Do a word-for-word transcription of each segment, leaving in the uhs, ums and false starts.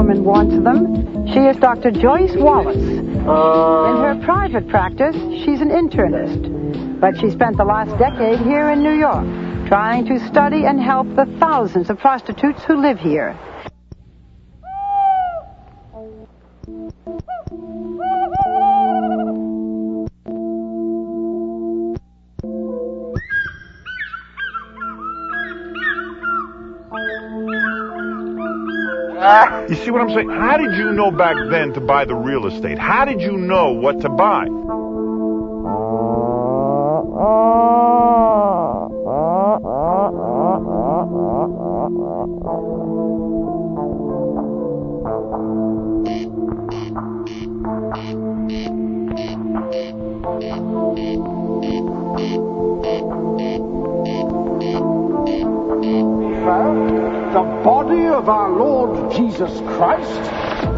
women want them. She is Doctor Joyce Wallace. In her private practice, she's an internist. But she spent the last decade here in New York, trying to study and help the thousands of prostitutes who live here. You see what I'm saying? How did you know back then to buy the real estate? How did you know what to buy? The body of our Lord Jesus Christ.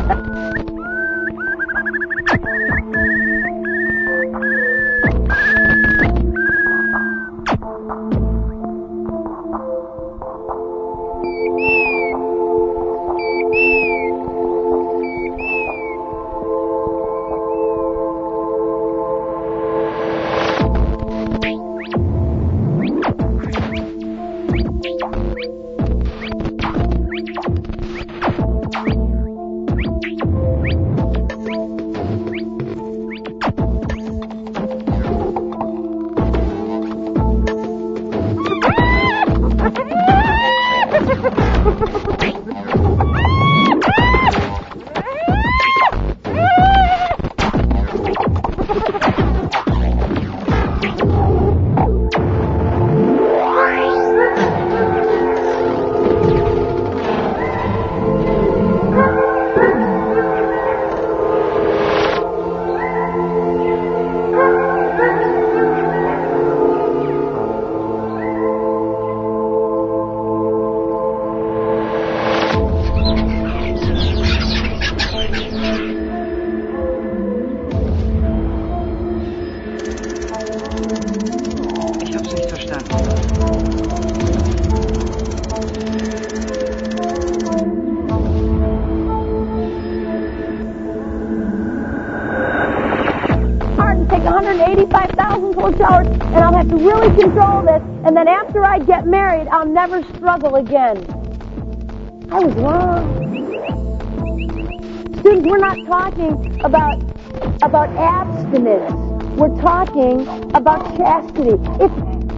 And I'll have to really control this, and then after I get married, I'll never struggle again. I was wrong. Students, we're not talking about about abstinence. We're talking about chastity. It's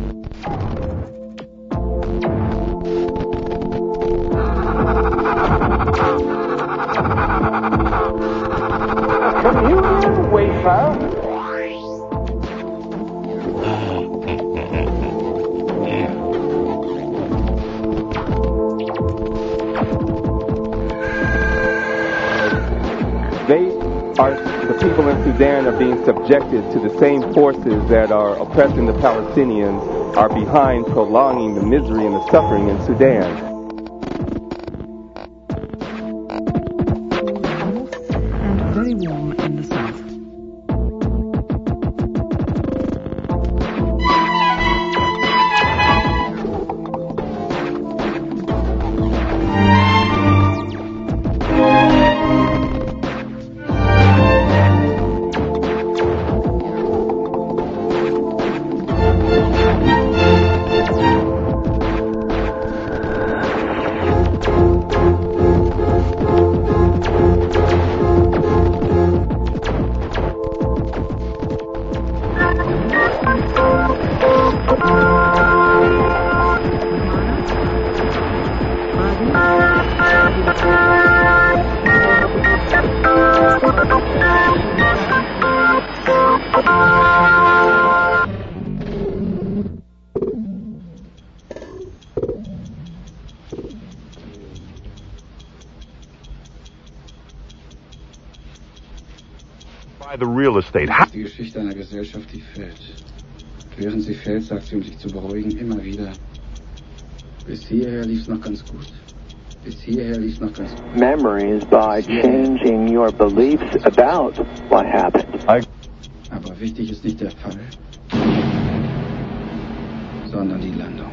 communion wafer. They are, the people in Sudan are being subjected to the same forces that are oppressing the Palestinians, are behind prolonging the misery and the suffering in Sudan. And very warm in the south. The real estate. Die Geschichte einer Gesellschaft, die fällt. Während sie fällt, sagt sie, um sich zu beruhigen, immer wieder: Bis hierher lief's noch ganz gut. Bis hierher lief's noch ganz gut. Memories by changing your beliefs about what happened. Aber wichtig ist nicht der Fall, sondern die Landung.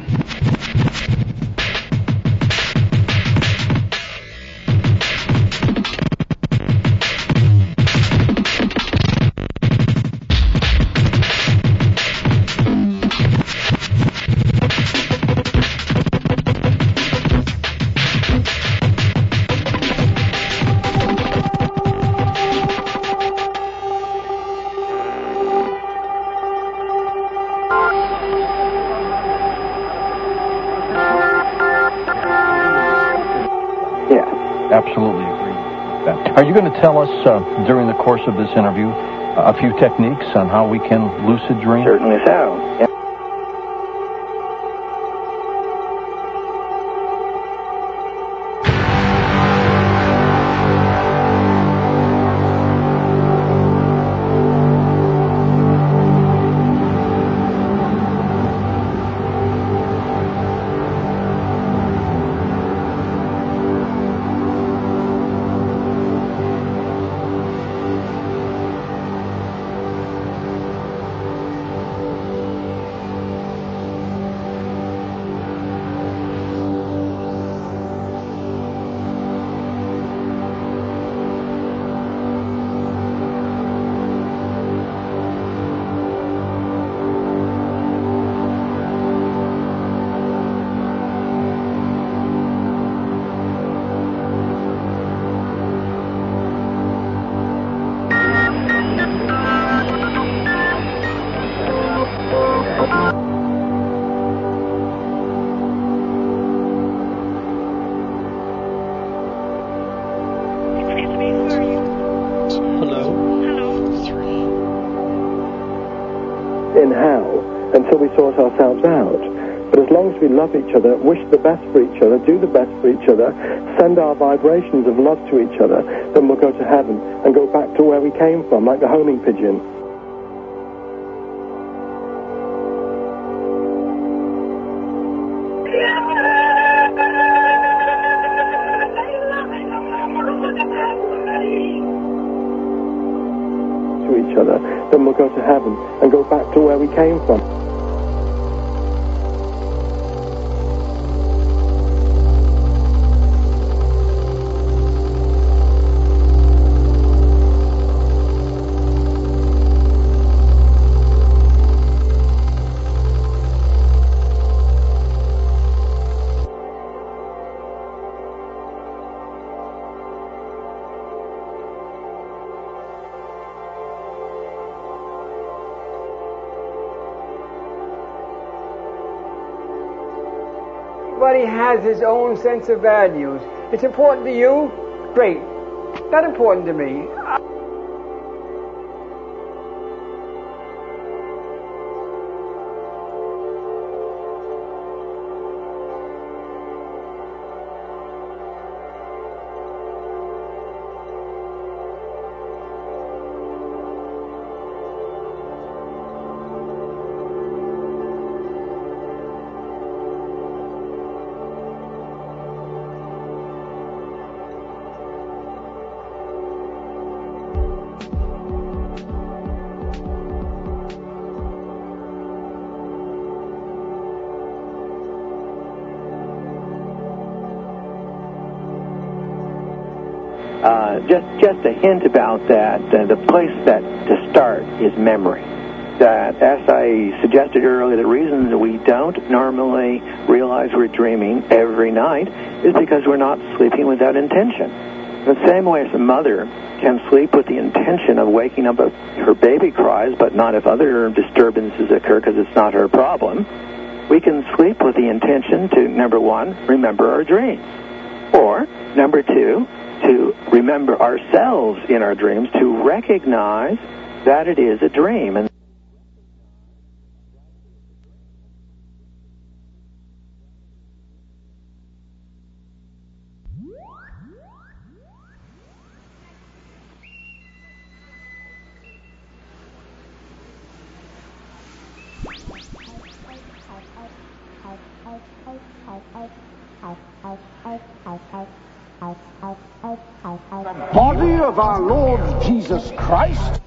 Yes. Absolutely agree with that. Are you going to tell us uh, during the course of this interview uh, a few techniques on how we can lucid dream? Certainly so. Yeah. In hell until we sort ourselves out. But as long as we love each other, wish the best for each other, do the best for each other, send our vibrations of love to each other, then we'll go to heaven and go back to where we came from, like the homing pigeon. Each other, then we'll go to heaven and go back to where we came from. Everybody has his own sense of values. It's important to you? Great. Not important to me. Uh, just just a hint about that, uh, the place that to start is memory. That, as I suggested earlier, the reason that we don't normally realize we're dreaming every night is because we're not sleeping with that intention. The same way as a mother can sleep with the intention of waking up if her baby cries, but not if other disturbances occur because it's not her problem, we can sleep with the intention to, number one, remember our dreams. Or, number two, to remember ourselves in our dreams, to recognize that it is a dream. And the body of our Lord Jesus Christ.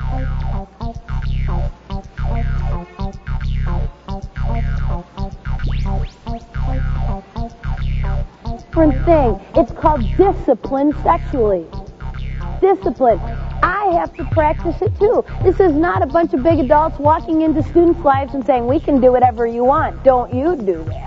Different thing. It's called discipline sexually. Discipline. I have to practice it too. This is not a bunch of big adults walking into students' lives and saying, we can do whatever you want. Don't you do that.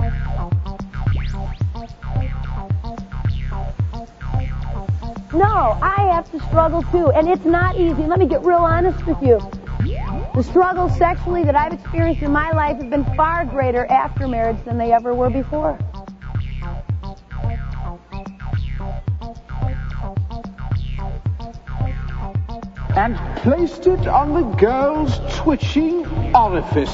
No, struggle. I have to struggle too, and it's not easy. Let me get real honest with you. The struggles sexually that I've experienced in my life have been far greater after marriage than they ever were before. And placed it on the girl's twitching orifice.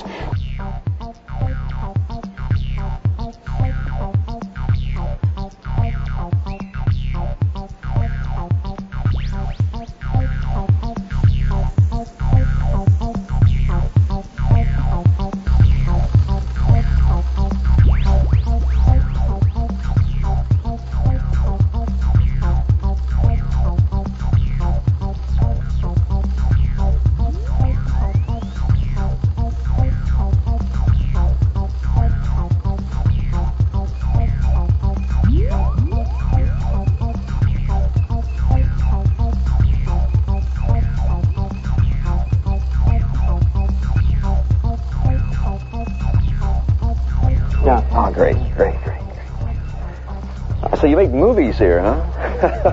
Oh, great, great, great, great. Uh, so you make movies here, huh?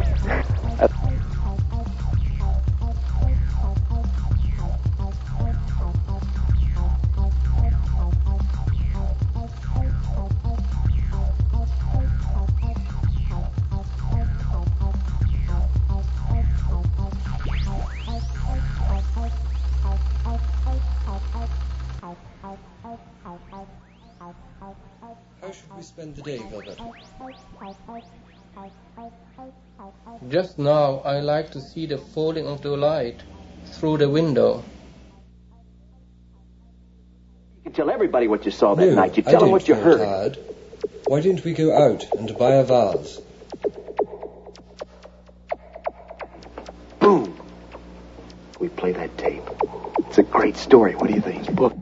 How should we spend the day, Wilbert? Just now, I like to see the falling of the light through the window. You tell everybody what you saw that no, night. You tell them what you heard. Tired. Why don't we go out and buy a vase? Boom! We play that tape. It's a great story. What do you think? Look.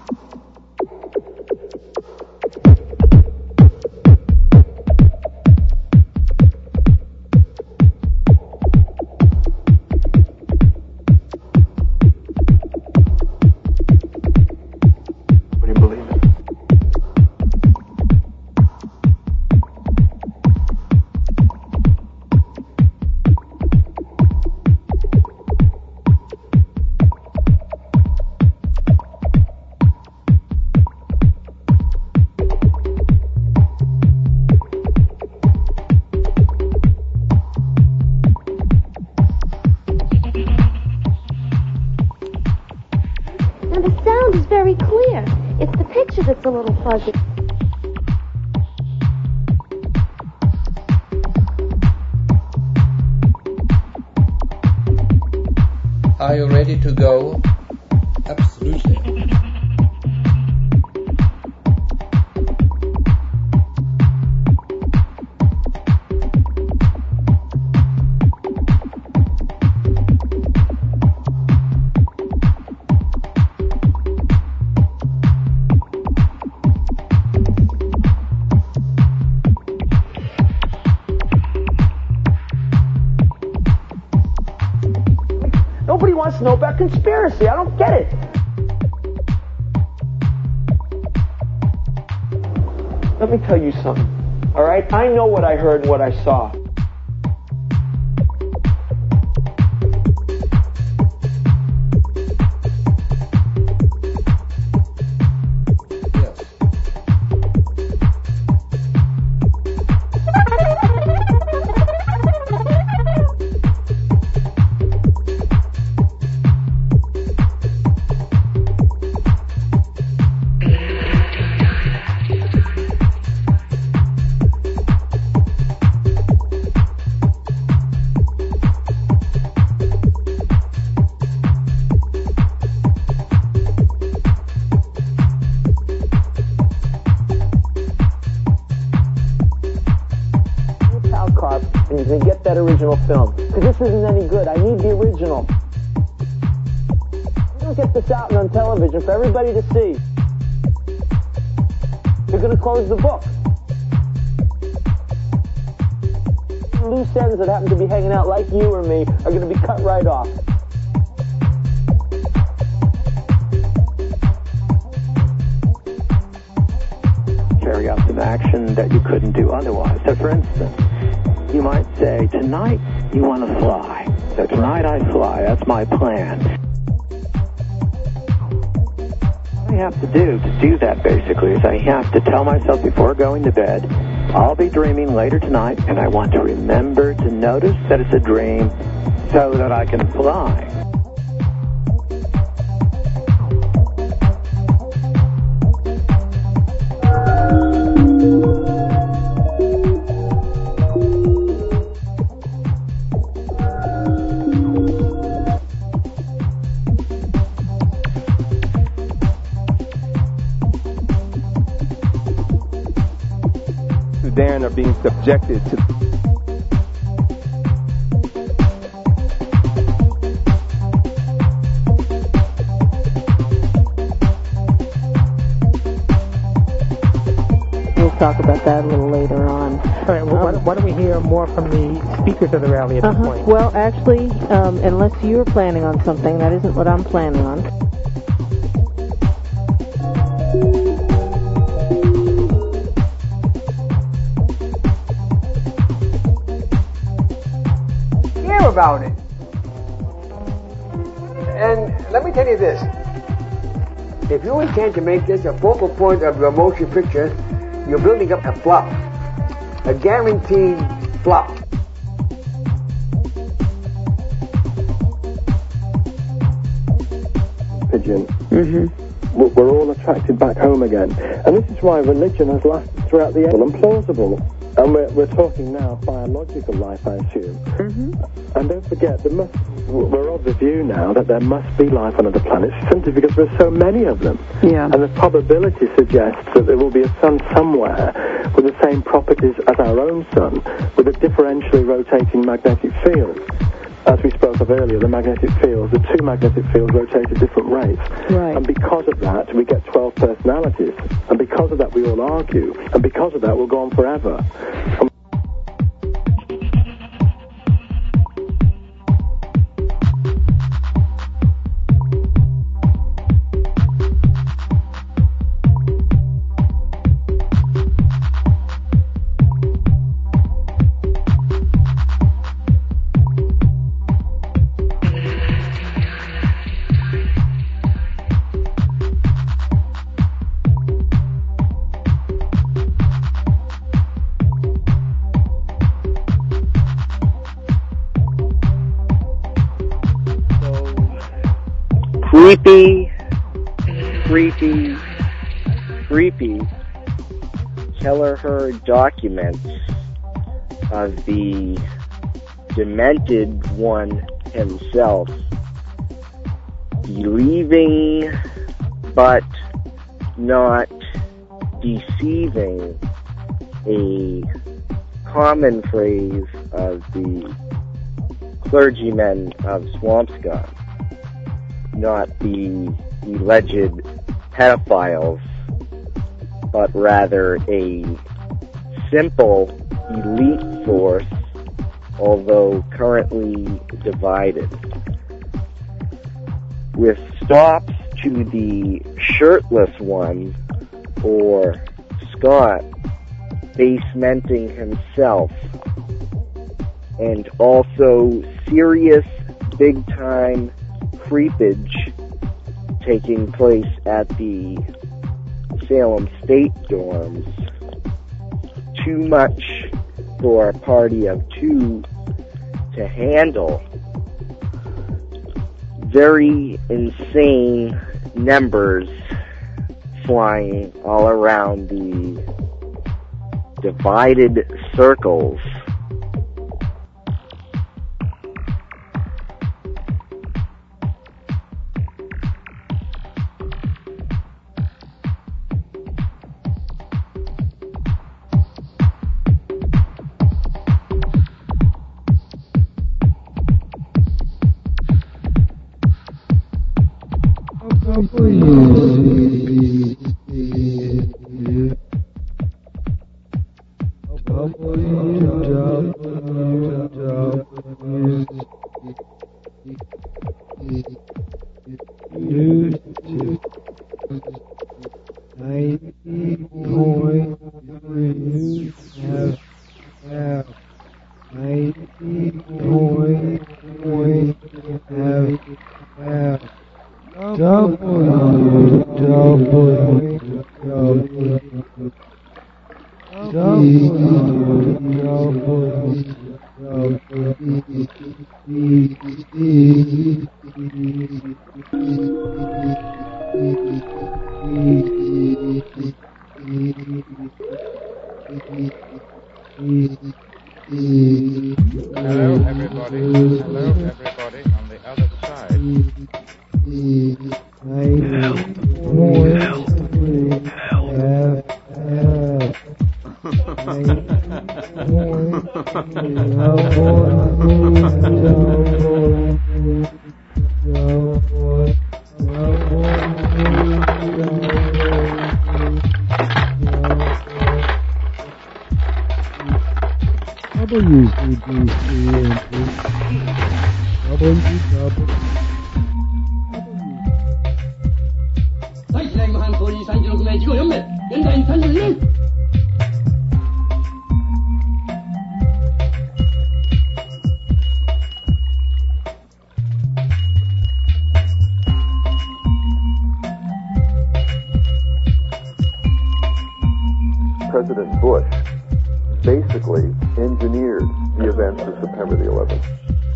Very clear. It's the picture that's a little fuzzy. Are you ready to go? Absolutely. Nobody wants to know about conspiracy. I don't get it. Let me tell you something, all right? I know what I heard and what I saw. And you can get that original film. Because this isn't any good. I need the original. You don't get this out on television for everybody to see. You're going to close the book. Loose ends that happen to be hanging out like you or me are going to be cut right off. Carry out some action that you couldn't do otherwise. So, for instance, you might say, tonight you want to fly. So tonight I fly. That's my plan. What I have to do to do that, basically, is I have to tell myself before going to bed, I'll be dreaming later tonight, and I want to remember to notice that it's a dream so that I can fly. Sudan are being subjected to We'll talk about that a little later on. All right, well, um, why, why don't we hear more from the speakers of the rally at uh-huh. this point? Well, actually, um, unless you're planning on something, that isn't what I'm planning on. Hear about it. And let me tell you this. If you intend to make this a focal point of your motion picture, you're building up a flop. A guaranteed flop. Pigeon. Mm-hmm. We're all attracted back home again. And this is why religion has lasted throughout the age. And plausible. And we're, we're talking now biological life, I assume. Mm-hmm. And don't forget, there must, we're of the view now that there must be life on other planets simply because there are so many of them. Yeah. And the probability suggests that there will be a sun somewhere with the same properties as our own sun, with a differentially rotating magnetic field. As we spoke of earlier, the magnetic fields, the two magnetic fields rotate at different rates. Right. And because of that, we get twelve personalities. And because of that, we all argue. And because of that, we'll go on forever. And Creepy, creepy, creepy Kelleher documents of the demented one himself, believing but not deceiving, a common phrase of the clergymen of Swampscott. Not the alleged pedophiles, but rather a simple elite force, although currently divided. With stops to the shirtless one, or Scott, basementing himself, and also serious big-time creepage taking place at the Salem State dorms. Too much for a party of two to handle. Very insane numbers flying all around the divided circles. I Hello, everybody. Hello, everybody on the other side. W C B C and W W 第一代模範総理さんじゅうろく名、事故よん名、現在にさんじゅうに名。 President Bush basically engineered the events of September the eleventh.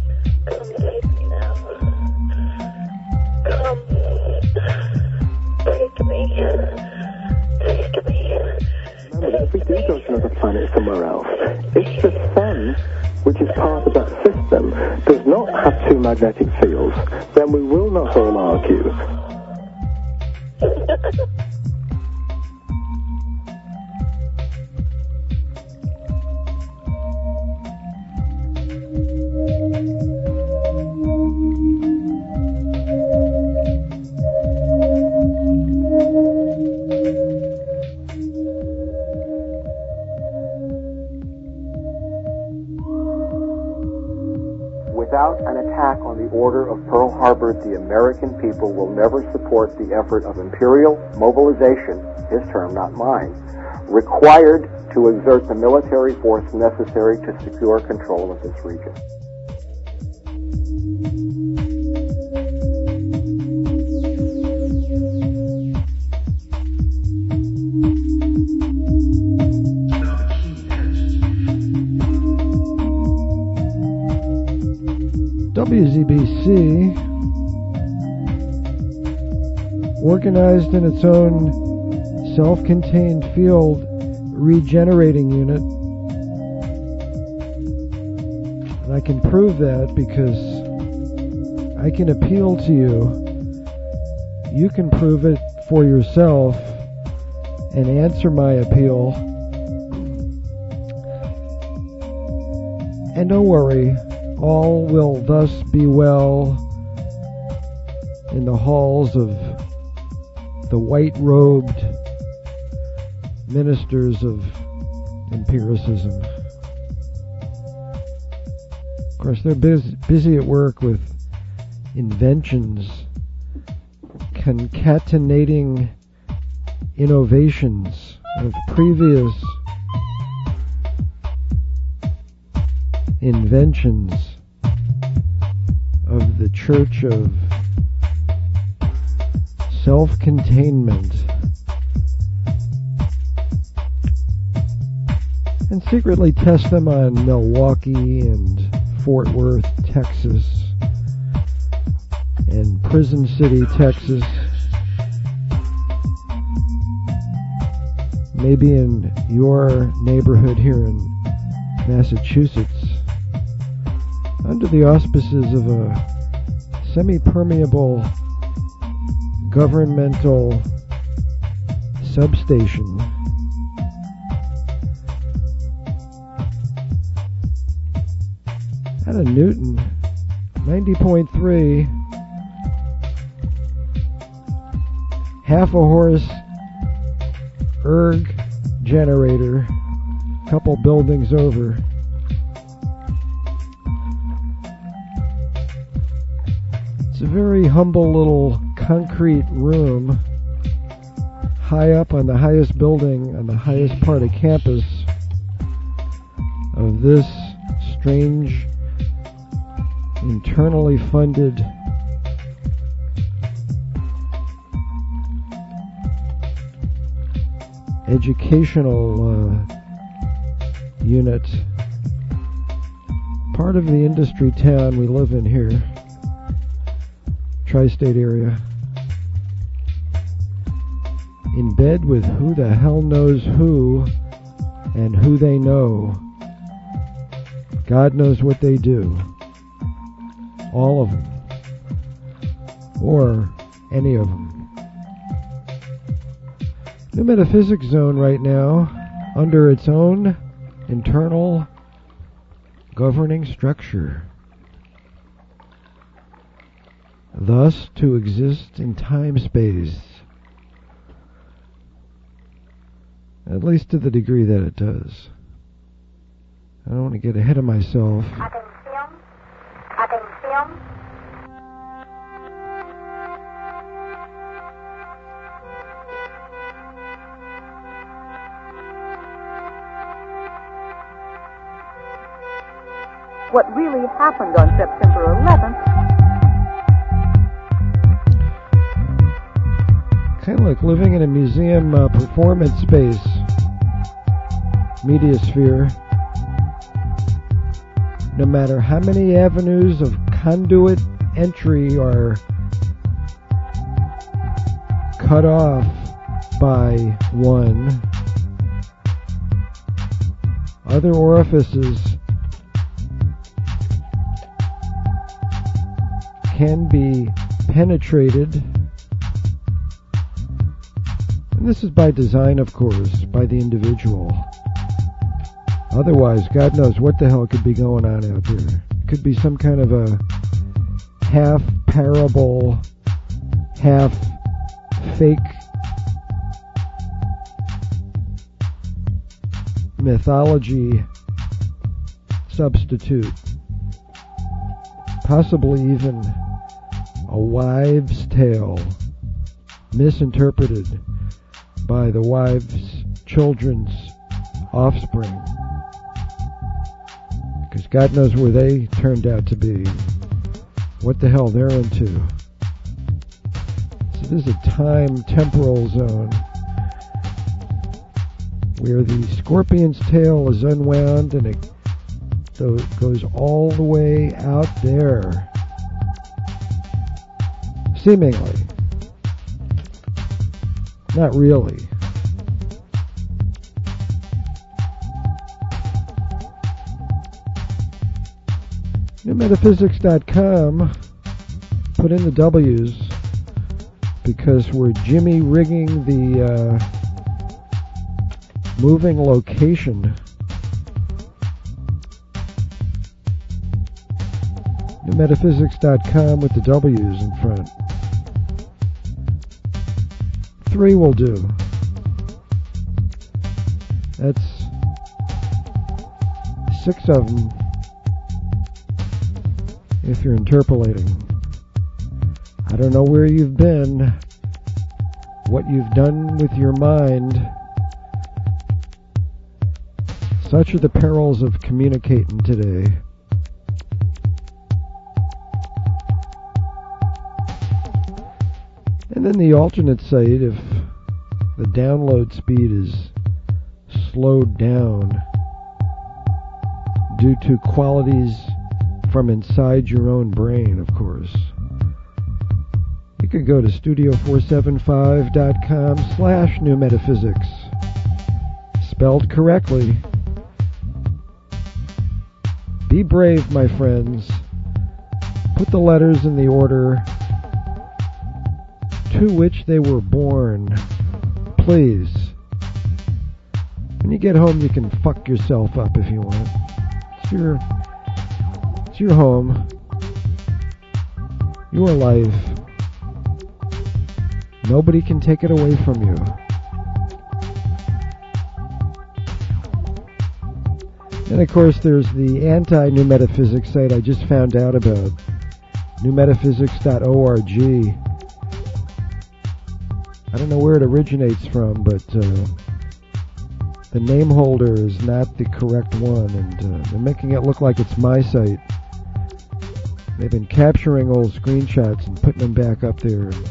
Remember, if we do go to another planet somewhere else, if the sun, which is part of that system, does not have two magnetic fields, then we will not all argue. Without an attack on the order of Pearl Harbor, the American people will never support the effort of imperial mobilization, his term, not mine, required to exert the military force necessary to secure control of this region. W Z B C, organized in its own self-contained field regenerating unit. And I can prove that because I can appeal to you. You can prove it for yourself and answer my appeal. And don't worry, all will thus be well in the halls of the white-robed ministers of empiricism. Of course, they're busy, busy at work with inventions, concatenating innovations of previous inventions of the Church of Self-Containment, and secretly test them on Milwaukee and Fort Worth, Texas, and Prison City, Texas, maybe in your neighborhood here in Massachusetts, under the auspices of a semi-permeable governmental substation. Out of Newton, ninety point three, half a horse erg generator, couple buildings over. It's a very humble little concrete room high up on the highest building on the highest part of campus of this strange internally funded educational uh, unit part of the industry town we live in here, tri-state area, in bed with who the hell knows who and who they know. God knows what they do. All of them. Or any of them. New Metaphysics Zone right now, under its own internal governing structure. Thus, to exist in time-space. At least to the degree that it does. I don't want to get ahead of myself. Atención. Atención. What really happened on September eleventh. Kind of like living in a museum uh, performance space, media sphere. No matter how many avenues of conduit entry are cut off by one, other orifices can be penetrated. And this is by design, of course, by the individual. Otherwise, God knows what the hell could be going on out there. Could be some kind of a half parable, half fake mythology substitute. Possibly even a wives' tale misinterpreted by the wives' children's offspring. Because God knows where they turned out to be, what the hell they're into. So this is a time temporal zone where the scorpion's tail is unwound and it goes all the way out there. Seemingly. Not really. New Metaphysics dot com, put in the W's because we're Jimmy rigging the uh, moving location. New Metaphysics dot com with the W's in front. Three will do. That's six of them if you're interpolating. I don't know where you've been, what you've done with your mind. Such are the perils of communicating today. And then the alternate site, if the download speed is slowed down due to qualities from inside your own brain, of course, you could go to studio four seventy-five dot com slash new metaphysics. Spelled correctly. Be brave, my friends. Put the letters in the order to which they were born. Please. When you get home, you can fuck yourself up if you want. It's your, it's your home. Your life. Nobody can take it away from you. And of course, there's the anti-New Metaphysics site I just found out about. new metaphysics dot org. I don't know where it originates from, but uh, the name holder is not the correct one, and uh, they're making it look like it's my site. They've been capturing old screenshots and putting them back up there, and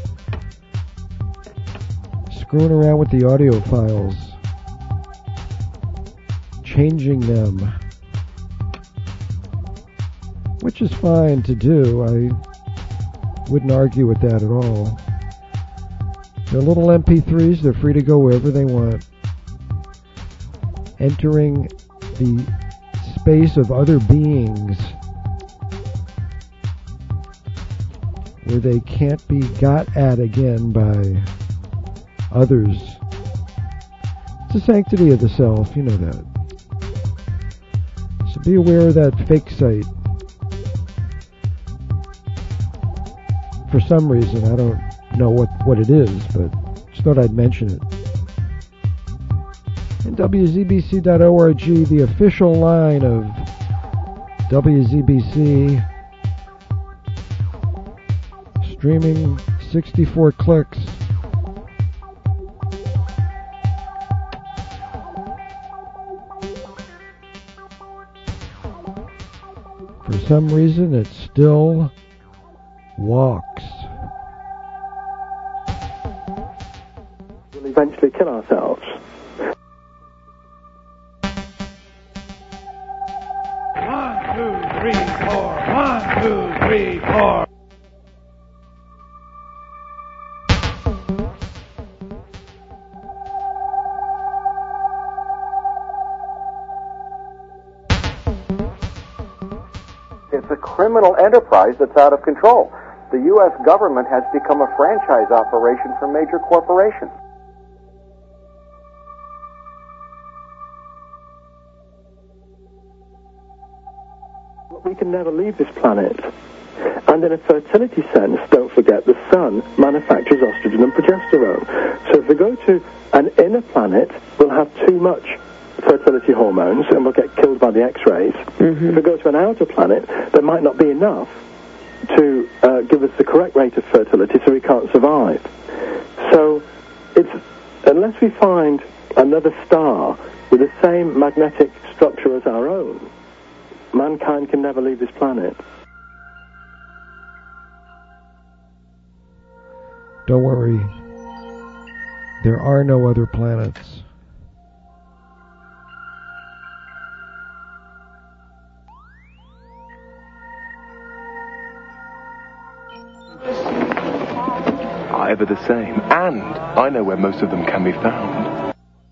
screwing around with the audio files, changing them. which is fine to do. I wouldn't argue with that at all. They're little M P threes. They're free to go wherever they want. Entering the space of other beings where they can't be got at again by others. It's the sanctity of the self, you know that. So be aware of that fake site. For some reason, I don't know what, what it is, but just thought I'd mention it. And W Z B C dot org, the official line of W Z B C, streaming sixty-four clicks. For some reason, it still walks. We'll eventually kill ourselves. One, two, three, four. One, two, three, four. It's a criminal enterprise that's out of control. The U S government has become a franchise operation for major corporations. We can never leave this planet. And in a fertility sense, don't forget, the sun manufactures estrogen and progesterone. So if we go to an inner planet, we'll have too much fertility hormones and we'll get killed by the X-rays. Mm-hmm. If we go to an outer planet, there might not be enough to uh, give us the correct rate of fertility, so we can't survive. So it's unless we find another star with the same magnetic structure as our own, mankind can never leave this planet. Don't worry. There are no other planets. Ever the same, and I know where most of them can be found.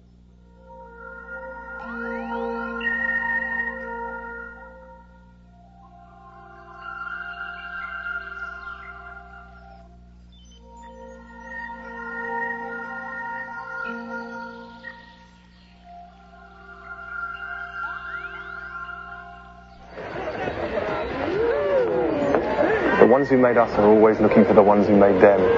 The ones who made us are always looking for the ones who made them.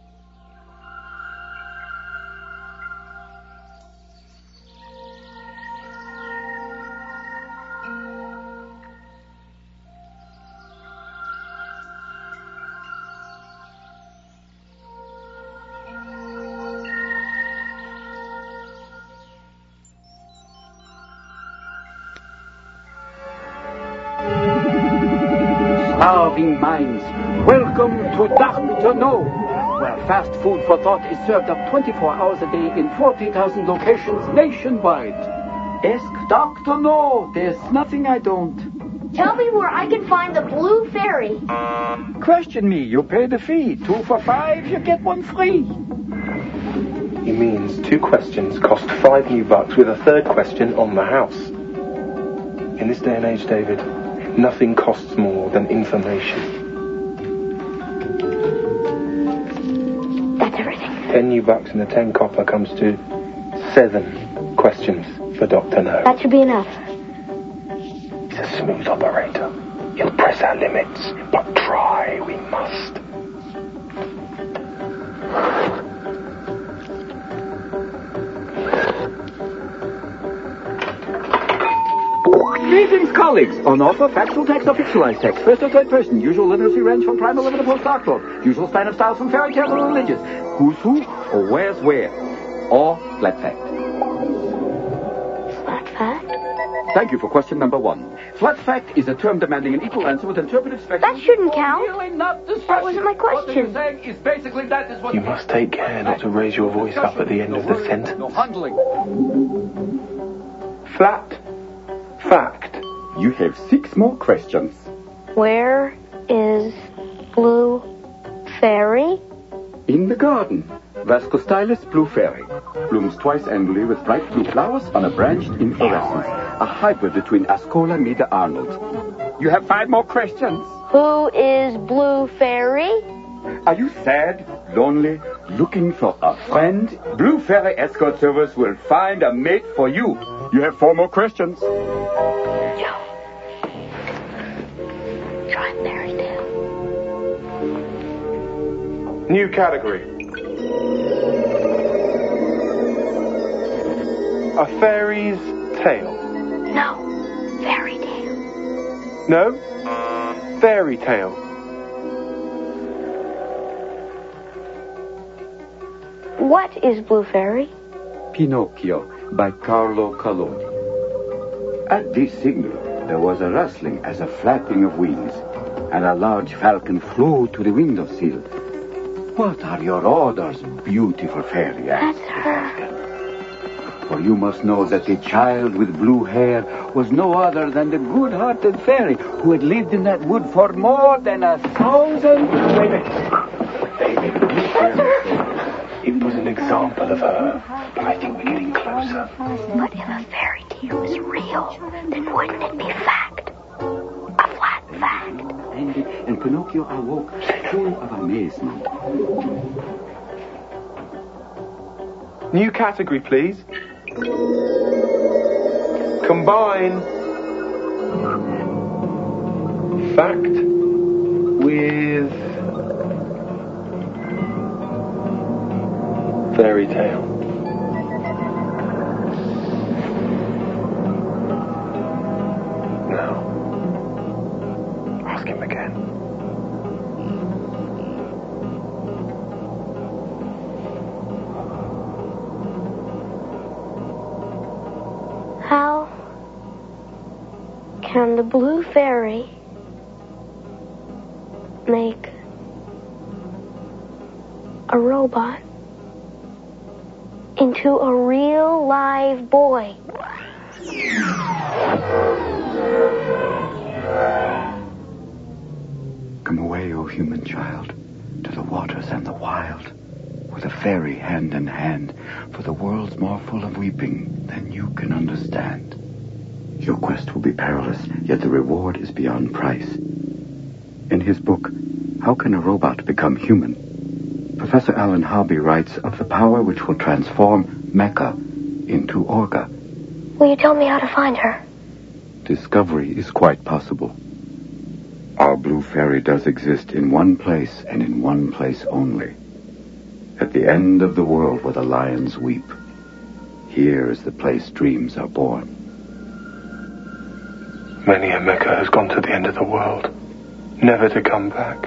Starving minds, welcome to Doctor No, where fast food for thought is served up twenty-four hours a day in forty thousand locations nationwide. Ask Doctor No, there's nothing I don't. Tell me where I can find the blue fairy. Question me, you pay the fee. Two for five, you get one free. He means two questions cost five new bucks with a third question on the house. In this day and age, David, nothing costs more than information. That's everything. Ten new bucks and a ten copper comes to seven questions for Doctor No. That should be enough. He's a smooth operator. He'll press our limits, but try we must. Greetings, colleagues. On offer, factual text or fictionalized text. First or third person. Usual literacy range from primal level to postdoctoral. Usual span of styles from fairy tale to religious. Who's who or where's where. Or flat fact. Flat fact? Thank you for question number one. Flat fact is a term demanding an equal answer with interpretive spectrum. That shouldn't count. Really not that wasn't my question. What you're saying is basically that is what... You must take care not to raise your voice up at the end of the sentence. No handling. Flat fact. You have six more questions. Where is Blue Fairy? In the garden. Vascostylis blue fairy. Blooms twice annually with bright blue flowers on a branched inflorescence. A hybrid between Ascola Mida Arnold. You have five more questions. Who is Blue Fairy? Are you sad, lonely, looking for a friend? Blue Fairy Escort Service will find a mate for you. You have four more questions. Joe. Try fairy tale. New category. A fairy's tale. No. Fairy tale. No? Fairy tale. What is Blue Fairy? Pinocchio by Carlo Collodi. At this signal, there was a rustling as a flapping of wings, and a large falcon flew to the window sill. What are your orders, beautiful fairy? That's her. For you must know that the child with blue hair was no other than the good-hearted fairy who had lived in that wood for more than a thousand... David! David, it was an example of her, but I think we're getting closer. But if a fairy tale is real, then wouldn't it be fact? A flat fact. And, and Pinocchio awoke full of amazement. New category, please. Combine fact with fairy tale. Now, ask him again. How can the Blue Fairy make a robot into a real live boy? Come away, O human child, to the waters and the wild, with a fairy hand in hand, for the world's more full of weeping than you can understand. Your quest will be perilous, yet the reward is beyond price. In his book, How Can a Robot Become Human?, Professor Alan Hobby writes of the power which will transform Mecha into Orga. Will you tell me how to find her? Discovery is quite possible. Our Blue Fairy does exist in one place and in one place only. At the end of the world where the lions weep. Here is the place dreams are born. Many a Mecha has gone to the end of the world, never to come back.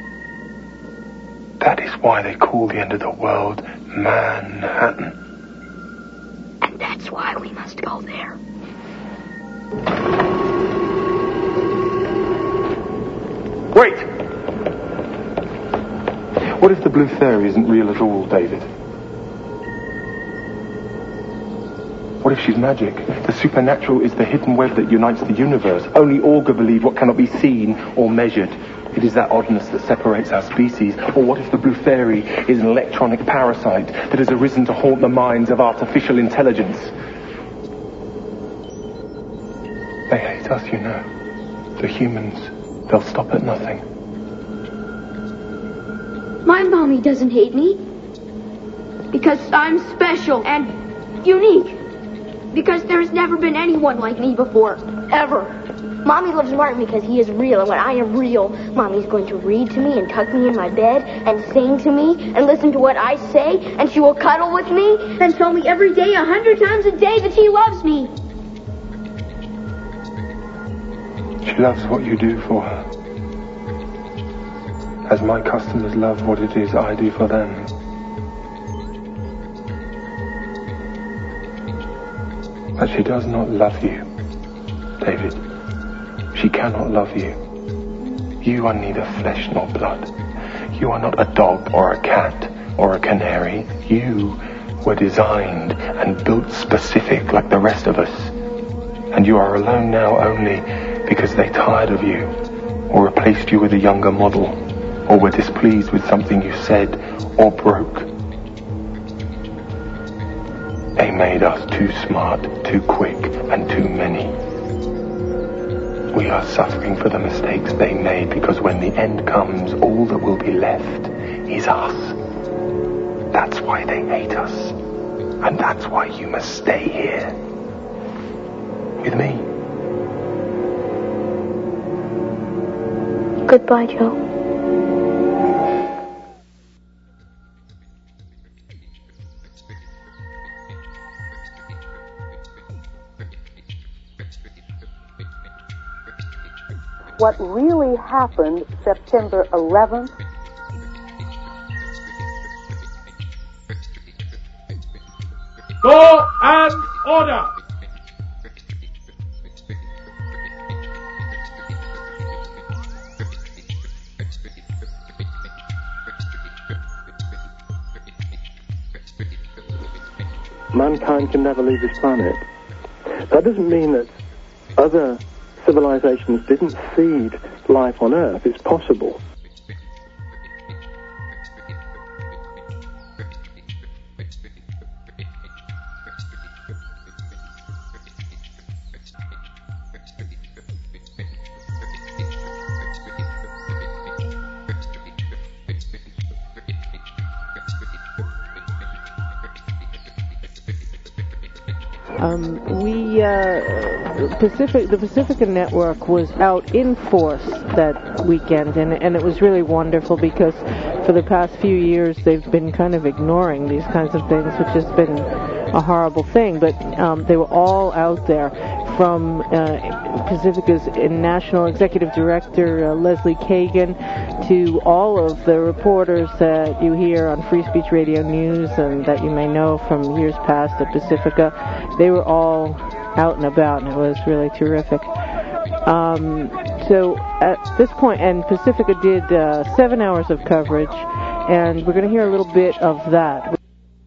That is why they call the end of the world Manhattan. And that's why we must go there. Wait! What if the Blue Fairy isn't real at all, David? What if she's magic? The supernatural is the hidden web that unites the universe. Only Orga believe what cannot be seen or measured. It is that oddness that separates our species. Or what if the Blue Fairy is an electronic parasite that has arisen to haunt the minds of artificial intelligence? They hate us, you know. The humans. They'll stop at nothing. My mommy doesn't hate me. Because I'm special and unique. Because there's never been anyone like me before. Ever. Mommy loves Martin because he is real, and when I am real, Mommy's going to read to me and tuck me in my bed and sing to me and listen to what I say, and she will cuddle with me and tell me every day, a hundred times a day, that she loves me. She loves what you do for her. As my customers love what it is I do for them. But she does not love you, David. She cannot love you. You are neither flesh nor blood. You are not a dog or a cat or a canary. You were designed and built specific like the rest of us. And you are alone now only because they tired of you or replaced you with a younger model, or were displeased with something you said or broke. They made us too smart, too quick, and too many. We are suffering for the mistakes they made because when the end comes, all that will be left is us. That's why they hate us. And that's why you must stay here. With me. Goodbye, Joe. What really happened September eleventh? Law and order! Mankind can never leave this planet. That doesn't mean that other civilizations didn't seed life on Earth. It's possible. Um, we, uh, Pacific, the Pacifica Network was out in force that weekend, and, and it was really wonderful because for the past few years they've been kind of ignoring these kinds of things, which has been a horrible thing, but um, they were all out there, from uh, Pacifica's National Executive Director uh, Leslie Kagan to all of the reporters that you hear on Free Speech Radio News and that you may know from years past at Pacifica. They were all out and about, and it was really terrific. Um, so at this point, and Pacifica did uh, seven hours of coverage, and we're going to hear a little bit of that.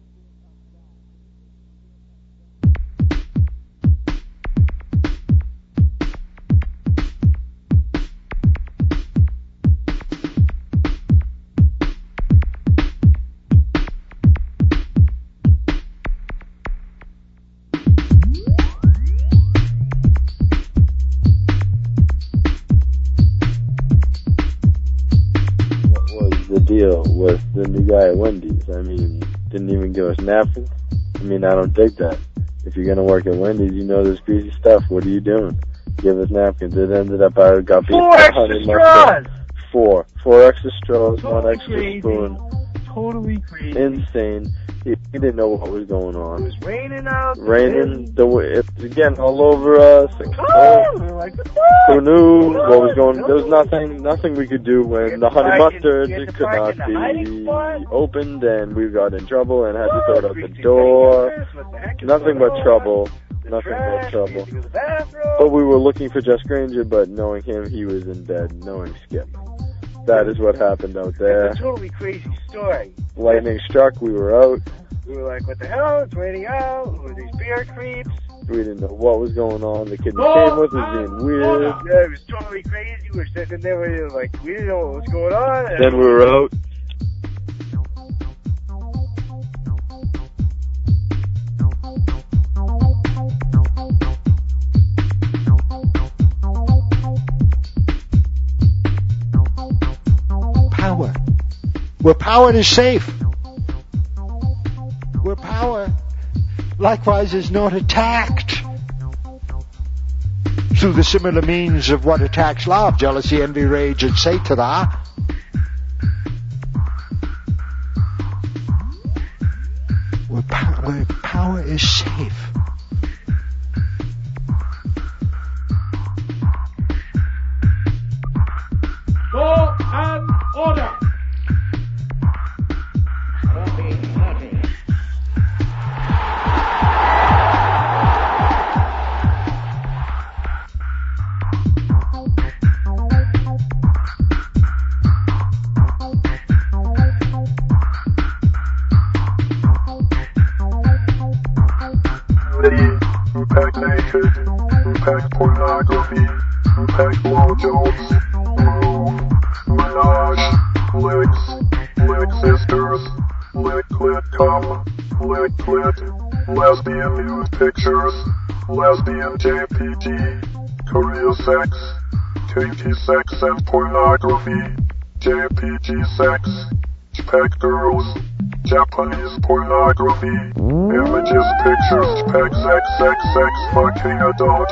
With the new guy at Wendy's. I mean, didn't even give us napkins. I mean, I don't dig that. If you're gonna work at Wendy's, you know this greasy stuff. What are you doing? Give us napkins. It ended up I got beat Four extra straws! Four. Four extra straws, Totally one extra crazy. spoon. Totally crazy. Insane. He, he didn't know what was going on. It was raining out. Raining, the way, it was again all over us. And, Oh, oh, we were like, who knew what was going? There was nothing, nothing we could do when the honey mustard could not be opened, and we got in trouble and had to throw it out the door. Nothing but trouble. Nothing but trouble. But we were looking for Jess Granger, but knowing him, he was in bed. Knowing Skip, that is what happened out there. It's a totally crazy story. Lightning struck. We were out. We were like, what the hell? It's raining out. Who are these beard creeps? We didn't know what was going on. The kid we came with was being weird. Yeah, it was totally crazy. We were sitting there, we were like, we didn't know what was going on. And Then we were out. Power. Where power is safe. Where power, likewise, is not attacked through the similar means of what attacks love, jealousy, envy, rage, et cetera. Where, po- where power is safe. Law and order! Impact naked, impact pornography, impact blowjobs, Flicks, Flick Sisters, Liquid Cum, Liquid, Lesbian Nude Pictures, Lesbian J P G, Korea Sex, Kinky Sex and Pornography, J P G Sex, Spec Girls, Japanese Pornography, Images, Pictures, Specs, X X X, Fucking Adults.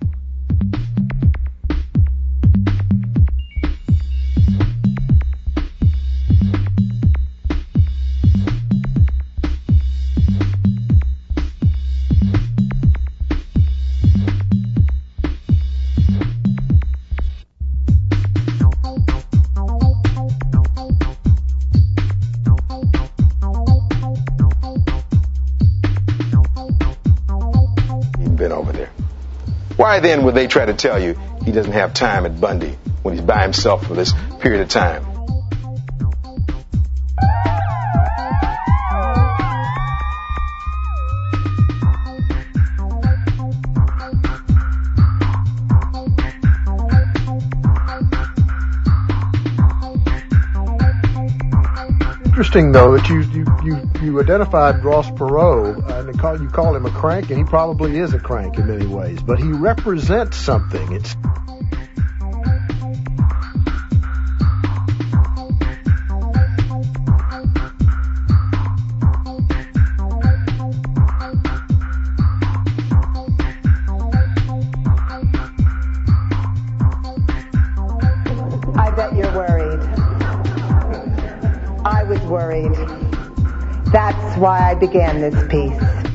Why then would they try to tell you he doesn't have time at Bundy when he's by himself for this period of time? Interesting, though, that you you, you, you identified Ross Perot, uh, and call, you call him a crank, and he probably is a crank in many ways, but he represents something. It's I bet you're worried. I was worried. That's why I began this piece.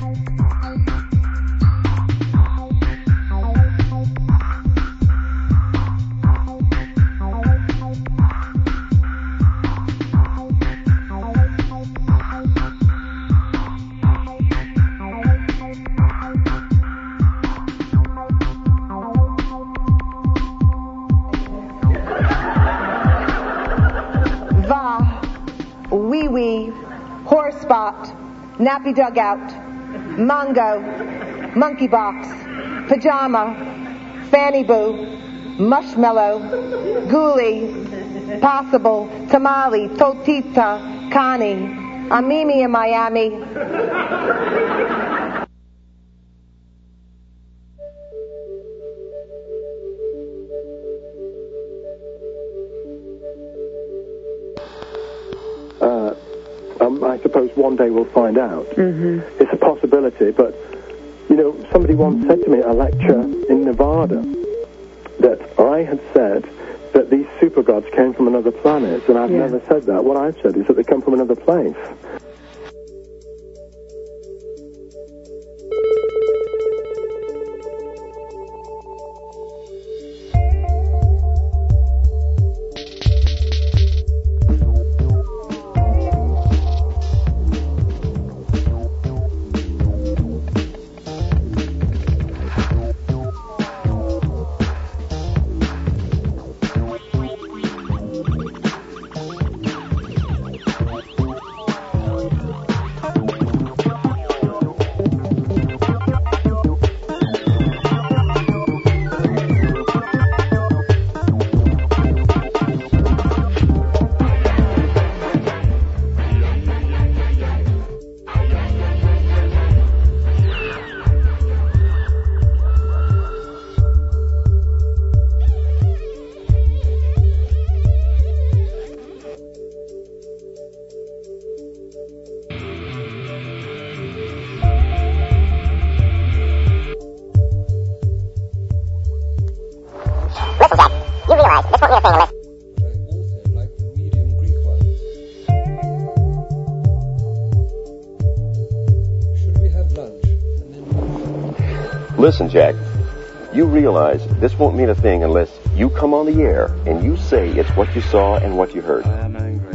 Spot, nappy dugout, Mongo, monkey box, pajama, fanny boo, mushmallow, ghoulie, possible, tamale, totita, Connie, Amimi in Miami. Uh, Um, I suppose one day we'll find out. Mm-hmm. It's a possibility, but, you know, somebody once said to me at a lecture in Nevada that I had said that these supergods came from another planet, and I've yeah. never said that. What I've said is that they come from another place. Listen, Jack, you realize this won't mean a thing unless you come on the air and you say it's what you saw and what you heard. I am angry.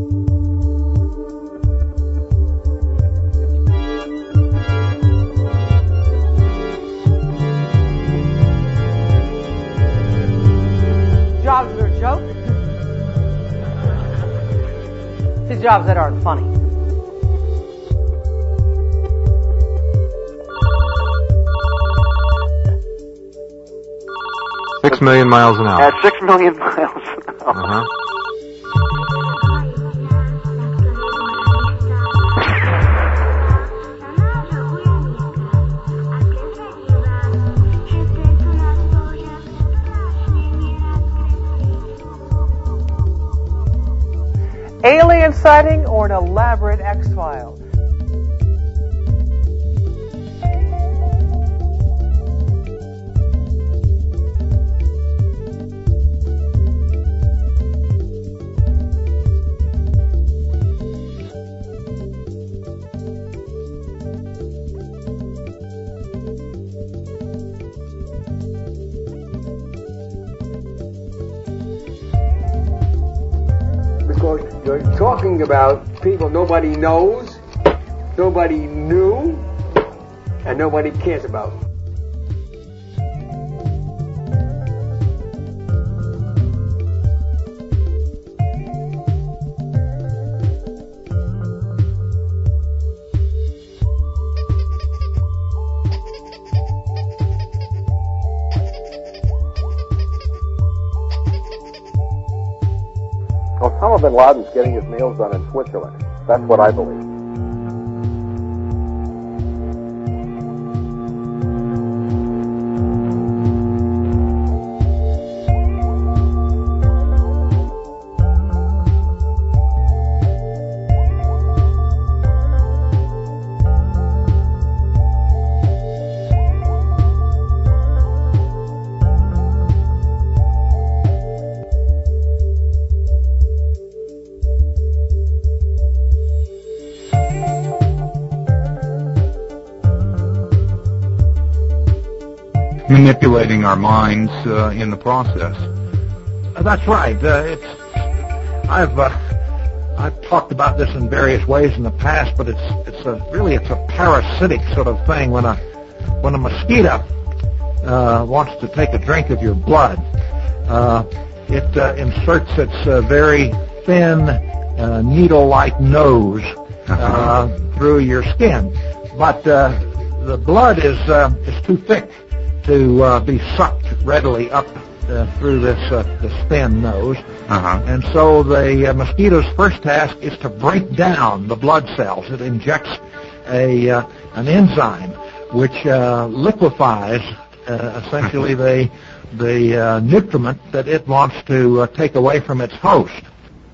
Jobs are a joke. See, jobs that aren't funny. Six million miles an hour. At six million miles an hour. Uh-huh. alien sighting or an elaborate X-File? You're talking about people nobody knows, nobody knew, and nobody cares about. Osama bin Laden's getting his nails done in Switzerland. That's what I believe. Manipulating our minds uh, in the process. Uh, that's right. Uh, it's I've uh, I've talked about this in various ways in the past, but it's it's a really it's a parasitic sort of thing when a when a mosquito uh, wants to take a drink of your blood. Uh, it uh, inserts its uh, very thin uh, needle-like nose uh, through your skin, but uh, the blood is uh, is too thick to uh, be sucked readily up uh, through this uh, this thin nose. Uh-huh. And so the uh, mosquito's first task is to break down the blood cells. It injects a uh, an enzyme which uh, liquefies uh, essentially the the uh, nutriment that it wants to uh, take away from its host.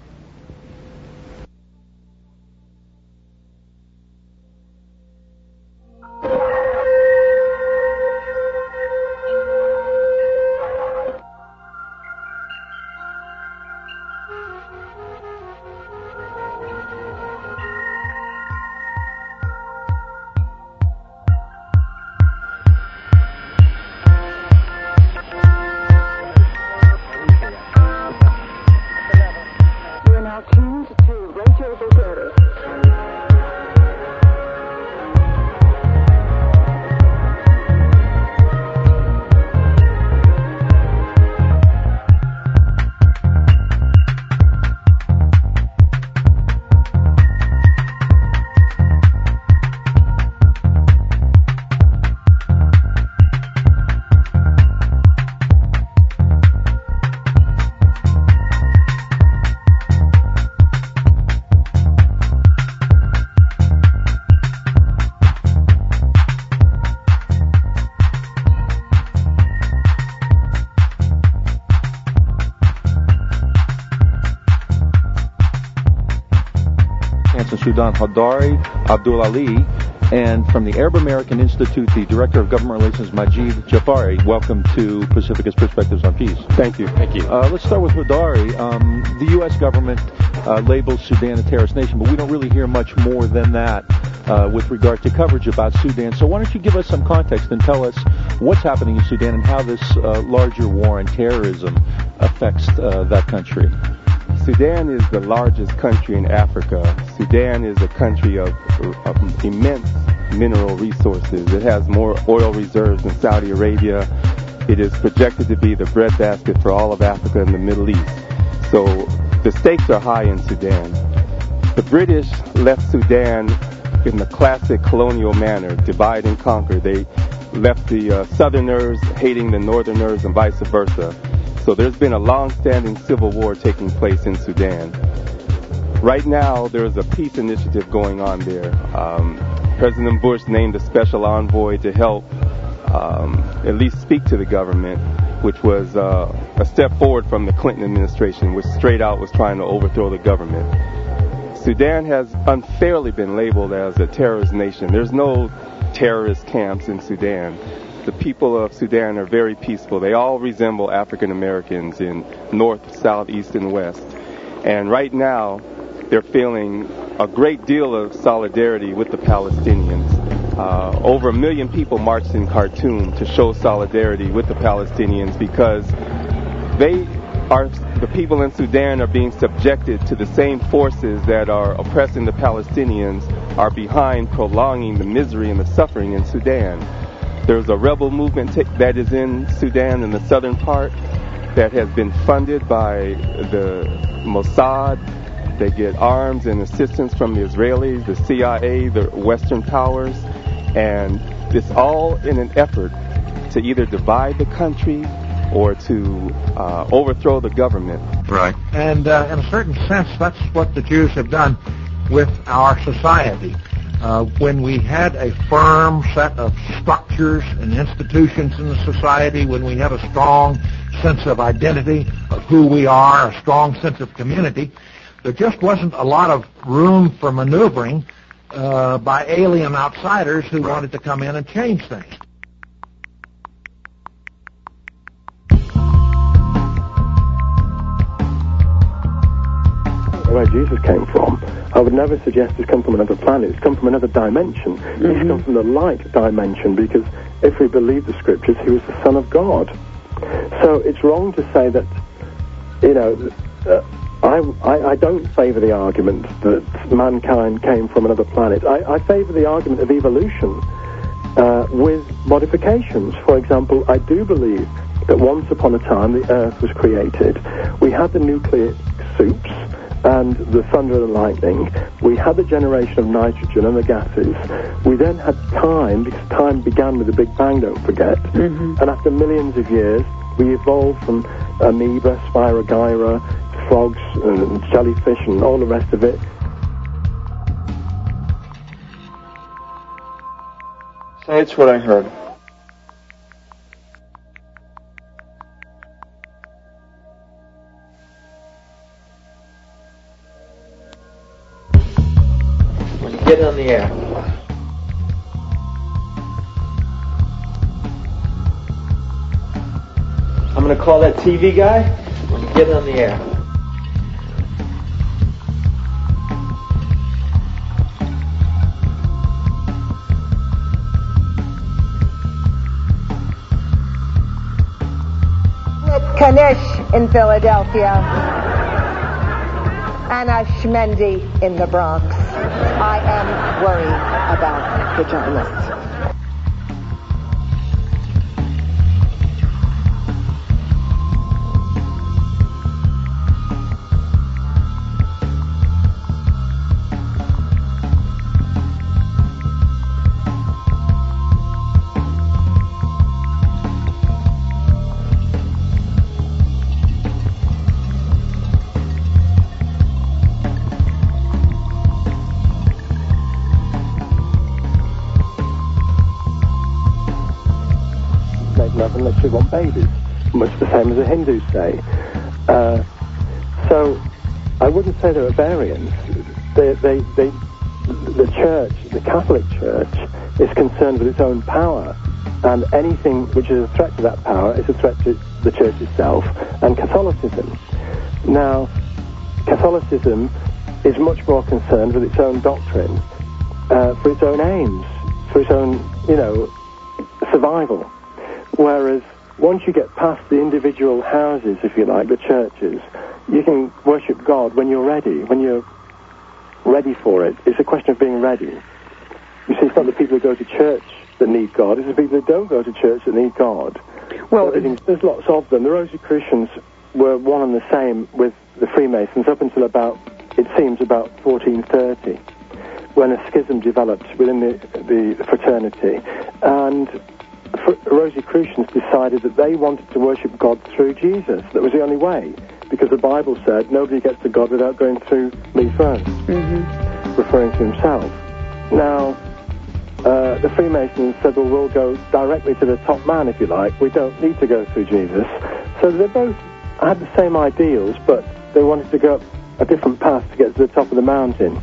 Sudan, Hadari Abdul Ali, and from the Arab American Institute, the Director of Government Relations, Majid Jafari. Welcome to Pacificus Perspectives on Peace. Thank you. Thank you. Uh, let's start with Hadari. Um, the U S government uh, labels Sudan a terrorist nation, but we don't really hear much more than that uh, with regard to coverage about Sudan. So why don't you give us some context and tell us what's happening in Sudan and how this uh, larger war on terrorism affects uh, that country? Sudan is the largest country in Africa. Sudan is a country of, of immense mineral resources. It has more oil reserves than Saudi Arabia. It is projected to be the breadbasket for all of Africa and the Middle East. So the stakes are high in Sudan. The British left Sudan in the classic colonial manner, divide and conquer. They left the uh, southerners hating the northerners and vice versa. So there's been a long-standing civil war taking place in Sudan. Right now, there's a peace initiative going on there. Um, President Bush named a special envoy to help um, at least speak to the government, which was uh, a step forward from the Clinton administration, which straight out was trying to overthrow the government. Sudan has unfairly been labeled as a terrorist nation. There's no terrorist camps in Sudan. The people of Sudan are very peaceful. They all resemble African Americans in north, south, east, and west. And right now, they're feeling a great deal of solidarity with the Palestinians. Uh, over a million people marched in Khartoum to show solidarity with the Palestinians because they are, the people in Sudan are being subjected to the same forces that are oppressing the Palestinians are behind prolonging the misery and the suffering in Sudan. There's a rebel movement t- that is in Sudan in the southern part that has been funded by the Mossad. They get arms and assistance from the Israelis, the C I A, the Western powers, and it's all in an effort to either divide the country or to uh, overthrow the government. Right. And uh, in a certain sense, that's what the Jews have done with our society. Uh, when we had a firm set of structures and institutions in the society, when we had a strong sense of identity of who we are, a strong sense of community, there just wasn't a lot of room for maneuvering uh, by alien outsiders who wanted to come in and change things. Where Jesus came from, I would never suggest he's come from another planet. He's come from another dimension. Mm-hmm. He's come from the light dimension because if we believe the scriptures, he was the Son of God. So it's wrong to say that, you know, uh, I, I, I don't favour the argument that mankind came from another planet. I, I favour the argument of evolution uh, with modifications. For example, I do believe that once upon a time the Earth was created. We had the nucleic soups and the thunder and lightning. We had the generation of nitrogen and the gases. We then had time, because time began with the Big Bang, don't forget. Mm-hmm. And after millions of years, we evolved from amoeba, spirogyra, frogs, and jellyfish, and all the rest of it. Say it's what I heard. Get on the air. I'm going to call that T V guy when you get on the air. Kanish in Philadelphia. Anna Shmendi in the Bronx. I am worried about vaginas. Unless we want babies, much the same as the Hindus say. Uh, so I wouldn't say they're variants. They, they, they, the church, the Catholic Church, is concerned with its own power, and anything which is a threat to that power is a threat to the church itself and Catholicism. Now, Catholicism is much more concerned with its own doctrine, uh, for its own aims, for its own, you know, survival. Whereas once you get past the individual houses, if you like, the churches, you can worship God when you're ready, when you're ready for it. It's a question of being ready. You see, it's not the people who go to church that need God, it's the people who don't go to church that need God. Well, there's lots of them. The Rosicrucians were one and the same with the Freemasons up until about, it seems, about fourteen thirty, when a schism developed within the, the fraternity. And Rosicrucians decided that they wanted to worship God through Jesus. That was the only way, because the Bible said nobody gets to God without going through me first, mm-hmm. referring to himself. Now, uh, the Freemasons said, well, we'll go directly to the top man, if you like. We don't need to go through Jesus. So they both had the same ideals, but they wanted to go a different path to get to the top of the mountain.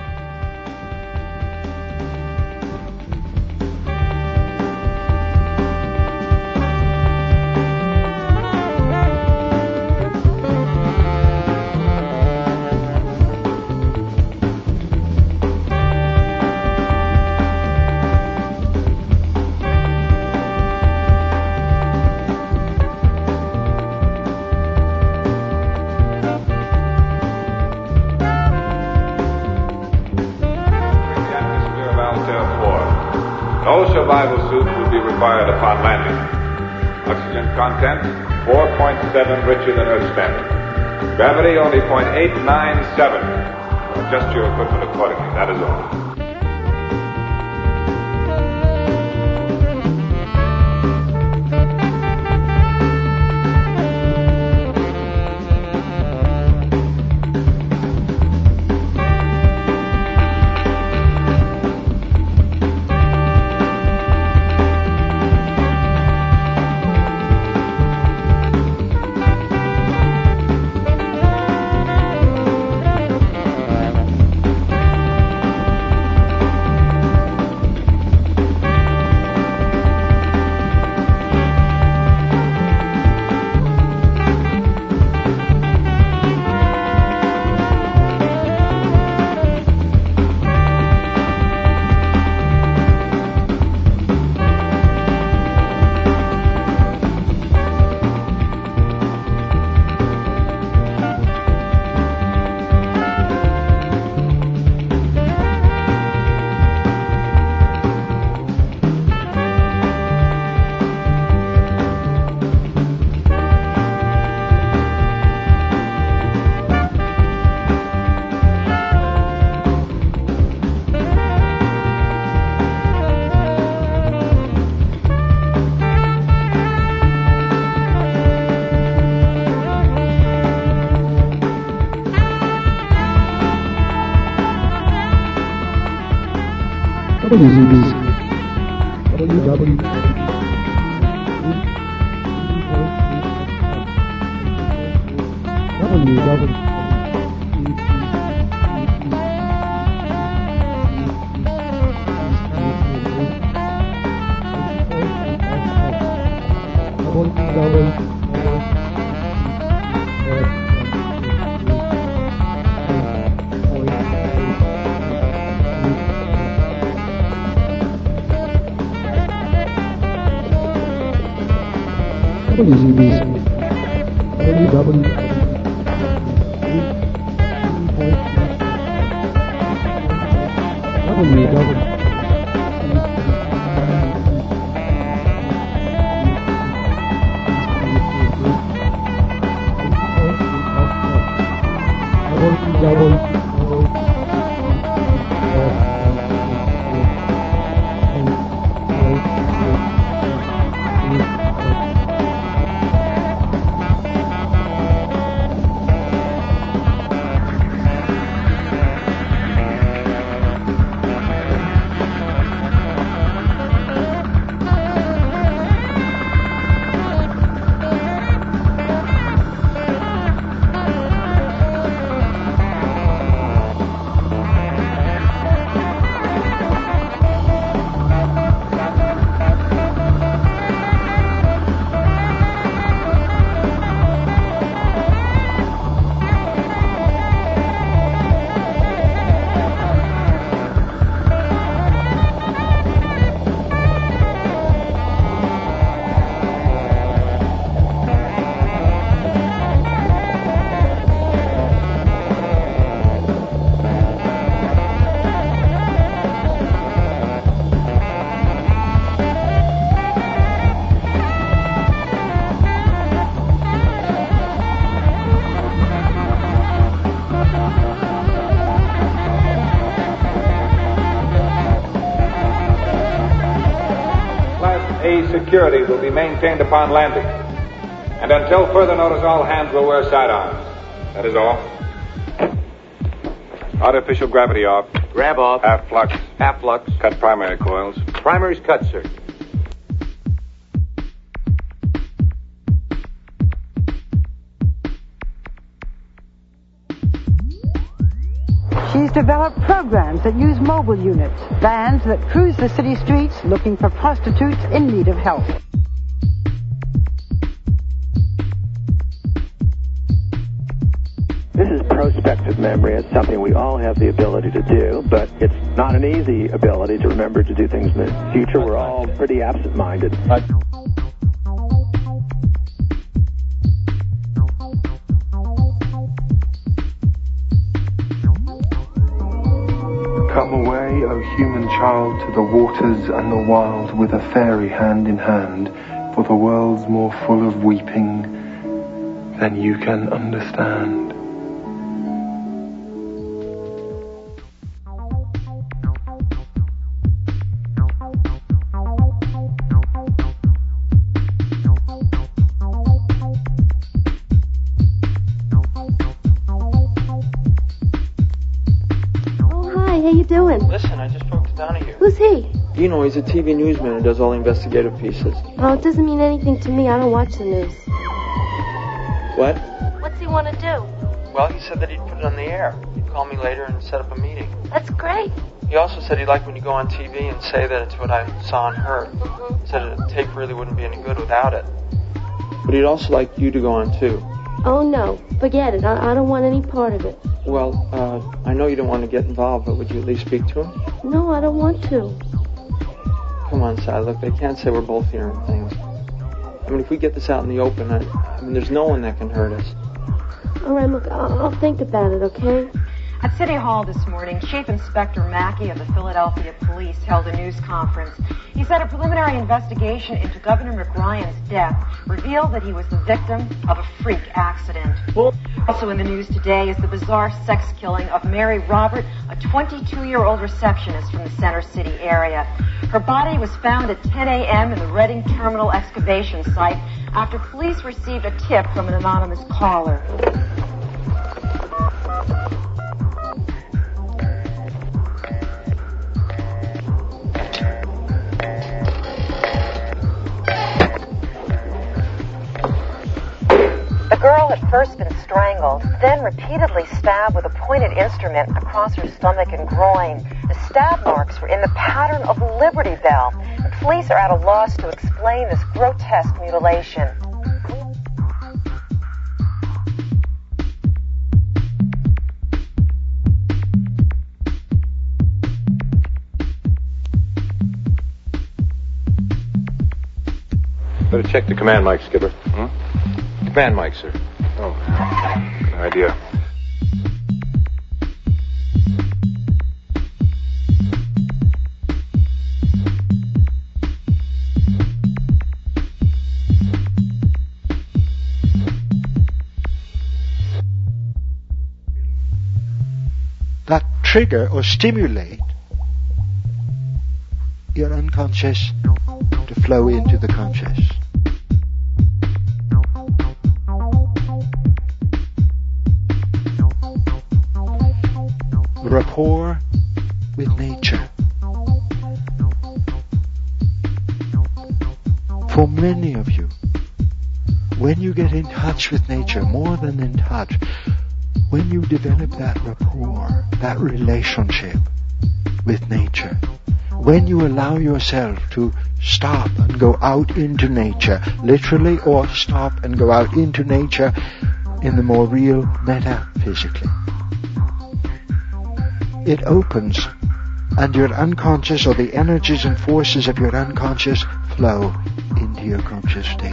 Survival suit would be required upon landing. Oxygen content four point seven richer than Earth standard. Gravity only zero point eight nine seven. Adjust your equipment accordingly, that is all. W Z B W W W W W Z B W W W W Security will be maintained upon landing. And until further notice, all hands will wear sidearms. That is all. Artificial gravity off. Grab off. Half flux. Half flux. Cut primary coils. Primary's cut, sir. He's developed programs that use mobile units, vans that cruise the city streets looking for prostitutes in need of help. This is prospective memory. It's something we all have the ability to do, but it's not an easy ability to remember to do things in the future. We're all pretty absent-minded. Come away, O human child, to the waters and the wild, with a fairy hand in hand, for the world's more full of weeping than you can understand. Listen, I just spoke to Donahue. Who's he? You know, he's a T V newsman who does all the investigative pieces. Oh, it doesn't mean anything to me. I don't watch the news. What? What's he want to do? Well, he said that he'd put it on the air. He'd call me later and set up a meeting. That's great. He also said he'd like when you go on T V and say that it's what I saw and heard. Mm-hmm. Said a tape really wouldn't be any good without it. But he'd also like you to go on, too. Oh, no. Forget it. I, I don't want any part of it. Well, uh, I know you don't want to get involved, but would you at least speak to him? No, I don't want to. Come on, Si. Look, they can't say we're both hearing things. I mean, if we get this out in the open, I, I mean, there's no one that can hurt us. All right, look, I'll, I'll think about it, okay? At City Hall this morning, Chief Inspector Mackey of the Philadelphia Police held a news conference. He said a preliminary investigation into Governor McRyan's death revealed that he was the victim of a freak accident. Also in the news today is the bizarre sex killing of Mary Robert, a twenty-two-year-old receptionist from the Center City area. Her body was found at ten a.m. in the Reading Terminal excavation site after police received a tip from an anonymous caller. The girl had first been strangled, then repeatedly stabbed with a pointed instrument across her stomach and groin. The stab marks were in the pattern of Liberty Bell. The police are at a loss to explain this grotesque mutilation. Better check the command mic, Skipper. Hmm? Command mic, sir. Oh, good idea. That trigger or stimulate your unconscious to flow into the conscious. Rapport with nature. For many of you, when you get in touch with nature, more than in touch, when you develop that rapport, that relationship with nature, when you allow yourself to stop and go out into nature, literally, or stop and go out into nature in the more real metaphysically, it opens, and your unconscious, or the energies and forces of your unconscious, flow into your conscious state.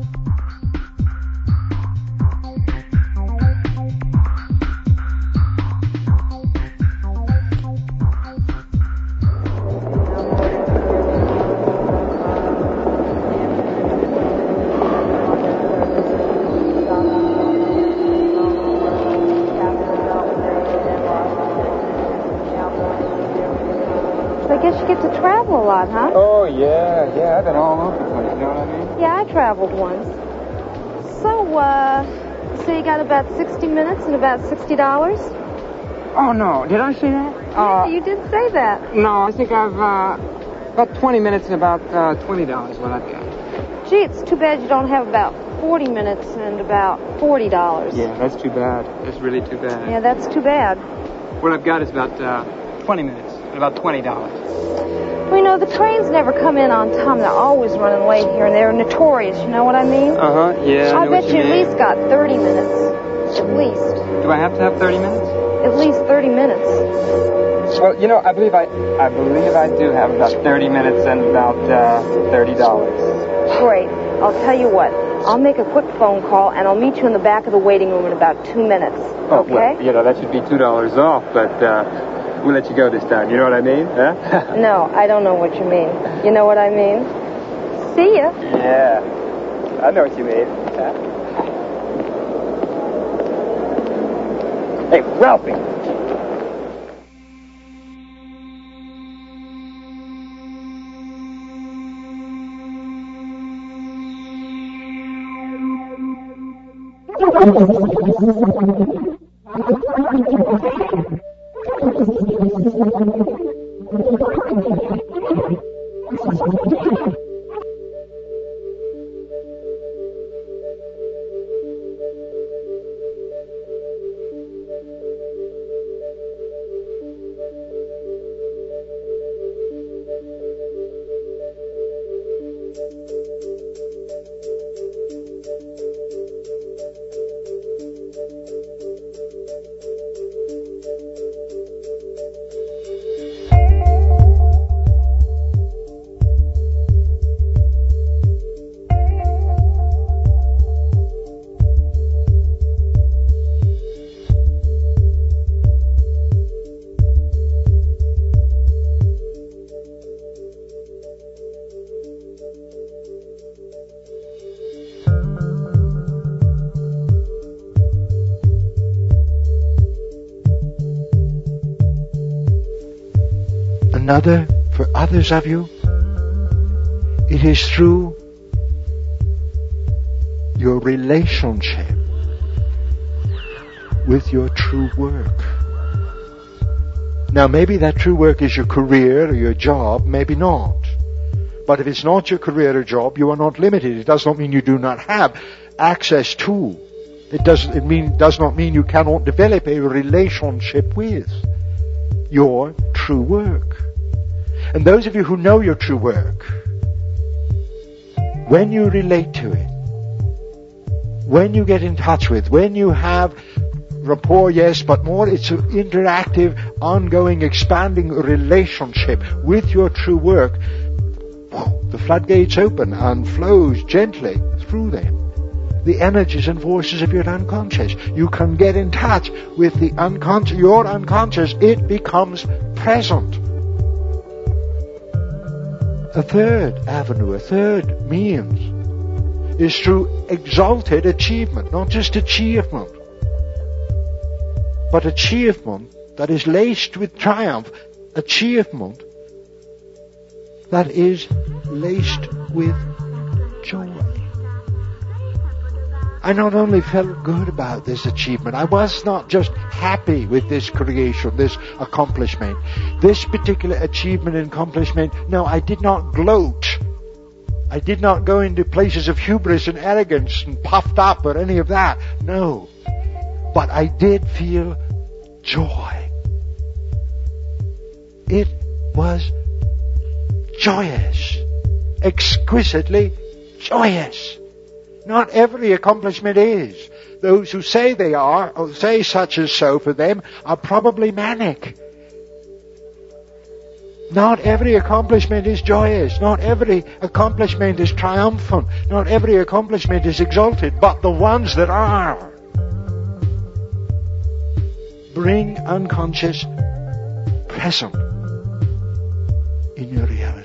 Huh? Oh, yeah, yeah, I've been all over the place, you know what I mean? Yeah, I traveled once. So, uh, so you got about sixty minutes and about sixty dollars? Oh, no, did I say that? Yeah, uh, you did say that. No, I think I've, uh, about twenty minutes and about, uh, twenty dollars what I've got. Gee, it's too bad you don't have about forty minutes and about forty dollars. Yeah, that's too bad. That's really too bad. Yeah, that's too bad. What I've got is about uh, twenty minutes, about twenty dollars. Well, you know, the trains never come in on time. They're always running late here, and they're notorious, you know what I mean? Uh-huh, yeah, I I know bet what you you at mean. least got thirty minutes. At least. Do I have to have thirty minutes? At least thirty minutes. Well, you know, I believe I, I believe I do have about thirty minutes and about uh, thirty dollars. Great. I'll tell you what. I'll make a quick phone call, and I'll meet you in the back of the waiting room in about two minutes. Oh, okay? well, you know, that should be two dollars off, but uh, we'll let you go this time. You know what I mean? Huh? No, I don't know what you mean. You know what I mean? See ya. Yeah. I know what you mean. Huh? Hey, Ralphie. Another, for others of you, it is through your relationship with your true work. Now, maybe that true work is your career or your job, maybe not. But if it's not your career or job, you are not limited. It does not mean you do not have access to. It does, it mean, does not mean you cannot develop a relationship with your true work. And those of you who know your true work, when you relate to it, when you get in touch with, when you have rapport, yes, but more it's an interactive, ongoing, expanding relationship with your true work, the floodgates open and flows gently through them. The energies and voices of your unconscious. You can get in touch with the unconscious, your unconscious. It becomes present. A third avenue, a third means is through exalted achievement, not just achievement, but achievement that is laced with triumph, achievement that is laced with joy. I not only felt good about this achievement, I was not just happy with this creation, this accomplishment, this particular achievement and accomplishment. No, I did not gloat. I did not go into places of hubris and arrogance and puffed up or any of that. No. But I did feel joy. It was joyous. Exquisitely joyous. Not every accomplishment is. Those who say they are, or say such as so for them, are probably manic. Not every accomplishment is joyous. Not every accomplishment is triumphant. Not every accomplishment is exalted. But the ones that are bring unconscious present in your reality.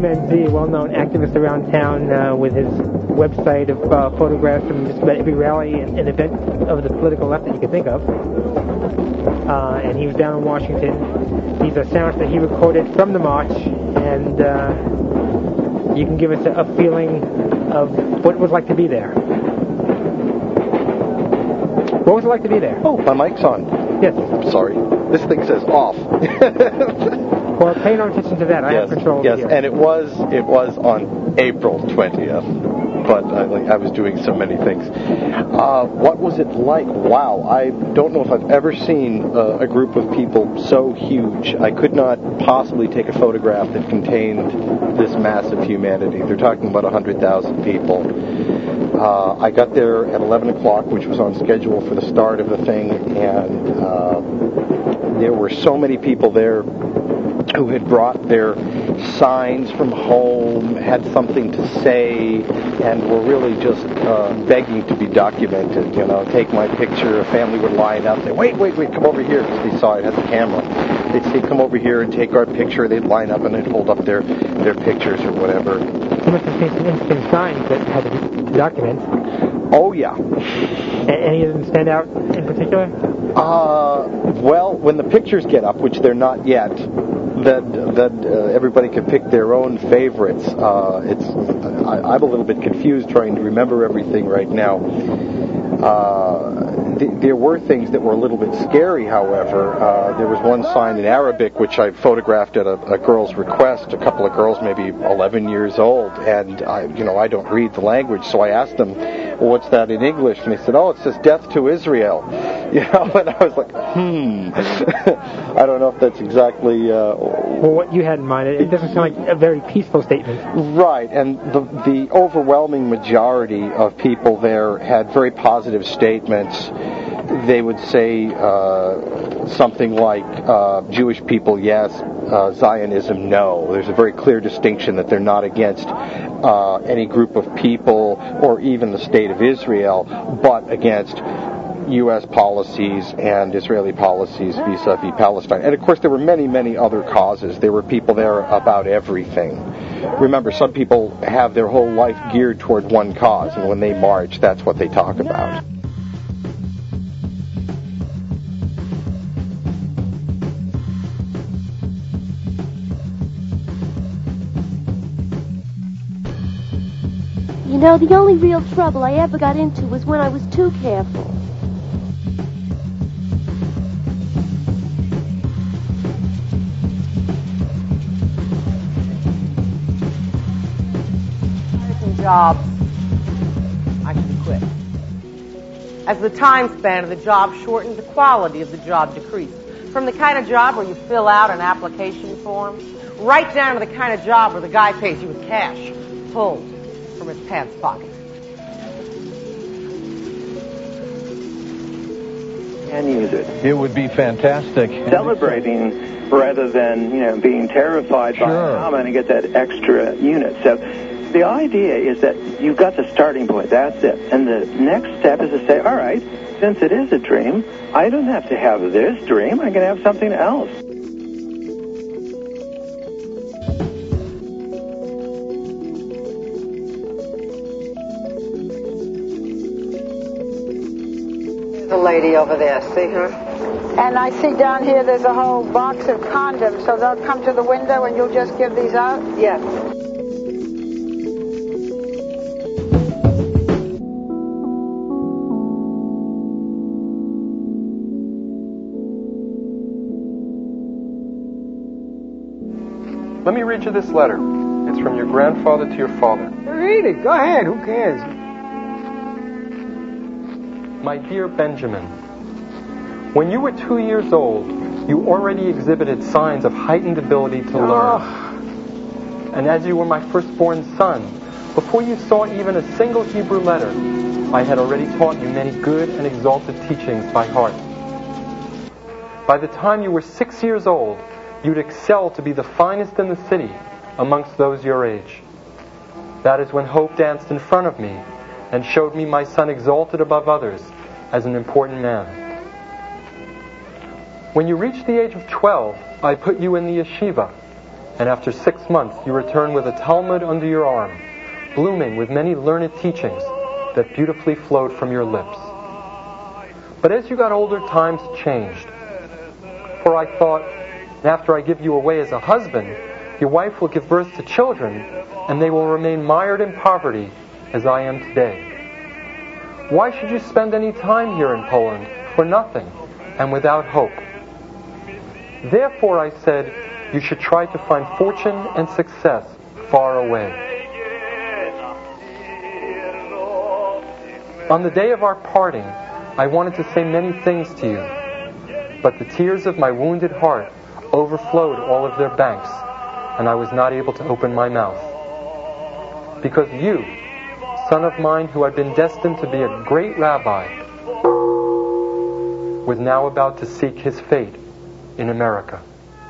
Manzi, a well-known activist around town uh, with his website of uh, photographs from just about every rally and, and event of the political left that you could think of. Uh, and he was down in Washington. These are sounds that he recorded from the march, and uh, you can give us a, a feeling of what it was like to be there. What was it like to be there? Oh, my mic's on. Yes. Sorry. This thing says off. Well, pay no attention to that. I yes, have control Yes, here. and it was it was on April twentieth, but I, like, I was doing so many things. Uh, what was it like? Wow, I don't know if I've ever seen uh, a group of people so huge. I could not possibly take a photograph that contained this massive humanity. They're talking about one hundred thousand people. Uh, I got there at eleven o'clock, which was on schedule for the start of the thing, and uh, there were so many people there who had brought their signs from home, had something to say, and were really just uh, begging to be documented. You know, take my picture. A family would line up, say, wait, wait, wait, come over here, because they saw I had the camera. They'd say, come over here and take our picture. They'd line up and they'd hold up their, their pictures or whatever. You must have seen some interesting signs that had to be documented. Oh, yeah. A- any of them stand out in particular? Uh, well, when the pictures get up, which they're not yet, that that uh, everybody can pick their own favorites. Uh, it's I, I'm a little bit confused trying to remember everything right now. Uh, th- there were things that were a little bit scary, however. Uh, there was one sign in Arabic which I photographed at a, a girl's request. A couple of girls, maybe eleven years old, and I, you know, I don't read the language, so I asked them, well, what's that in English? And they said, oh, it says death to Israel. You know, and I was like, hmm. I don't know if that's exactly... Uh, well, what you had in mind, it doesn't sound like a very peaceful statement. Right, and the, the overwhelming majority of people there had very positive statements. They would say uh, something like, uh, Jewish people, yes, uh, Zionism, no. There's a very clear distinction that they're not against uh, any group of people or even the state of Israel, but against U S policies and Israeli policies vis-a-vis Palestine. And of course there were many, many other causes. There were people there about everything. Remember, some people have their whole life geared toward one cause, and when they march, that's what they talk about. You know, the only real trouble I ever got into was when I was too careful. Jobs, I should quit. As the time span of the job shortened, the quality of the job decreased. From the kind of job where you fill out an application form, right down to the kind of job where the guy pays you with cash, pulled from his pants pocket. And use it. It would be fantastic. Celebrating rather than, you know, being terrified Sure. by how I'm going to get that extra unit. So the idea is that you've got the starting point. That's it. And the next step is to say, all right, since it is a dream, I don't have to have this dream. I can have something else. The lady over there, see her? And I see down here there's a whole box of condoms, so they'll come to the window and you'll just give these out? Yes. Let me read you this letter. It's from your grandfather to your father. Read it. Go ahead. Who cares? My dear Benjamin, when you were two years old, you already exhibited signs of heightened ability to learn. Oh. And as you were my firstborn son, before you saw even a single Hebrew letter, I had already taught you many good and exalted teachings by heart. By the time you were six years old, you'd excel to be the finest in the city amongst those your age. That is when hope danced in front of me and showed me my son exalted above others as an important man. When you reached the age of twelve, I put you in the yeshiva, and after six months you return with a Talmud under your arm, blooming with many learned teachings that beautifully flowed from your lips. But as you got older, times changed. For I thought, after I give you away as a husband, your wife will give birth to children, and they will remain mired in poverty as I am today. Why should you spend any time here in Poland for nothing and without hope? Therefore, I said, you should try to find fortune and success far away. On the day of our parting, I wanted to say many things to you, but the tears of my wounded heart overflowed all of their banks, and I was not able to open my mouth. Because you, son of mine who had been destined to be a great rabbi, was now about to seek his fate in America.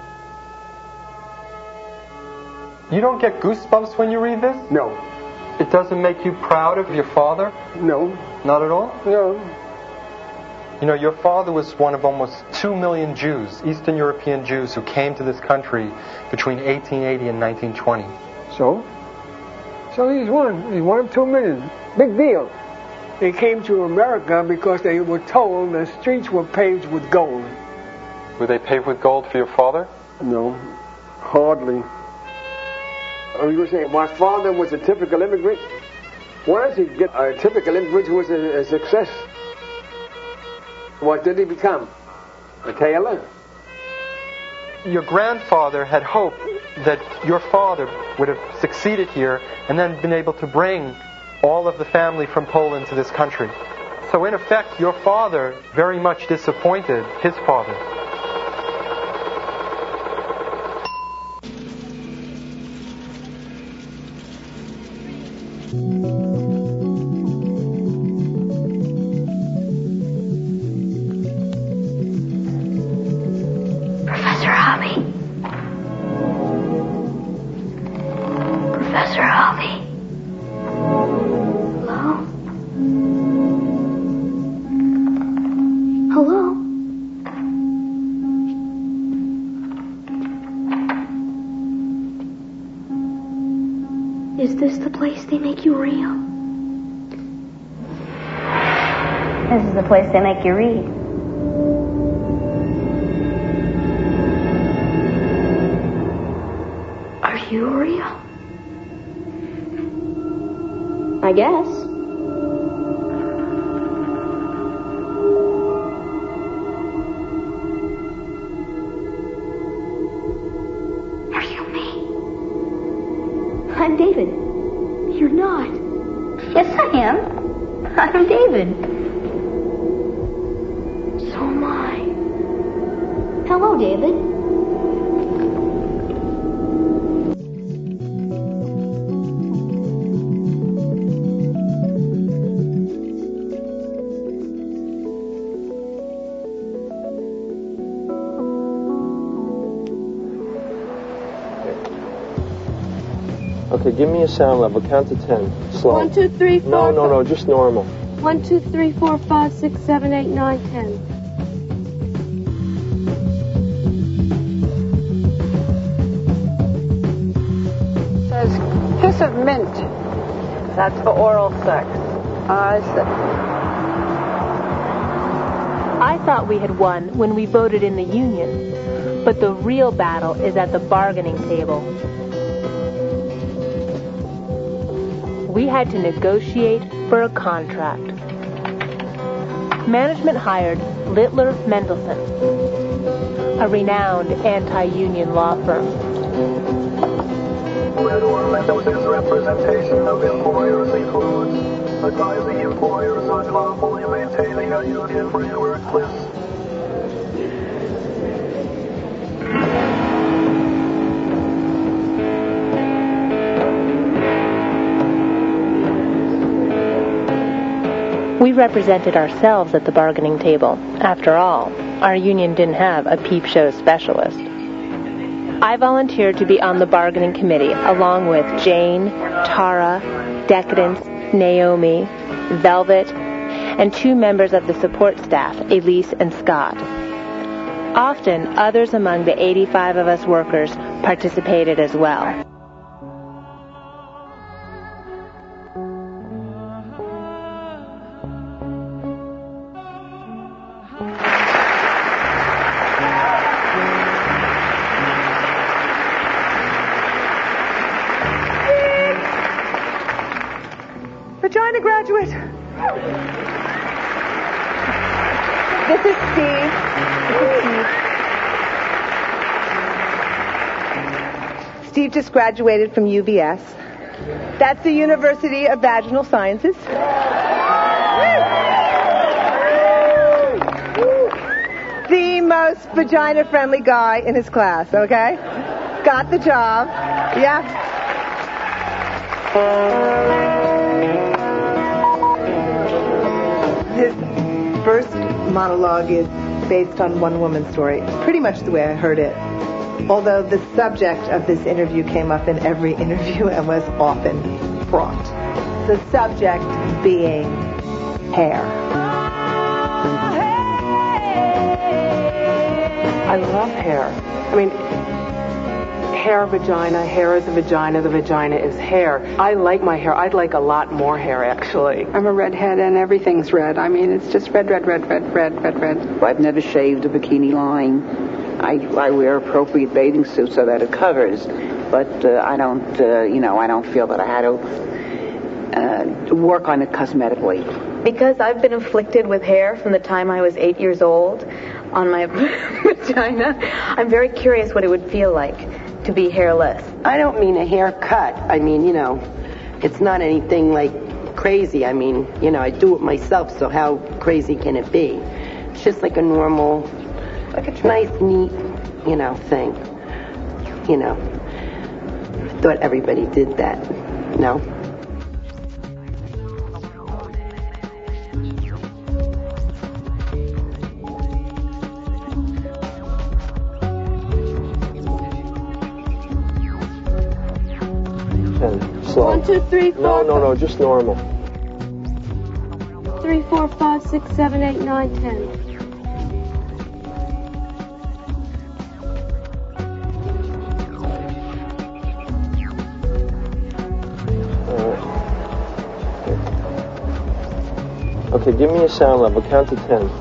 You don't get goosebumps when you read this? No. It doesn't make you proud of your father? No. Not at all? No. You know, your father was one of almost two million Jews, Eastern European Jews, who came to this country between eighteen eighty and nineteen twenty. So? So he's one. He's one of two million. Big deal. They came to America because they were told the streets were paved with gold. Were they paved with gold for your father? No. Hardly. Oh, you were saying my father was a typical immigrant? Why does he get a typical immigrant who was a, a success? What did he become? A tailor? Your grandfather had hoped that your father would have succeeded here and then been able to bring all of the family from Poland to this country. So in effect, your father very much disappointed his father. Professor Hobby. Professor Hobby. Hello? Hello? Is this the place they make you real? This is the place they make you read. Are you real? I guess. Are you me? I'm David. You're not. Yes, I am. I'm David. So am I. Hello, David. Okay, give me a sound level. Count to ten. Slow. One, two, three, four. No, no, no, just normal. One, two, three, four, five, six, seven, eight, nine, ten. It says kiss of mint. That's for oral sex. I see. I thought we had won when we voted in the union, but the real battle is at the bargaining table. We had to negotiate for a contract. Management hired Littler Mendelson, a renowned anti-union law firm. Mendelson's representation of employers includes advising employers on lawfully maintaining a union-free workplace. We represented ourselves at the bargaining table. After all, our union didn't have a peep show specialist. I volunteered to be on the bargaining committee along with Jane, Tara, Decadence, Naomi, Velvet, and two members of the support staff, Elise and Scott. Often, others among the eighty-five of us workers participated as well. Vagina graduate. This is Steve. This is Steve. Steve just graduated from U V S. That's the University of Vaginal Sciences. The most vagina-friendly guy in his class, okay? Got the job. Yeah. His first monologue is based on one woman's story, pretty much the way I heard it. Although the subject of this interview came up in every interview and was often fraught. The subject being hair. I love hair. I mean, hair, vagina, hair is a vagina, the vagina is hair. I like my hair. I'd like a lot more hair, actually. I'm a redhead and everything's red. I mean, it's just red, red, red, red, red, red, red. I've never shaved a bikini line. I, I wear appropriate bathing suits so that it covers, but uh, I don't, uh, you know, I don't feel that I had to uh, work on it cosmetically. Because I've been afflicted with hair from the time I was eight years old on my vagina, I'm very curious what it would feel like to be hairless. I don't mean a haircut. I mean, you know, it's not anything like crazy. I mean, you know, I do it myself, so how crazy can it be? It's just like a normal, like a nice, neat, you know, thing. You know, I thought everybody did that. No? Slow. One, two, three, four. No, no, no, just normal. Three, four, five, six, seven, eight, nine, ten. Alright. Okay, give me a sound level. Count to ten.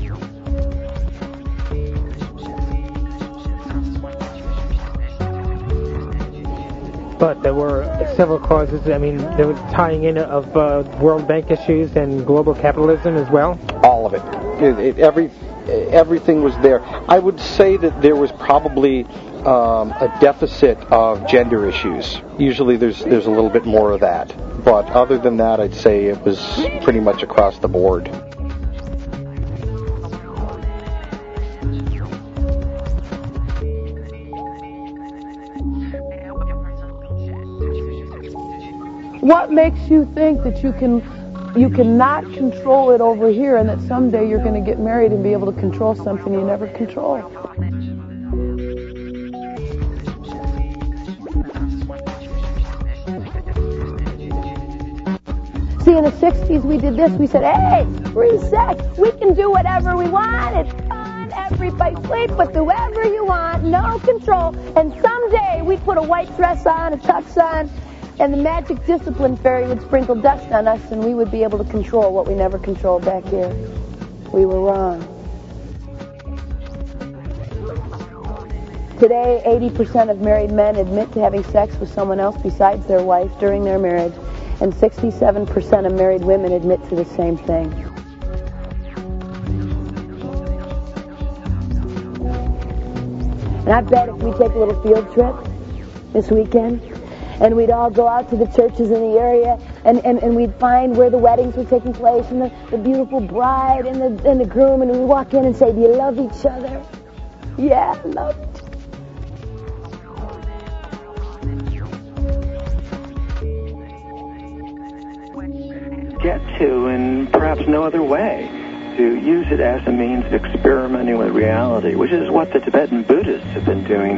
But there were several causes. I mean, there was tying in of uh, World Bank issues and global capitalism as well. All of it. It, it every everything was there. I would say that there was probably um, a deficit of gender issues. Usually, there's there's a little bit more of that. But other than that, I'd say it was pretty much across the board. What makes you think that you can you cannot control it over here and that someday you're going to get married and be able to control something you never control? See, in the sixties we did this. We said, hey, free sex. We can do whatever we want. It's fun. Everybody sleep with whoever you want. No control. And someday we'd put a white dress on, a tux on, and the magic discipline fairy would sprinkle dust on us, and we would be able to control what we never controlled back here. We were wrong. Today, eighty percent of married men admit to having sex with someone else besides their wife during their marriage, and sixty-seven percent of married women admit to the same thing. And I bet if we take a little field trip this weekend, and we'd all go out to the churches in the area, and, and, and we'd find where the weddings were taking place, and the, the beautiful bride and the, and the groom, and we'd walk in and say, do you love each other? Yeah, I love each other. Get to, and perhaps no other way, to use it as a means of experimenting with reality, which is what the Tibetan Buddhists have been doing.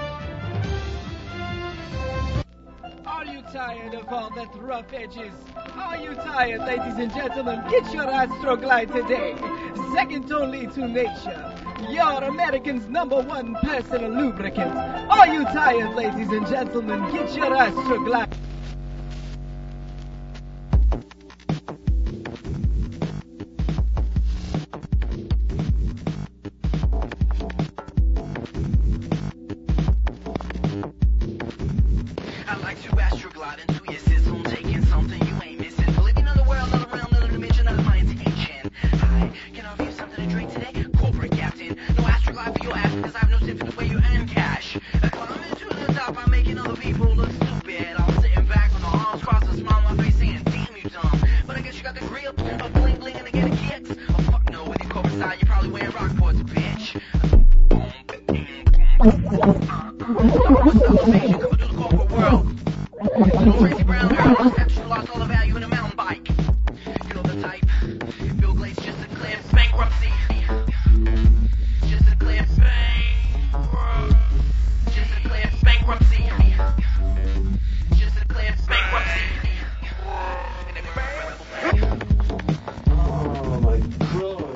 Are you tired of all that rough edges? Are you tired, ladies and gentlemen? Get your Astroglide today. Second only to nature. Your American's number one personal lubricant. Are you tired, ladies and gentlemen? Get your Astroglide. I like to Astroglide into your system, taking something you ain't missing. Living in another world, another realm, another dimension, that is my intention. Hi, can I offer you something to drink today? Corporate captain, no Astroglide for your ass because I have no tip for the way you earn cash. I climb into the top, I'm making other people look stupid. I'm sitting back with my arms crossed, a smile on my face saying, damn you dumb. But I guess you got the grip of bling bling and to get a kicks. Oh fuck no, with your corporate style, you're probably wearing Rockports, bitch. What's up, Invasion? Coming through the corporate world. Little crazy brown girl, extra lost all the value in a mountain bike. You know the type. Bill Gates just declared bankruptcy. Just declared bankruptcy. Just declared bankruptcy. Just declared bankruptcy. Oh my god.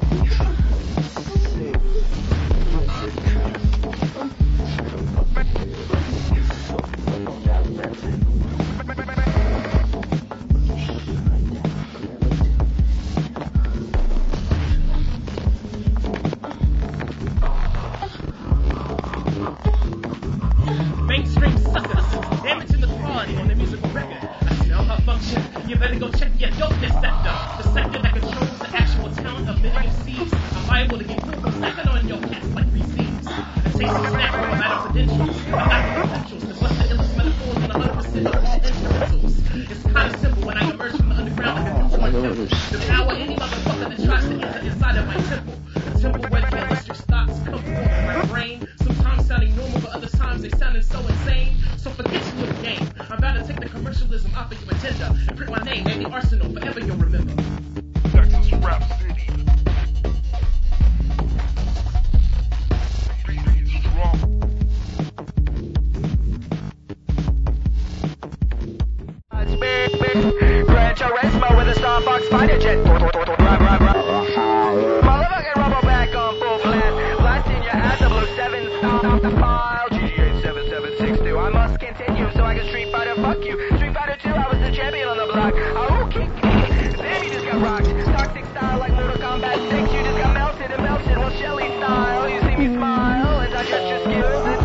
Mainstream suckers, damaging the quality on the musical record. I smell her function. You better go check your dopeness sector. The sector that controls the actual talent of many M Cs. I'm liable to get critical second on your cats like receipts. A tasty snack from a matter of credentials. I got the credentials to bust the illest metaphors on one hundred percent of all instrumentals. It's kind of simple when I emerge from the underground like a control temple. Devour any motherfucker that tries to enter inside of my temple. A temple where the electric thoughts come forth from my brain. Sometimes sounding normal, but other times they sounding so insane. So forget your little game. I'm about to take the commercialism off of your agenda and print my name, maybe Arsenal, forever you'll remember. Texas Rap City. Gran Turismo with a Star Fox fighter jet. Motherfucking rubber back on full blast. Blasting your ass, double oh seven, stop the file. G G eight seven seven six two. I must continue so I can Street Fighter fuck you. Street Fighter two, I was the champion on the block. Oh, kick. Damn, you just got rocked. Toxic style like Mortal Kombat six. You just got melted and melted. Well, Shelly style. You see me smile as I judge your skills.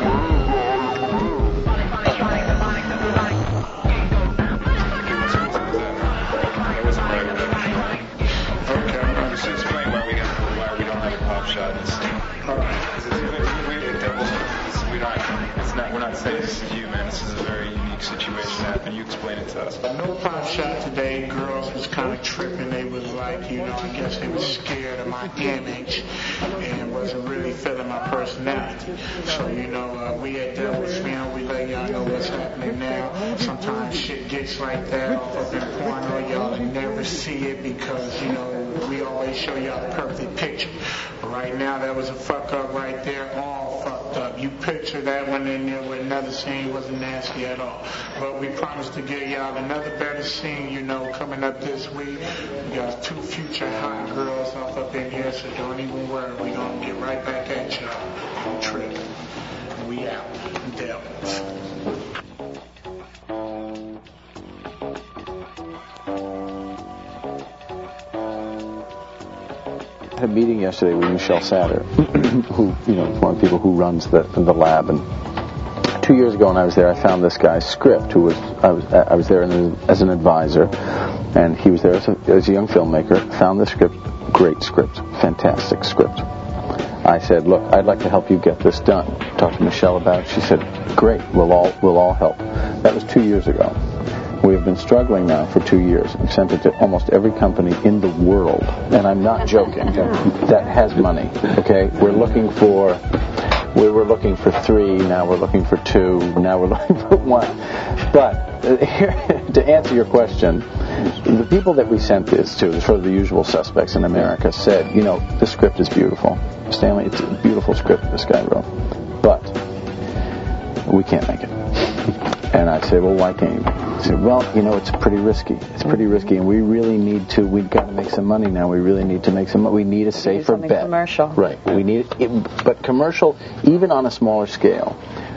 We're not saying this is you, man. This is a very unique situation happened. You explain it to us. No pop shot today. Girls was kind of tripping. They was like, you know, I guess they was scared of my image and wasn't really feeling my personality. So, you know, uh, we at Devil's Film, we let y'all know what's happening now. Sometimes shit gets like that off up in porno. Y'all will never see it because, you know, we always show y'all the perfect picture. But right now, that was a fuck up right there. All fucked up. You picture that one in there with another scene wasn't nasty at all. But we promised to give y'all another better scene, you know, coming up this week. We got two future hot girls off up in here, so don't even worry. We gonna get right back at y'all on Trip. We out. Devils. I had a meeting yesterday with Michelle Satter, who, you know, is one of the people who runs the the lab. And two years ago when I was there, I found this guy's script. Who was I was I was there as an advisor, and he was there as a, as a young filmmaker. Found the script, great script, fantastic script. I said, look, I'd like to help you get this done. Talked to Michelle about it. She said, great, we'll all we'll all help. That was two years ago. We have been struggling now for two years. We've sent it to almost every company in the world, and I'm not joking, that has money, okay? We're looking for, we were looking for three, now we're looking for two, now we're looking for one. But uh, here, to answer your question, the people that we sent this to, sort of the usual suspects in America, said, you know, the script is beautiful. Stanley, it's a beautiful script this guy wrote, but we can't make it. And I'd say, well, why can't you? He'd say, well, you know, it's pretty risky. It's pretty risky, and we really need to, we've got to make some money now. We really need to make some money. We need a safer something bet. commercial. Right. We need it, but commercial, even on a smaller scale.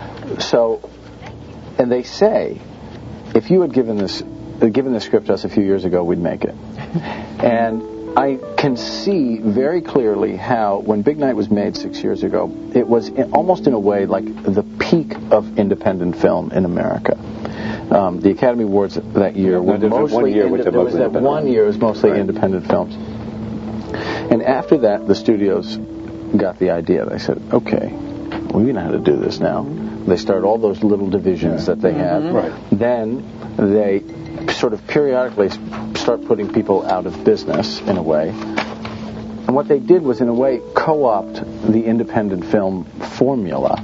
So, and they say, if you had given this, given this script to us a few years ago, we'd make it. And I can see very clearly how, when Big Night was made six years ago, it was in, almost in a way like the peak of independent film in America. Um, the Academy Awards that year were no, mostly one year ind- there was that one year it was mostly right. independent films. And after that, the studios got the idea. They said, "Okay, we know how to do this now." They started all those little divisions that they had. Mm-hmm. Right. Then they sort of periodically start putting people out of business in a way. And what they did was, in a way, co-opt the independent film formula.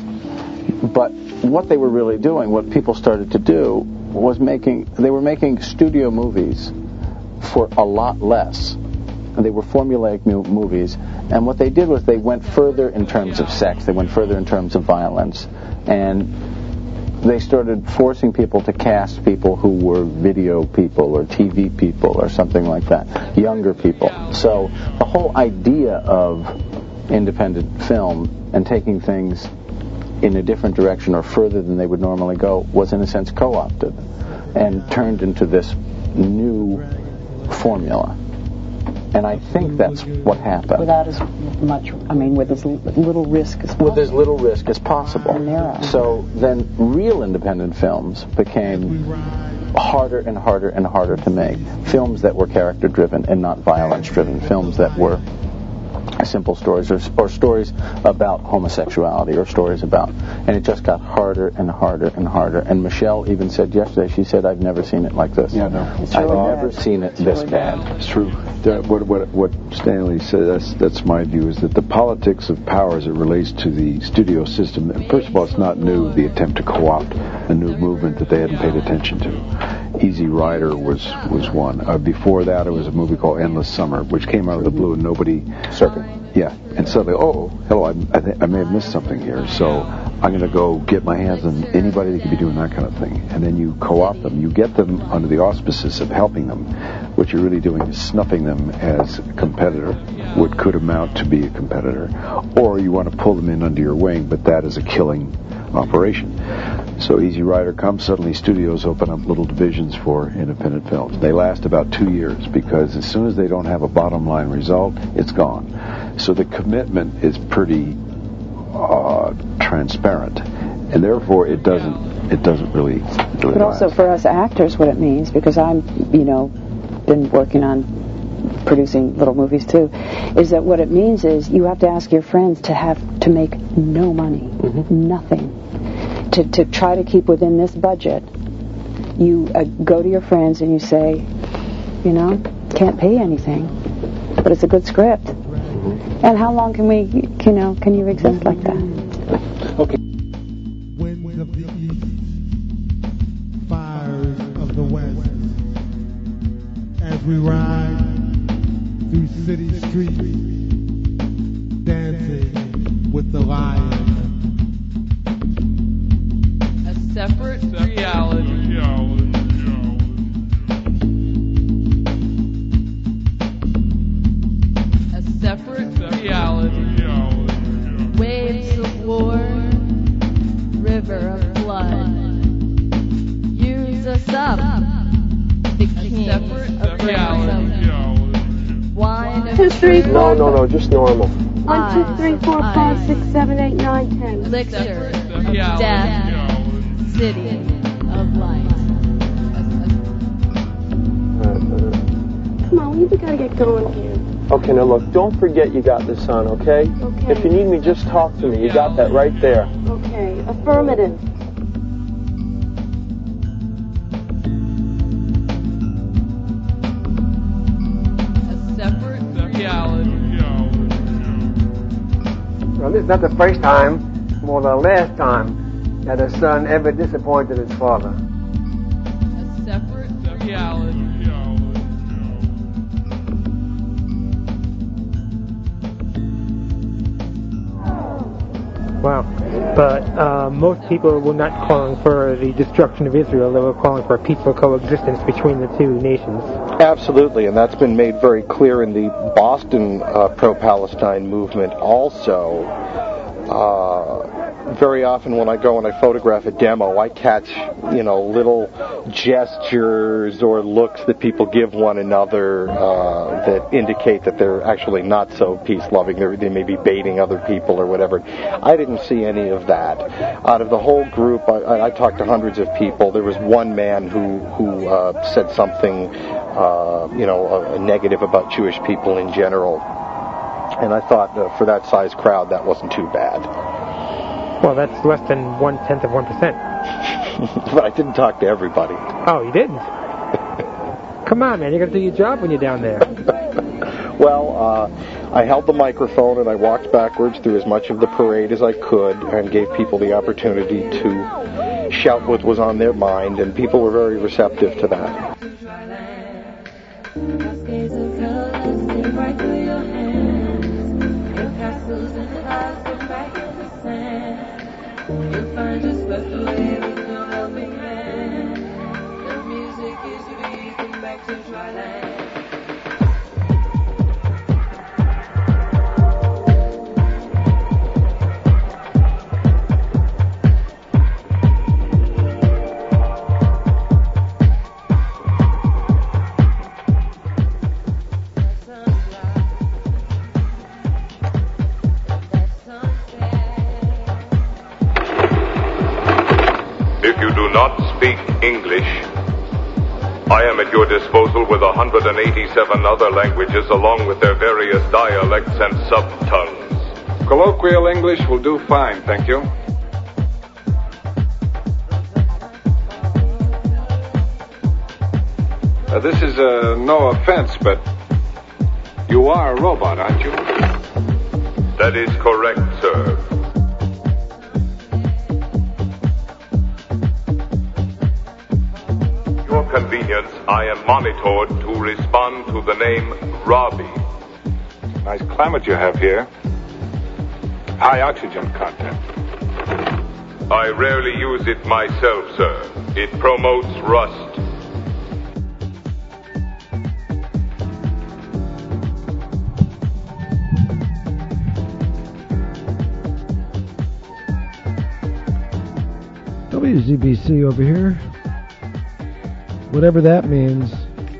But what they were really doing, what people started to do, was making, they were making studio movies for a lot less. And they were formulaic mu- movies. And what they did was they went further in terms of sex. They went further in terms of violence. And they started forcing people to cast people who were video people or T V people or something like that, younger people. So the whole idea of independent film and taking things in a different direction or further than they would normally go was, in a sense, co-opted and turned into this new formula. And I think that's what happened. Without as much, I mean, with as little risk as possible. With as little risk as possible. And there so then real independent films became harder and harder and harder to make. Films that were character-driven and not violence-driven. Films that were simple stories, or, or stories about homosexuality, or stories about, and it just got harder and harder and harder. And Michelle even said yesterday, she said, "I've never seen it like this. Yeah, no, I've really never bad. seen it it's this really bad. bad." It's true. That, what, what, what Stanley said, that's, that's my view, is that the politics of power as it relates to the studio system, first of all, it's not new, the attempt to co-opt a new movement that they hadn't paid attention to. Easy Rider was, was one. Uh, before that, it was a movie called Endless Summer, which came out of the blue, and nobody... Circuit. Yeah, and suddenly, oh, hello, I, I, th- I may have missed something here, so I'm going to go get my hands on anybody that could be doing that kind of thing. And then you co-opt them. You get them under the auspices of helping them. What you're really doing is snuffing them as a competitor, what could amount to be a competitor. Or you want to pull them in under your wing, but that is a killing operation. So Easy Rider comes, suddenly studios open up little divisions for independent films. They last about two years because as soon as they don't have a bottom line result, it's gone. So the commitment is pretty uh, transparent, and therefore it doesn't it doesn't really, really But also last. for us actors, what it means, because I'm, you know, been working on producing little movies too, is that what it means is you have to ask your friends to have to make no money, mm-hmm. nothing. To, to try to keep within this budget, you uh, go to your friends and you say, you know, can't pay anything, but it's a good script. Mm-hmm. And how long can we, you know, can you exist like that? Okay. Winds of the east, fires of the west, as we ride through city streets, dancing with the lions. Separate reality. A separate reality. Waves of war, river of blood. Use us up. The king of reality. Wine of Two, three, four. No, no, no, just normal. One, two, three, four, five, six, seven, eight, nine, ten. Elixir of death. City of light. Come on, we gotta get going here. Okay, now look, don't forget you got this on, okay? Okay. If you need me, just talk to me. You got that right there. Okay, affirmative. A separate reality. Well, this is not the first time, nor the last time, that a son ever disappointed his father. A separate reality. Wow. But uh, most people were not calling for the destruction of Israel. They were calling for a peaceful coexistence between the two nations. Absolutely, and that's been made very clear in the Boston uh, pro-Palestine movement also. Uh, very often when I go and I photograph a demo, I catch, you know, little gestures or looks that people give one another uh, that indicate that they're actually not so peace-loving. They're, they may be baiting other people or whatever. I didn't see any of that. Out of the whole group, I, I talked to hundreds of people. There was one man who, who uh, said something, uh, you know, uh, negative about Jewish people in general. And I thought uh, for that size crowd, that wasn't too bad. Well, that's less than one-tenth of one percent. But I didn't talk to everybody. Oh, you didn't? Come on, man. You got to do your job when you're down there. Well, uh, I held the microphone and I walked backwards through as much of the parade as I could and gave people the opportunity to shout what was on their mind, and people were very receptive to that. English. I am at your disposal with one hundred eighty-seven other languages along with their various dialects and subtongues. Colloquial English will do fine, thank you. Uh, this is uh, no offense, but you are a robot, aren't you? That is correct, sir. Convenience, I am monitored to respond to the name Robbie. Nice climate you have here. High oxygen content. I rarely use it myself, sir. It promotes rust. W Z B C over here. Whatever that means.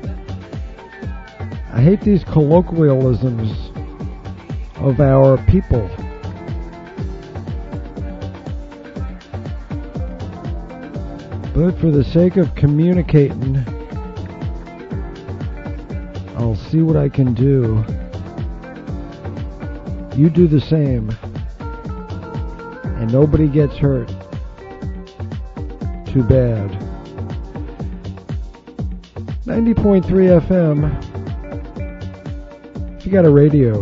I hate these colloquialisms of our people. But for the sake of communicating, I'll see what I can do. You do the same. And nobody gets hurt. Too bad. ninety point three F M. If you got a radio.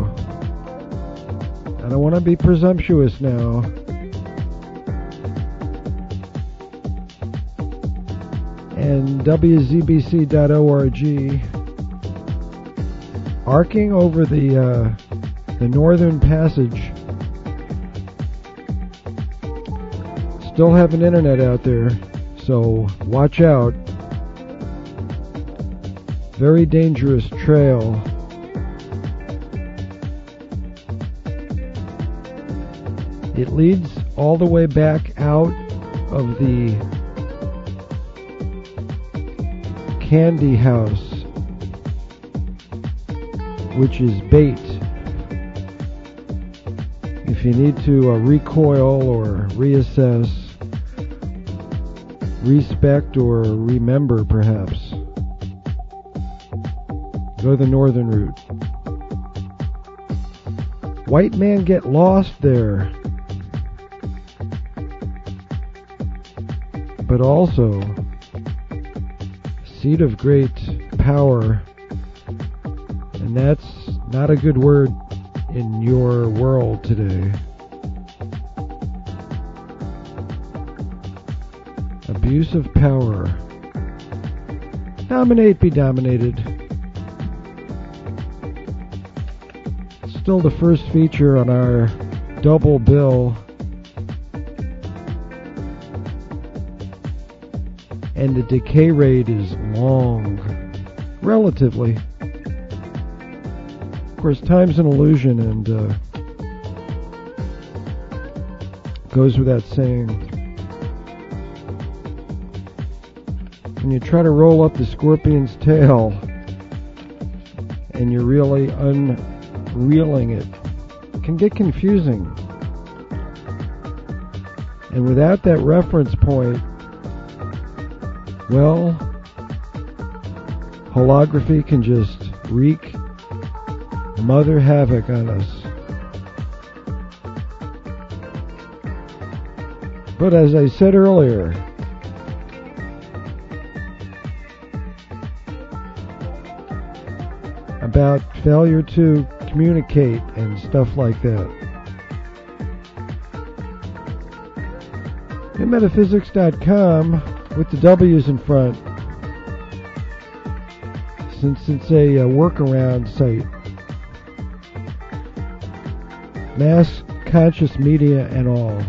I don't want to be presumptuous now. And W Z B C dot org. Arcing over the uh, the Northern Passage. Still have an internet out there, so watch out. Very dangerous trail. It leads all the way back out of the Candy House, which is bait. If you need to uh, recoil or reassess, respect or remember perhaps, go the northern route. White man get lost there. But also, seat of great power. And that's not a good word in your world today. Abuse of power. Dominate, be dominated. Still the first feature on our double bill and the decay rate is long, relatively. Of course, time's an illusion, and uh, goes without saying. When you try to roll up the scorpion's tail, and you're really unreeling it, it can get confusing. And without that reference point, well, holography can just wreak mother havoc on us. But as I said earlier, about failure to communicate and stuff like that. new metaphysics dot com with the W's in front, since it's a, a workaround site. Mass conscious media and all.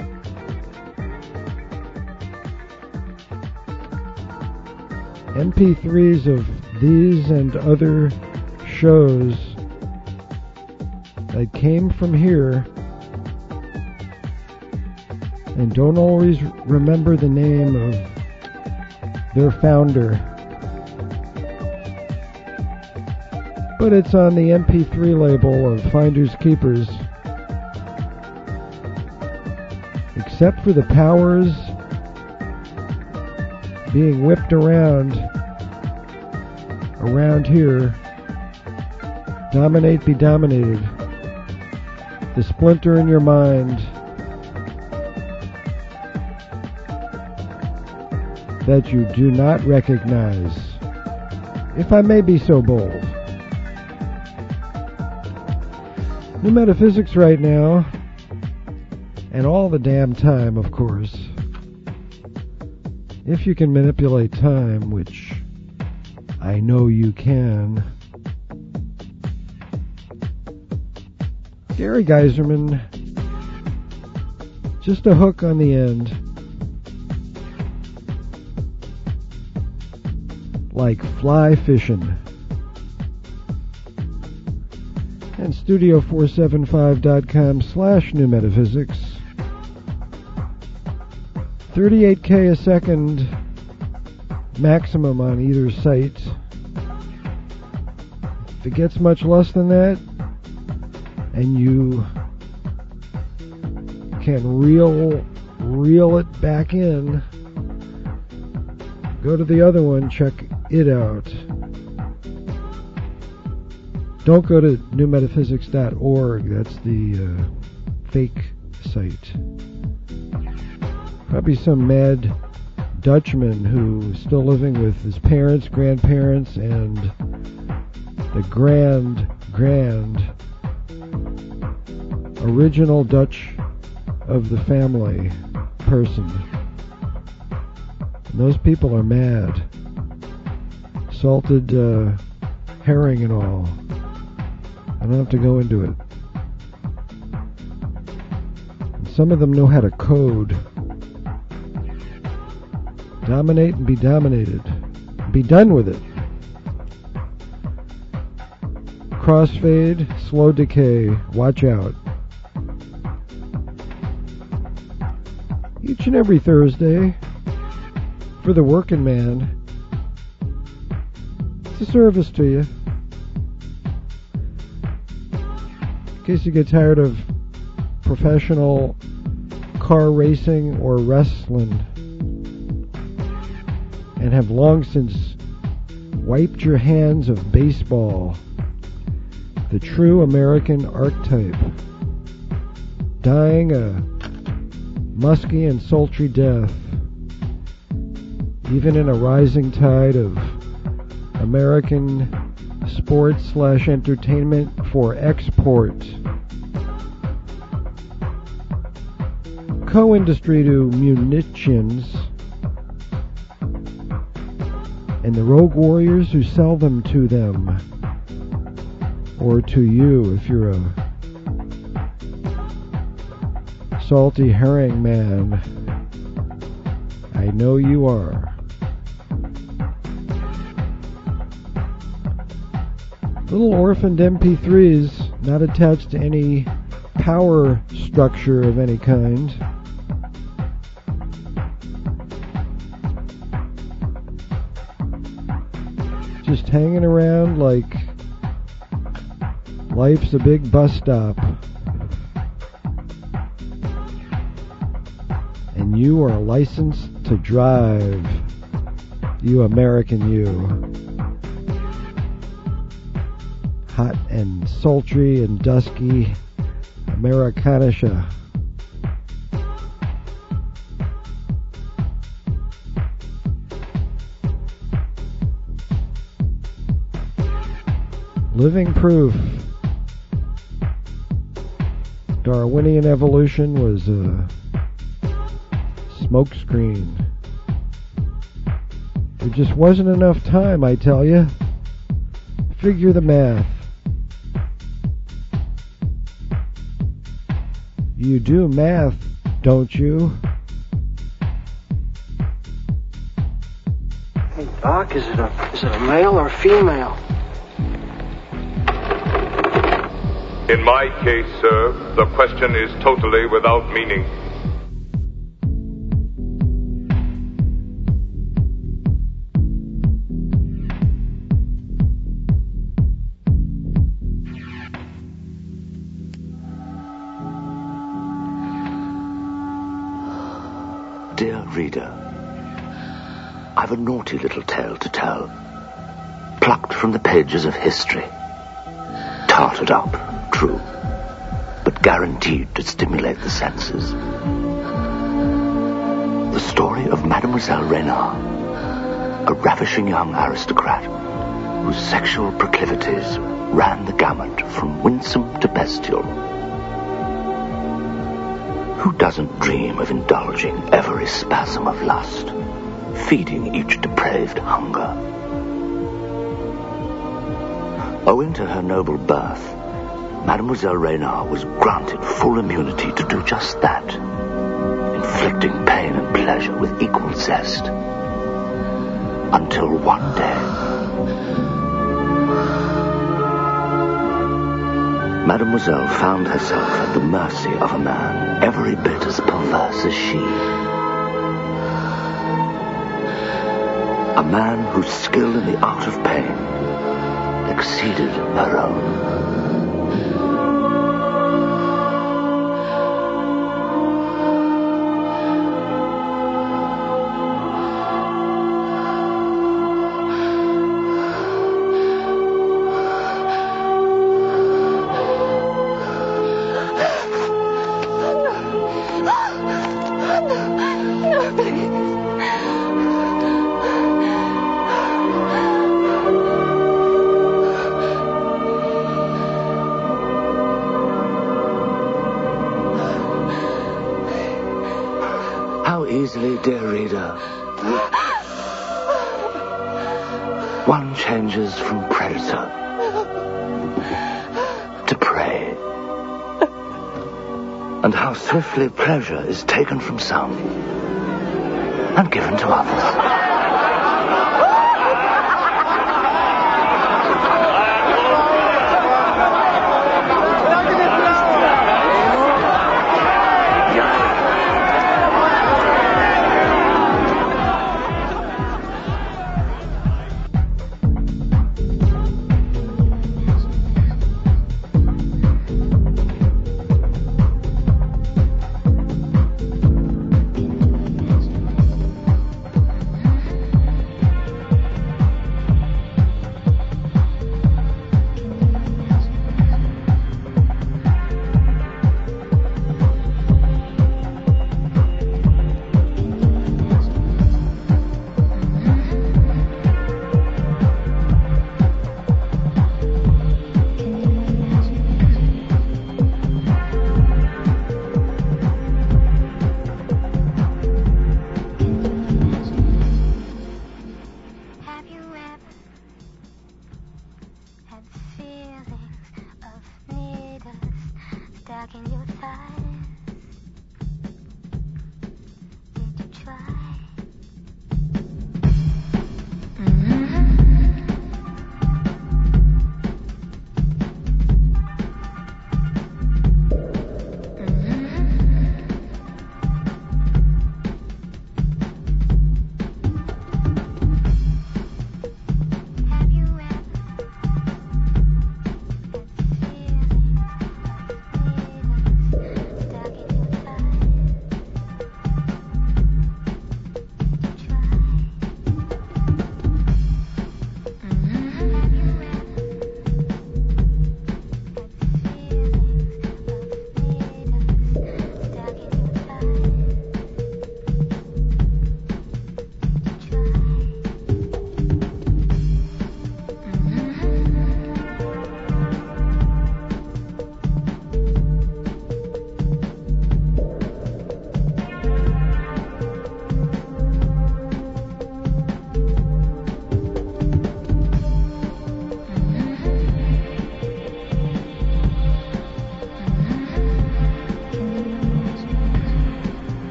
M P threes of these and other shows that came from here and don't always remember the name of their founder, but it's on the M P three label of Finders Keepers. Except for the powers being whipped around around here, dominate, be dominated. The splinter in your mind that you do not recognize, if I may be so bold. New Metaphysics right now, and all the damn time, of course. If you can manipulate time, which I know you can. Gary Geiserman, just a hook on the end, like fly fishing. And studio four seventy-five dot com slash new metaphysics. thirty-eight K a second maximum on either site. If it gets much less than that, and you can reel reel it back in, go to the other one, check it out. Don't go to new metaphysics dot org. That's the uh, fake site. Probably some mad Dutchman who's still living with his parents, grandparents, and the grand, grand original Dutch of the family person. And those people are mad. Salted uh, herring and all. I don't have to go into it. And some of them know how to code. Dominate and be dominated. Be done with it. Crossfade, slow decay, watch out. Each and every Thursday, for the working man, it's a service to you. In case you get tired of professional car racing or wrestling, and have long since wiped your hands of baseball, the true American archetype, dying a musky and sultry death, even in a rising tide of American sports slash entertainment for export. Co-industry to munitions, and the rogue warriors who sell them to them, or to you if you're a salty herring man. I know you are. Little orphaned M P threes, not attached to any power structure of any kind. Just hanging around like life's a big bus stop. And you are licensed to drive. You American you. Hot and sultry and dusky Americanisha. Living proof. Darwinian evolution was a smokescreen. There just wasn't enough time, I tell you. Figure the math. You do math, don't you? Hey, Doc, is it a is it a male or a female? In my case, sir, the question is totally without meaning. Dear reader, I've a naughty little tale to tell, plucked from the pages of history, tarted up, true, but guaranteed to stimulate the senses. The story of Mademoiselle Reynard, a ravishing young aristocrat whose sexual proclivities ran the gamut from winsome to bestial. Who doesn't dream of indulging every spasm of lust, feeding each depraved hunger? Owing to her noble birth, Mademoiselle Reynard was granted full immunity to do just that, inflicting pain and pleasure with equal zest. Until one day, Mademoiselle found herself at the mercy of a man every bit as perverse as she. A man whose skill in the art of pain exceeded her own. Easily, dear reader, one changes from predator to prey, and how swiftly pleasure is taken from some and given to others.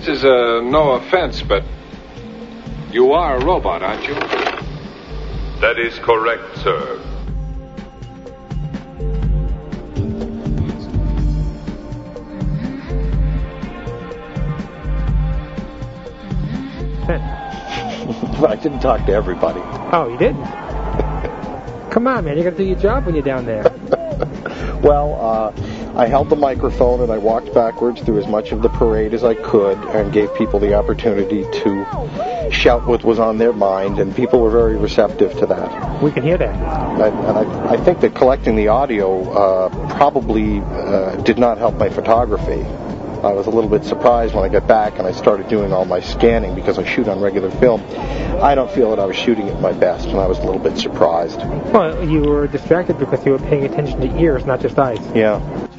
This is uh, no offense, but you are a robot, aren't you? That is correct, sir. I didn't talk to everybody. Oh, you didn't? Come on, man. You got to do your job when you're down there. Well, uh, I held the microphone and I walked backwards through as much of the parade as I could and gave people the opportunity to shout what was on their mind, and people were very receptive to that. We can hear that. I, and I, I think that collecting the audio uh, probably uh, did not help my photography. I was a little bit surprised when I got back and I started doing all my scanning because I shoot on regular film. I don't feel that I was shooting at my best, and I was a little bit surprised. Well, you were distracted because you were paying attention to ears, not just eyes. Yeah.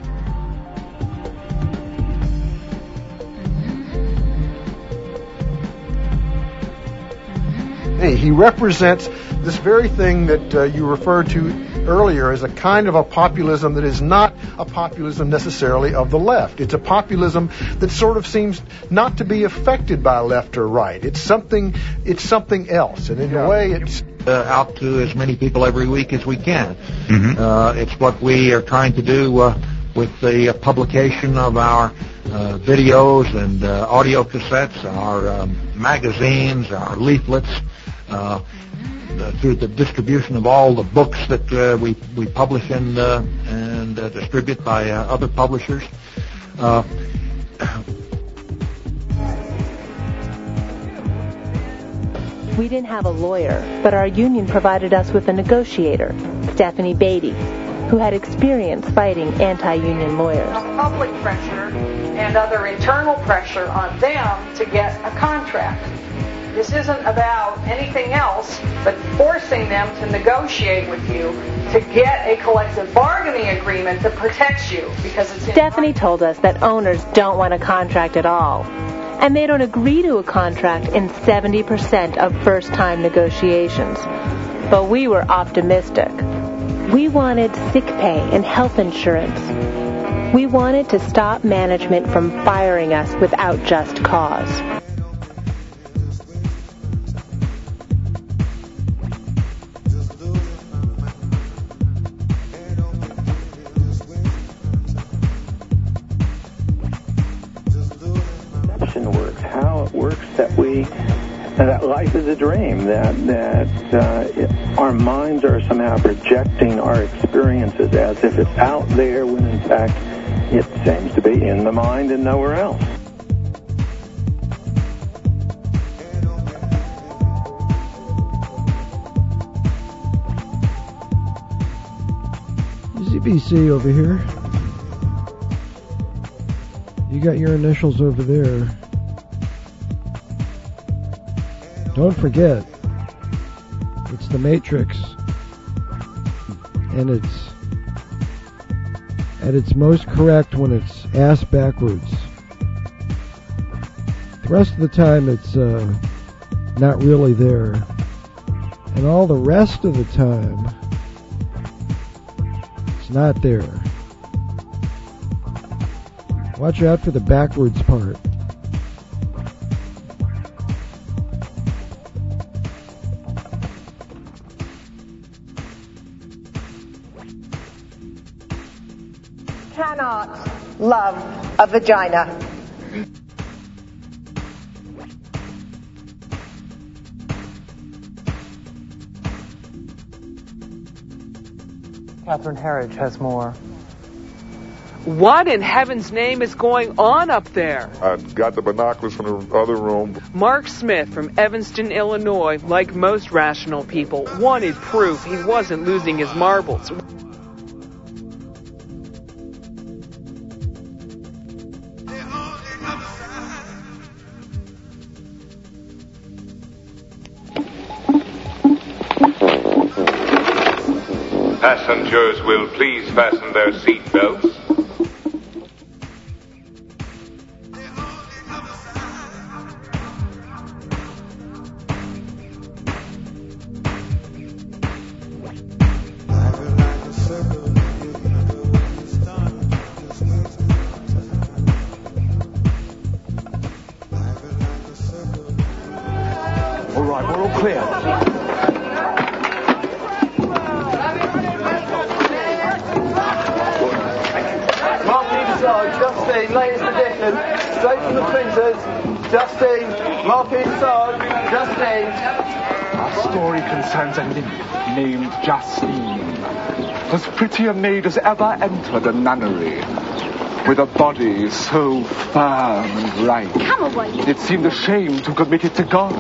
Hey, he represents this very thing that uh, you referred to earlier as a kind of a populism that is not a populism necessarily of the left. It's a populism that sort of seems not to be affected by left or right. It's something, it's something else, and in yeah. a way, it's uh, out to as many people every week as we can. Mm-hmm. Uh, it's what we are trying to do uh, with the uh, publication of our uh, videos and uh, audio cassettes, our um, magazines, our leaflets. Uh, Uh, through the distribution of all the books that uh, we we publish and uh, and uh, distribute by uh, other publishers. Uh, we didn't have a lawyer, but our union provided us with a negotiator, Stephanie Beatty, who had experience fighting anti-union lawyers. Public pressure and other internal pressure on them to get a contract. This isn't about anything else but forcing them to negotiate with you to get a collective bargaining agreement that protects you. Because it's Stephanie told us that owners don't want a contract at all, and they don't agree to a contract in seventy percent of first-time negotiations. But we were optimistic. We wanted sick pay and health insurance. We wanted to stop management from firing us without just cause. Works, how it works that we, that life is a dream, that that uh, it, our minds are somehow projecting our experiences as if it's out there when in fact it seems to be in the mind and nowhere else. Z B C over here. You got your initials over there. Don't forget, it's the Matrix, and it's at its most correct when it's ass backwards. The rest of the time, it's uh, not really there, and all the rest of the time, it's not there. Watch out for the backwards part. Cannot love a vagina. Catherine Herridge has more. What in heaven's name is going on up there? I got the binoculars from the other room. Mark Smith from Evanston, Illinois, like most rational people, wanted proof he wasn't losing his marbles. Passengers will please fasten their seat belts. station. Straight from the printers. Justine, Marquis Sod, Justine. Our story concerns a nymph named Justine. As pretty a maid as ever entered a nunnery. With a body so firm and right. Come away. It seemed a shame to commit it to God.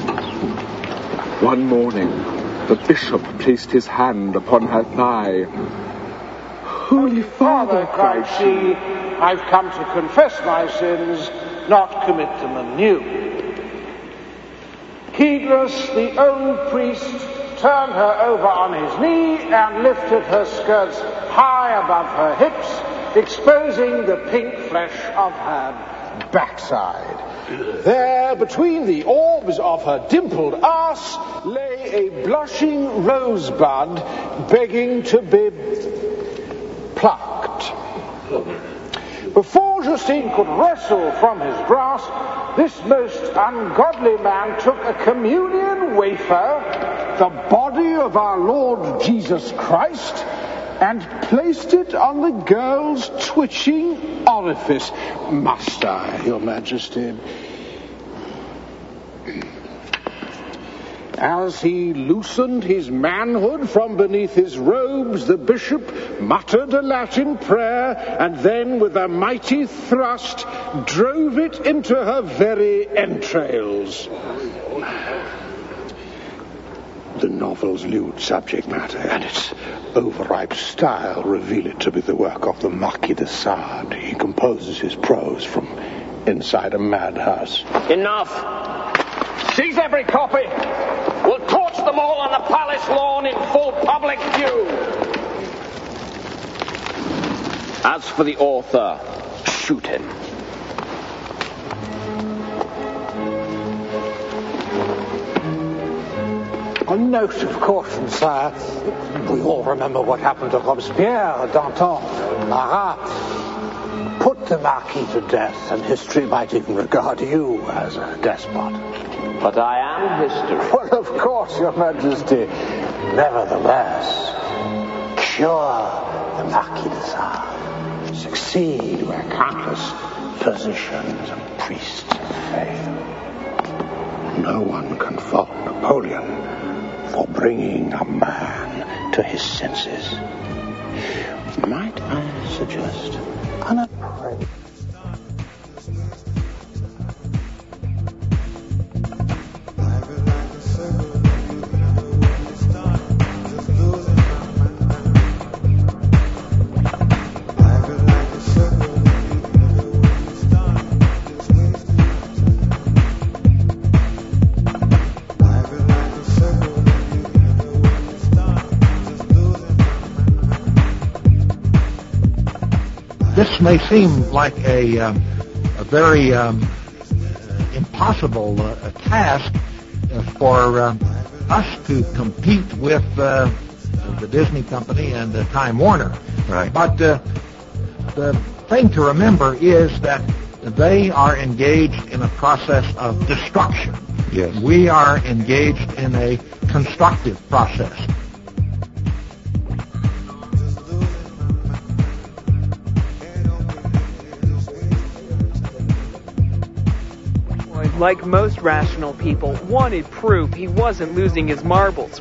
One morning, the bishop placed his hand upon her thigh. Holy Father, cried she, I've come to confess my sins, not commit them anew. Heedless, the old priest turned her over on his knee and lifted her skirts high above her hips, exposing the pink flesh of her backside. There, between the orbs of her dimpled arse, lay a blushing rosebud begging to be plucked. Before Justine could wrestle from his grasp, this most ungodly man took a communion wafer, the body of our Lord Jesus Christ, and placed it on the girl's twitching orifice. Must I, Your Majesty? As he loosened his manhood from beneath his robes, the bishop muttered a Latin prayer, and then, with a mighty thrust, drove it into her very entrails. The novel's lewd subject matter and its overripe style reveal it to be the work of the Marquis de Sade. He composes his prose from inside a madhouse. Enough! Seize every copy! We'll torch them all on the palace lawn in full public view! As for the author, shoot him. A note of caution, sire. We all remember what happened to Robespierre, Danton, Marat. Put the Marquis to death, and history might even regard you as a despot. But I am history. Well, of course, Your Majesty. Nevertheless, cure the Marquis de Sade. Succeed where countless physicians and priests fail. No one can fault Napoleon for bringing a man to his senses. Might I suggest unappraised? This may seem like a, um, a very um, impossible uh, task uh, for uh, us to compete with uh, the Disney Company and uh, Time Warner. Right. But uh, the thing to remember is that they are engaged in a process of destruction. Yes. We are engaged in a constructive process. Like most rational people, wanted proof he wasn't losing his marbles.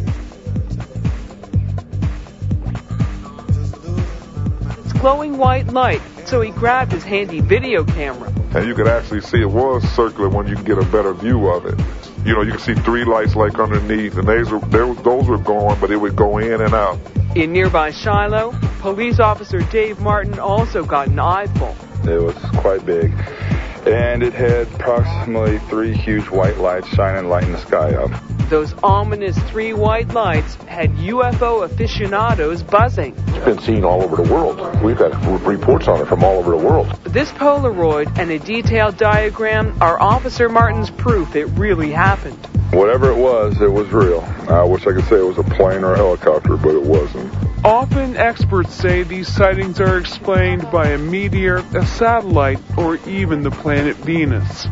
It's glowing white light, so he grabbed his handy video camera. And you could actually see it was circular when you can get a better view of it. You know, you can see three lights like underneath, and those were, those were going, but it would go in and out. In nearby Shiloh, police officer Dave Martin also got an eyeful. It was quite big. And it had approximately three huge white lights shining, lighting the sky up. Those ominous three white lights had U F O aficionados buzzing. It's been seen all over the world. We've got reports on it from all over the world. This Polaroid and a detailed diagram are Officer Martin's proof it really happened. Whatever it was, it was real. I wish I could say it was a plane or a helicopter, but it wasn't. Often experts say these sightings are explained by a meteor, a satellite, or even the planet Venus.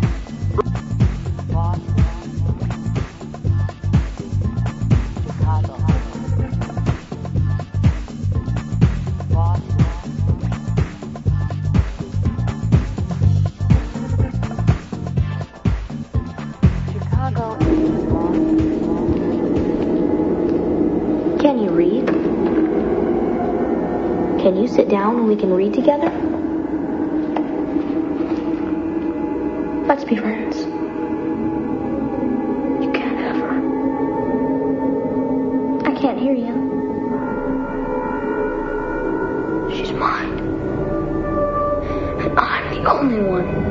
Can you sit down and we can read together? Let's be friends. You can't have her. I can't hear you. She's mine. And I'm the only one.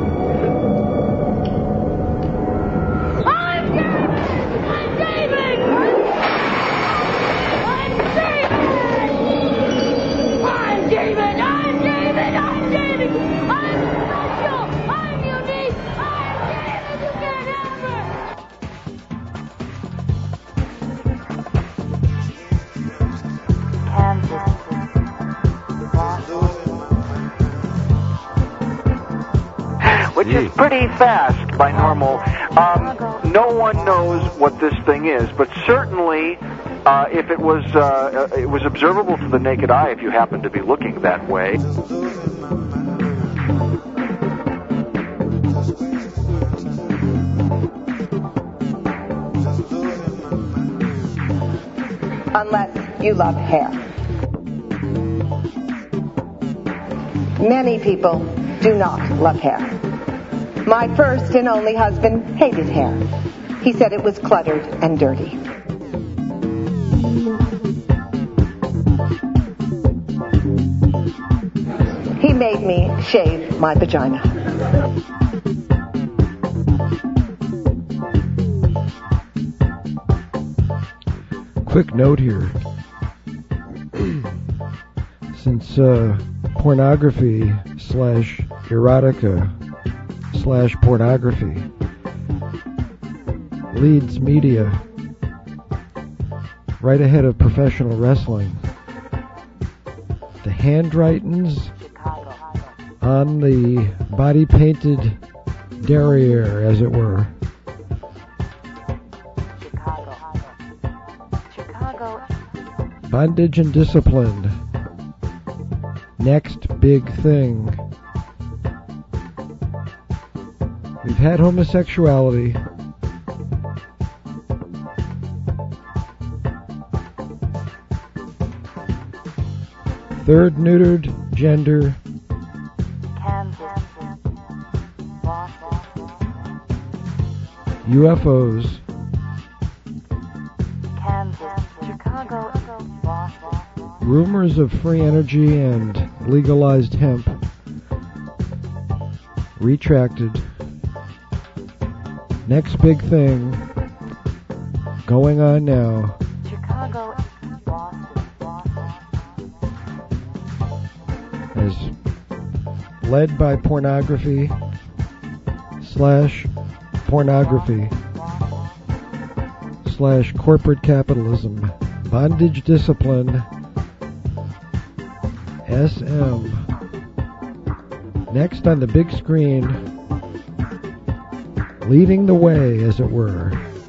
Which is pretty fast by normal. Um, no one knows what this thing is, but certainly uh, if it was uh, it was observable to the naked eye if you happen to be looking that way. Unless you love hair. Many people do not love hair. My first and only husband hated hair. He said it was cluttered and dirty. He made me shave my vagina. Quick note here. Since uh, pornography slash erotica slash pornography leads media right ahead of professional wrestling, the handwritings on the body-painted derriere, as it were, bondage and discipline, next big thing. We've had homosexuality. Third neutered gender. U F Os. Rumors of free energy and legalized hemp. Retracted. Next big thing going on now. Chicago, As led by pornography slash pornography slash corporate capitalism, bondage discipline, S M. Next on the big screen, leading the way, as it were.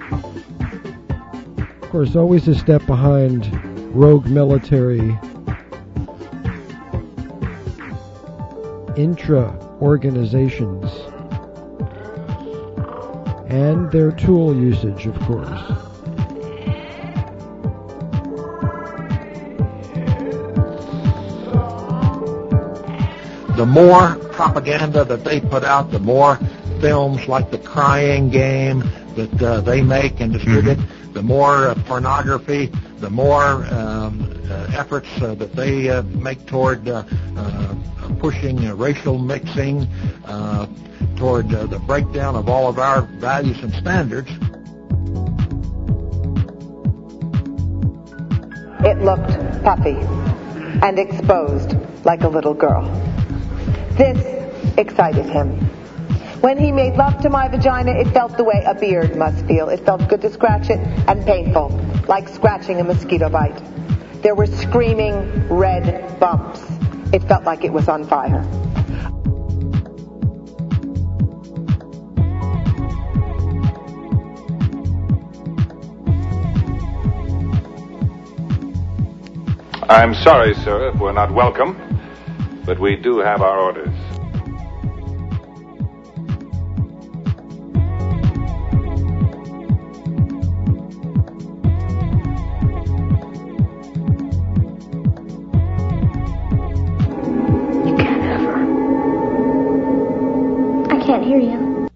Of course, always a step behind rogue military intra-organizations and their tool usage, of course. The more propaganda that they put out, the more films like The Crying Game that uh, they make and distribute, mm-hmm. the more uh, pornography, the more um, uh, efforts uh, that they uh, make toward uh, uh, pushing uh, racial mixing, uh, toward uh, the breakdown of all of our values and standards. It looked puffy and exposed like a little girl. This excited him. When he made love to my vagina, it felt the way a beard must feel. It felt good to scratch it and painful, like scratching a mosquito bite. There were screaming red bumps. It felt like it was on fire. I'm sorry, sir, if we're not welcome, but we do have our orders. Can't hear you.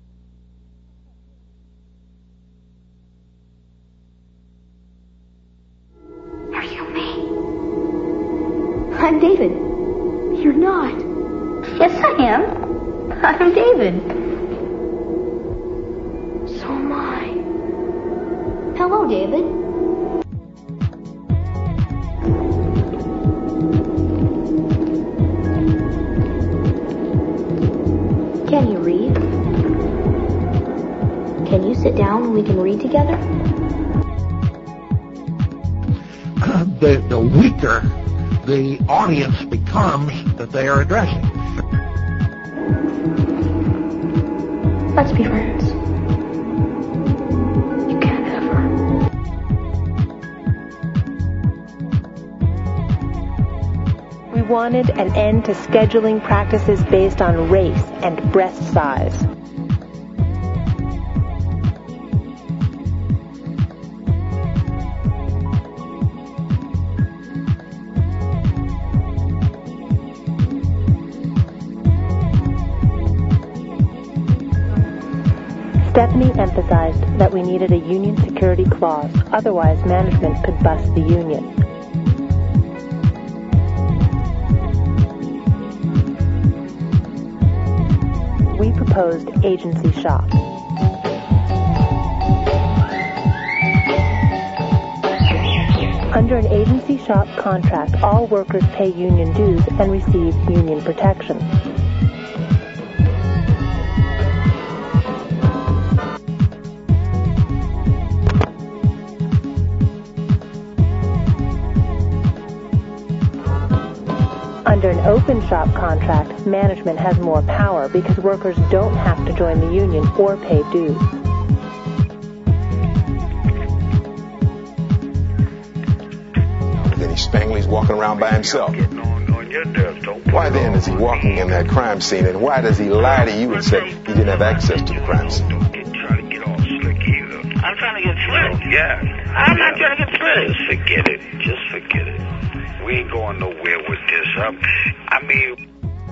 Are you me? I'm David. You're not. Yes, I am. I'm David. So am I. Hello, David. Can you read? Can you sit down and we can read together? the, the weaker the audience becomes that they are addressing. Let's be friends. You can't ever. We wanted an end to scheduling practices based on race and breast size. Stephanie emphasized that we needed a union security clause, otherwise management could bust the union. We proposed agency shop. Under an agency shop contract, all workers pay union dues and receive union protection. Under an open shop contract, management has more power because workers don't have to join the union or pay dues. Then he's Spangley's walking around by himself. Why then is he walking in that crime scene, and why does he lie to you and say he didn't have access to the crime scene? I'm trying to get slick. Yeah. I'm not trying to get slick. Just forget it. Just forget it. We ain't going nowhere with this. Um, I mean...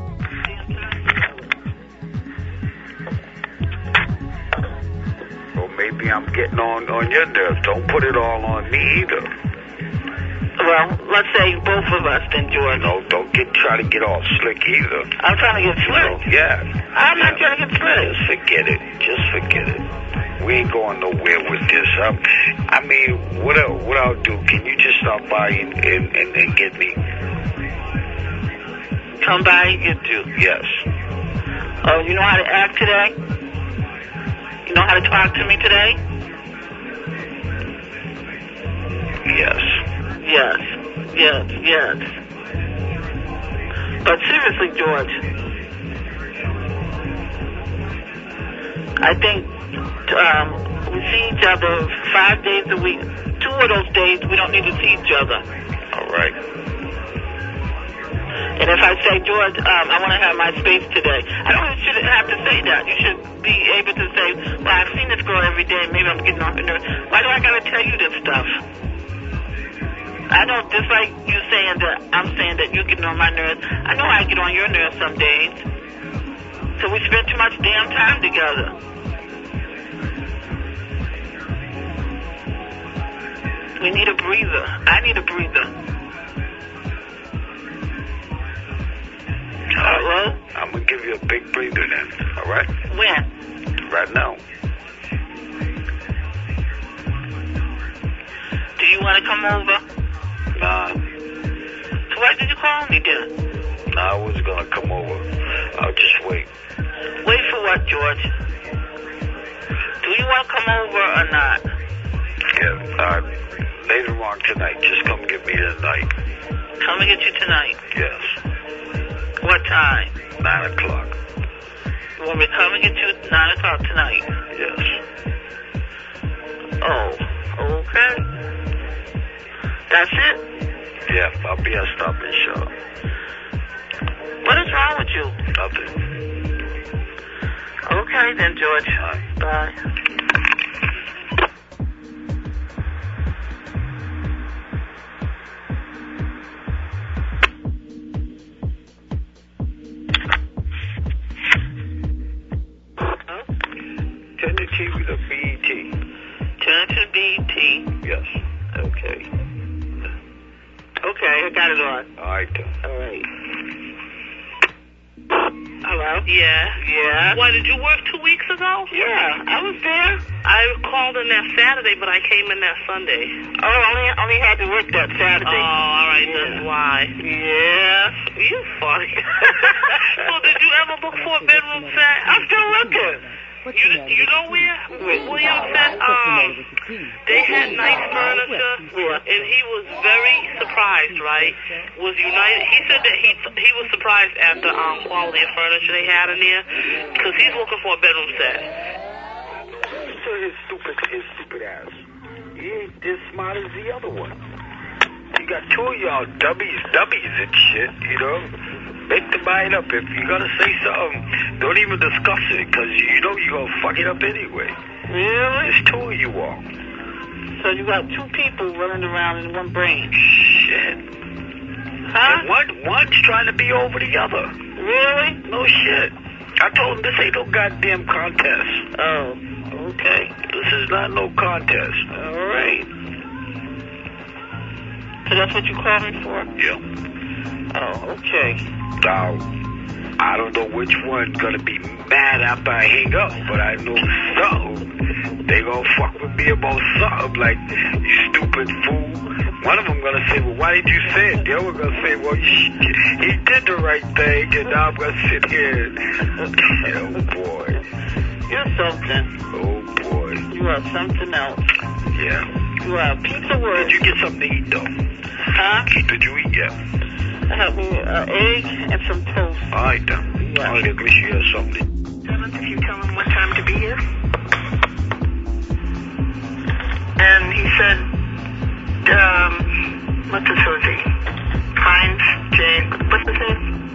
Well, maybe I'm getting on, on your nerves. Don't put it all on me either. Well, let's say both of us then, George. No, don't get try to get all slick either. I'm trying to get slick. No, yeah. I'm yeah. not trying to get slick. Just forget it. Just forget it. We ain't going nowhere with this. Um, I mean, what I'll, what I'll do, can you just stop by and, and, and, and get me? Come by and get you? Yes. Oh, you know how to act today? You know how to talk to me today? Yes. Yes. Yes, yes. But seriously, George, I think Um, we see each other five days a week. Two of those days we don't need to see each other. All right. And if I say, George, um, I want to have my space today, I don't you shouldn't have to say that. You should be able to say, well, I've seen this girl every day. Maybe I'm getting off her nerves. Why do I got to tell you this stuff? I know, just like you saying that I'm saying that you're getting on my nerves. I know I get on your nerves some days. So we spend too much damn time together. We need a breather. I need a breather. All right, well, I'm going to give you a big breather then, all right? When? Right now. Do you want to come over? Nah. So why did you call me then? Nah, I wasn't going to come over. I'll just wait. Wait for what, George? Do you want to come over or not? Yeah, uh, later on tonight. Just come get me tonight. Come and get you tonight? Yes. What time? Nine o'clock. You want me to come and get you at nine o'clock tonight? Yes. Oh, okay. That's it? Yeah, I'll be at Stop and Shop. What is wrong with you? Nothing. Okay then, George. Bye. Bye. Okay, I got it on. All right, then. All right. Hello? Yeah. Yeah. Why, did you work two weeks ago? Yeah, I was there. I called in that Saturday, but I came in that Sunday. Oh, I only, only had to work that Saturday. Oh, all right, yeah. That's why. Yeah. You funny. So did you ever look for a bedroom set? I'm still looking. You, you know where William said um, they had nice furniture, and he was very surprised, right? Was United? He said that he he was surprised at the um, quality of furniture they had in there, because he's looking for a bedroom set. So his stupid, his stupid ass. He ain't as smart as the other one. You got two of y'all dummies, dummies and shit, you know? Make the mind up. If you're going to say something, don't even discuss it, because you know you're going to fuck it up anyway. Really? There's two of you all. So you got two people running around in one brain. Shit. Huh? And one, one's trying to be over the other. Really? No shit. I told him this ain't no goddamn contest. Oh, okay. This is not no contest. All right. So that's what you called me for? Yeah. Oh, okay. Now, I don't know which one's gonna be mad after I hang up, but I know something. They gonna fuck with me about something, like, you stupid fool. One of them gonna say, well, why did you say it? The other one gonna say, well, he did the right thing, and now I'm gonna sit here. Oh, boy. You're something. Oh, boy. You are something else. Yeah. You are a piece of work. Did you get something to eat, though? Huh? Did you eat yet? I have an uh, egg and some toast. All right, then. Yeah. All right, at least you have something. Seventh, if you tell him what time to be here. And he said, um, what's his name? Hines, Jane, what's his name?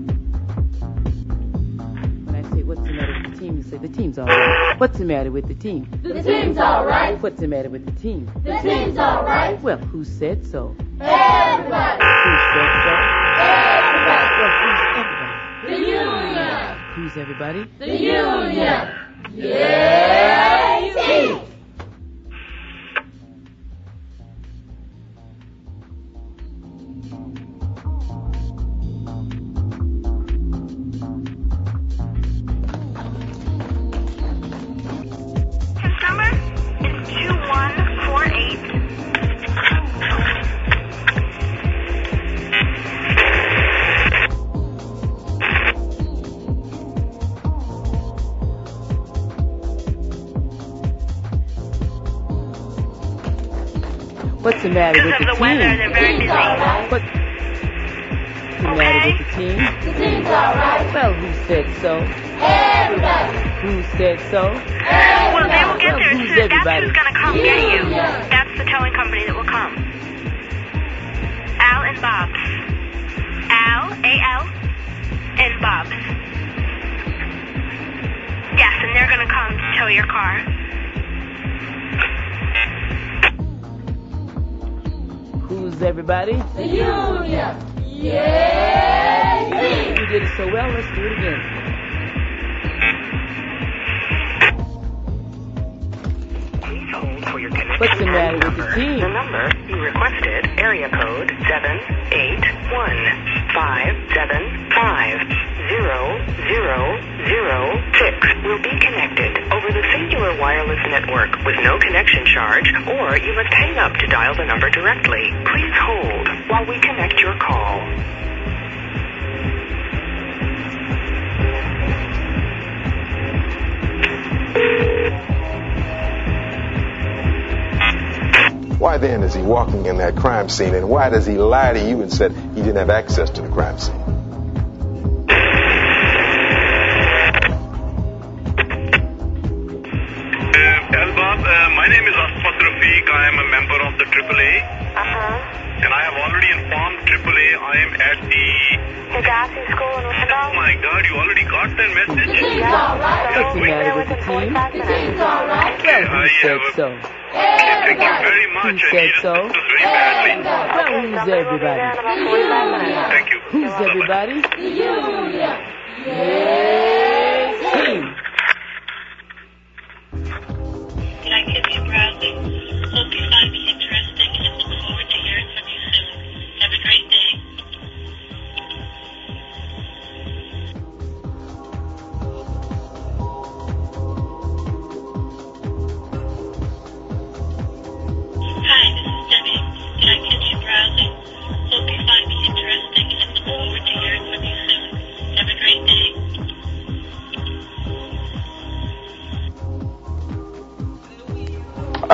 When I say, what's the matter with the team, you say, the team's all right. What's the matter with the team? The team's all right. What's the matter with the team? The team's all right. Well, who said so? Everybody. Who said so? Everybody. Well, who's everybody? The union. Who's everybody? The union. Yeah, team. What's the matter with the, the team? Weather, they're very busy. What's the okay. matter with the team? The team's all right. Well, who said so? Everybody. Who said so? Everybody. Well, they will get well, there who's soon. everybody? That's who's going to come yeah. get you. Yeah. That's the towing company that will come. Al and Bob's. Al, A L, and Bob's. Yes, and they're going to come to tow your car. Who's everybody? The union. Yeah. You did it so well, let's do it again. Please hold for your connection. What's the matter with the team? The number you requested, area code seven eight one five seven five zero zero zero six, will be connected over the singular wireless network with no connection charge, or you must hang up to dial the number directly. Please hold while we connect your call. Why then is he walking in that crime scene, and why does he lie to you and said he didn't have access to the crime scene? Elbab, uh, my name is Asfat Rafiq. I am a member of the triple A. Uh-huh. And I have already informed triple A I am at the... Higazi School in Wichita? Oh my God, you already got that message? The team's all right. What's the matter with the team? The team's all right. Well, who said so? Thank you very much. Who said so? Very badly. Well, who's everybody? Thank you. Who's everybody? The union. Yeah. Team. Can I give you browsing? Hope you find me interesting and look forward to hearing from you soon. Have a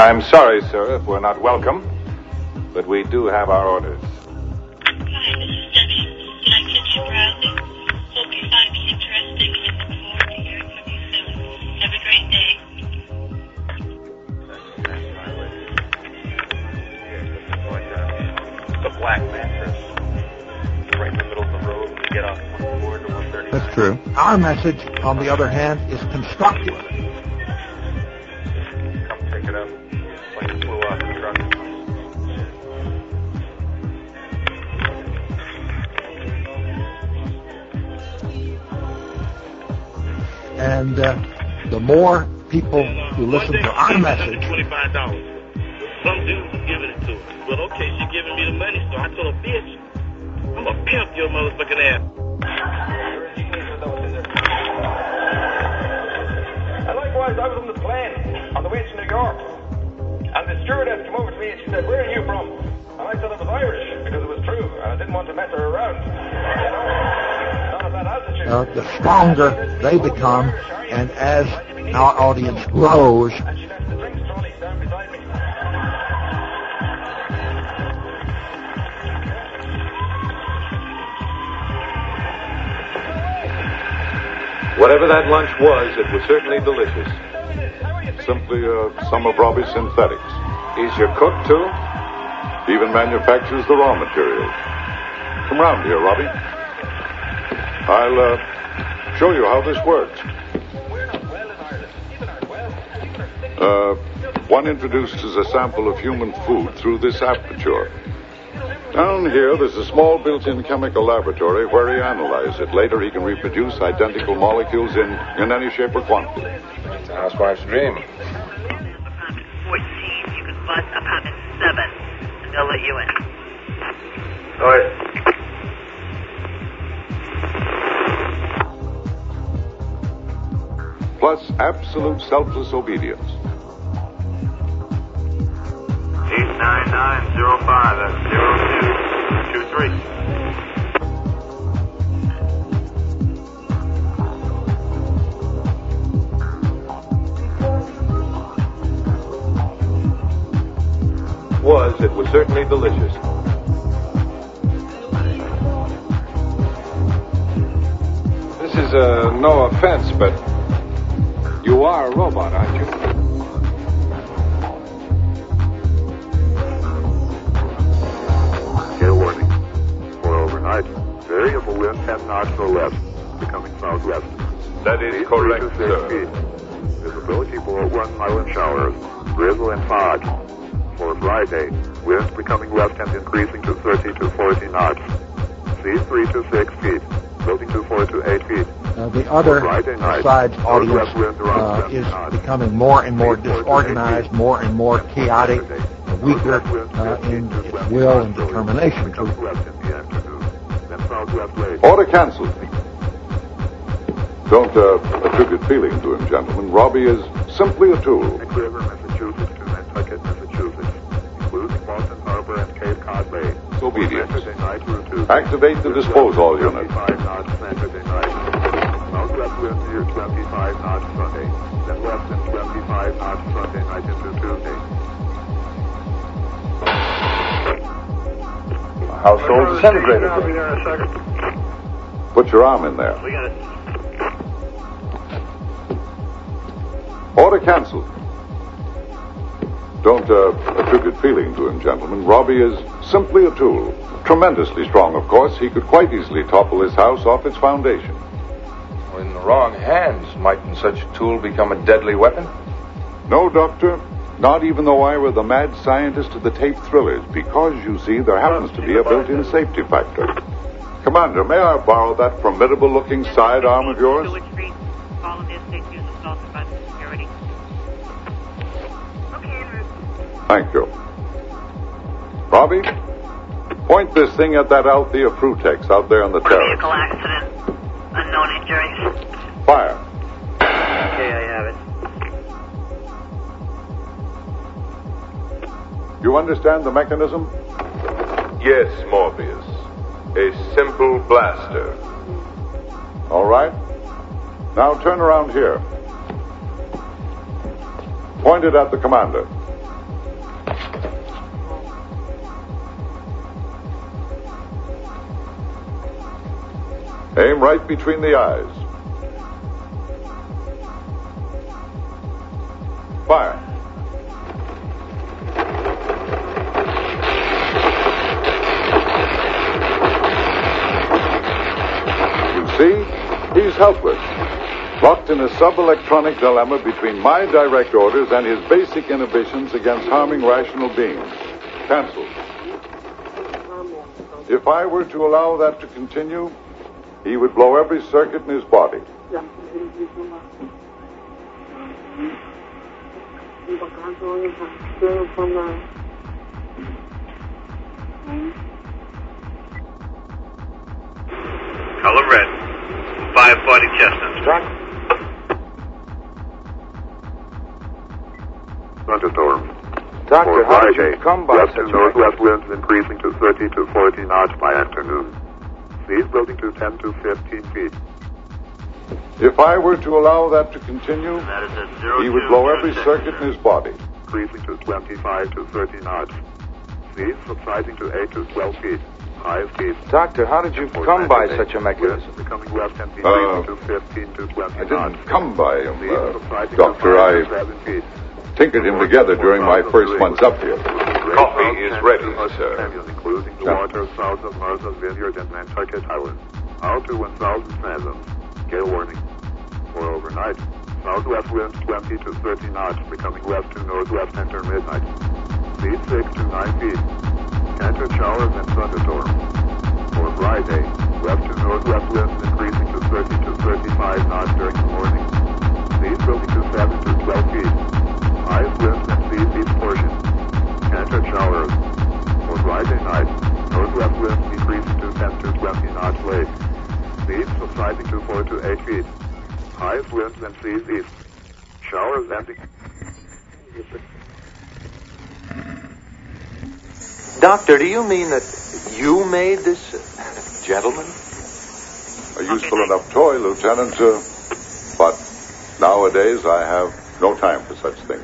I'm sorry, sir, if we're not welcome, but we do have our orders. Hi, this is Debbie. Did I catch you browsing? Hope you find me interesting and look forward to hearing from you soon. Have a great day. The black mattress. Right in the middle of the road when you get off one four to one thirty. That's true. Our message, on the other hand, is constructive. Come pick it up. Like it flew off the truck. And uh, the more people who listen to our message, twenty-five dollars. Some dude was giving it to her. Well, okay, she giving me the money, so I told her, bitch, I'm gonna pimp your motherfucking ass. And likewise, I was on the plane on the way to New York. And the stewardess came over to me and she said, where are you from? And I said I was Irish because it was true. And I didn't want to mess her around. You know? Not at that altitude. uh, the stronger they become, and as our audience grows, And she left the drinks trolley down beside me. Whatever that lunch was, it was certainly delicious. Simply uh, some of Robbie's synthetics. He's your cook, too? He even manufactures the raw materials. Come round here, Robbie. I'll uh, show you how this works. Uh, one introduces a sample of human food through this aperture. Down here, there's a small built-in chemical laboratory where he analyzes it. Later, he can reproduce identical molecules in, in any shape or quantity. It's a housewife's dream. fourteen, you can bus apartment seven, and they'll let you in. All right. Plus absolute selfless obedience. eight nine nine zero five, that's zero two two three. Was, it was certainly delicious. This is, uh, no offense, but you are a robot, aren't you? Air warning. For overnight, variable wind ten knots or less, becoming southwest. That is Speed correct, three to sir. six feet. Visibility below one mile in showers, drizzle and fog. For Friday, winds becoming west and increasing to thirty to forty knots. Sea three to six feet, floating to four to eight feet. uh, the other Friday night, side's audience northwest winds around uh, seven is knots. becoming more and more Speed four to eight disorganized, feet. more and more chaotic, uh, weaker uh, in its will and determination to West in the afternoon, then southwest late. Order canceled. Don't uh, attribute feeling to him, gentlemen. Robbie is simply a tool. Next River, Massachusetts to Nantucket, Massachusetts, including Boston Harbor and Cape Cod Bay. Obedience. Saturday night route two. Activate the disposal unit. twenty-five knots Saturday night. Southwest wind near twenty-five knots Sunday. Then west and twenty-five knots Sunday night into Tuesday. Household disintegrated. I'll be there in a second. Put your arm in there. We got it. Order canceled. Don't uh, attribute feeling to him, gentlemen. Robbie is simply a tool. Tremendously strong, of course. He could quite easily topple this house off its foundation. In the wrong hands, mightn't such a tool become a deadly weapon? No, Doctor. Not even though I were the mad scientist of the tape thrillers, because, you see, there happens to be a built-in safety factor. Commander, may I borrow that formidable-looking sidearm of yours? All of this issues assaulted by the security. Thank you. Robbie, point this thing at that Althea Frutex out there on the terrace. Vehicle accident. Unknown injuries. Fire. Okay, I have it. You understand the mechanism? Yes, Morbius. A simple blaster. All right. Now turn around here. Point it at the commander. Aim right between the eyes. Fire. You see, he's helpless, locked in a sub-electronic dilemma between my direct orders and his basic inhibitions against harming rational beings. Cancelled. If I were to allow that to continue, he would blow every circuit in his body. Color red. five forty Chestnut. Thunderstorm. Doctor, For how did Friday, you come by west such and a northwest winds increasing to thirty to forty knots by afternoon. Seas building to ten to fifteen feet. If I were to allow that to continue, That is at zero he would two blow two every six, circuit sir. in his body. Increasing to twenty-five to thirty knots. Seas subsiding to eight to twelve feet. High speed. Doctor, how did you come by such a mechanism? Winds becoming west and Uh, decreasing to fifteen to twenty I knots. didn't come by him, Seas uh, subsiding Doctor. to five to I seven feet. tinkered him together during my first months up here. Coffee is ready, sir. Including the Yeah. water south of Martha's Vineyard and Nantucket Island. Out to one thousand fathoms. Gale warning. For overnight, southwest winds twenty to thirty knots, becoming west to northwest enter midnight. Speed six to nine feet. Scattered showers and thunderstorms. For Friday, west to northwest winds increasing to thirty to thirty-five knots during the morning. Speed building to seven to twelve feet. Highest winds and seas east portion. Scattered showers. For Friday night, northwest winds decreasing to ten to twenty knots late. Speed subsiding to four to eight feet. Highest winds and seas east. Showers ending. Doctor, do you mean that you made this uh, gentleman? A useful enough toy, Lieutenant, uh, but nowadays I have no time for such things.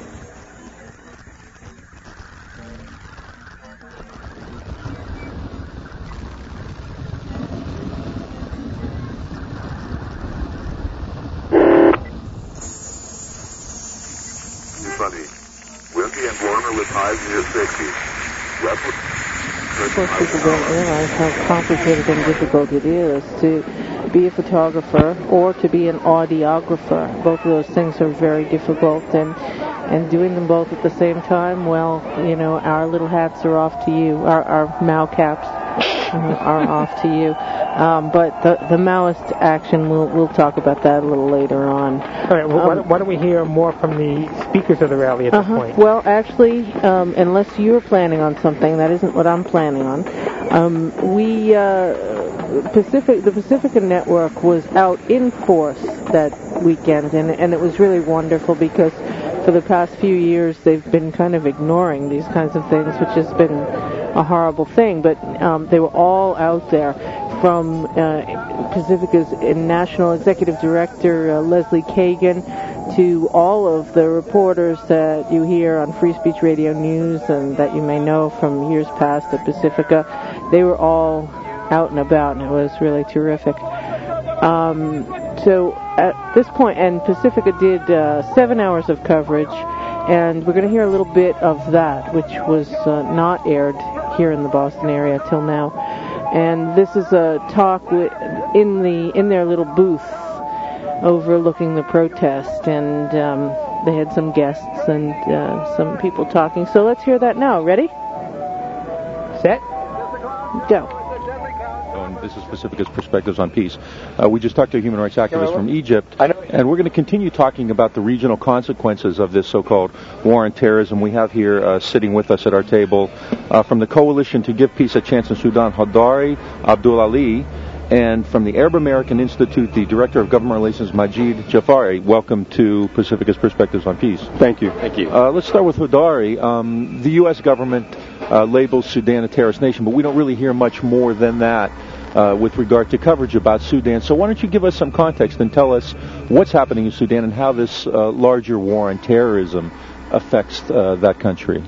Sunny. Windy and warmer with highs near sixty. Westward. Of course, people don't realize how complicated and difficult it is to be a photographer or to be an audiographer. Both of those things are very difficult, and and doing them both at the same time, well, you know, our little hats are off to you. Our, our Mao caps are off to you. Um, but the, the Maoist action, we'll, we'll talk about that a little later on. All right, well, why, don't, why don't we hear more from the speakers of the rally at this Uh-huh. point? Well, actually, um, unless you're planning on something, that isn't what I'm planning on. Um, we, uh, Pacific, the Pacifica Network was out in force that weekend, and, and it was really wonderful because for the past few years they've been kind of ignoring these kinds of things, which has been a horrible thing, but um, they were all out there. From uh, Pacifica's National Executive Director uh, Leslie Kagan to all of the reporters that you hear on Free Speech Radio News and that you may know from years past at Pacifica, they were all out and about, and it was really terrific. Um, so at this point, and Pacifica did uh, seven hours of coverage, and we're going to hear a little bit of that, which was uh, not aired here in the Boston area till now. And this is a talk wi- in the in their little booth overlooking the protest, and um, they had some guests and uh, some people talking. So let's hear that now. Ready? Set? Go. And this is Pacifica's Perspectives on Peace. Uh, we just talked to a human rights activist from Egypt, and we're going to continue talking about the regional consequences of this so-called war on terrorism. We have here uh, sitting with us at our table uh, from the Coalition to Give Peace a Chance in Sudan, Hodari Abdul Ali, and from the Arab American Institute, the Director of Government Relations, Majid Jafari. Welcome to Pacifica's Perspectives on Peace. Thank you. Thank you. Uh, let's start with Hodari. Um, the U S government uh, labels Sudan a terrorist nation, but we don't really hear much more than that uh, with regard to coverage about Sudan. So why don't you give us some context and tell us what's happening in Sudan and how this uh, larger war on terrorism affects uh, that country?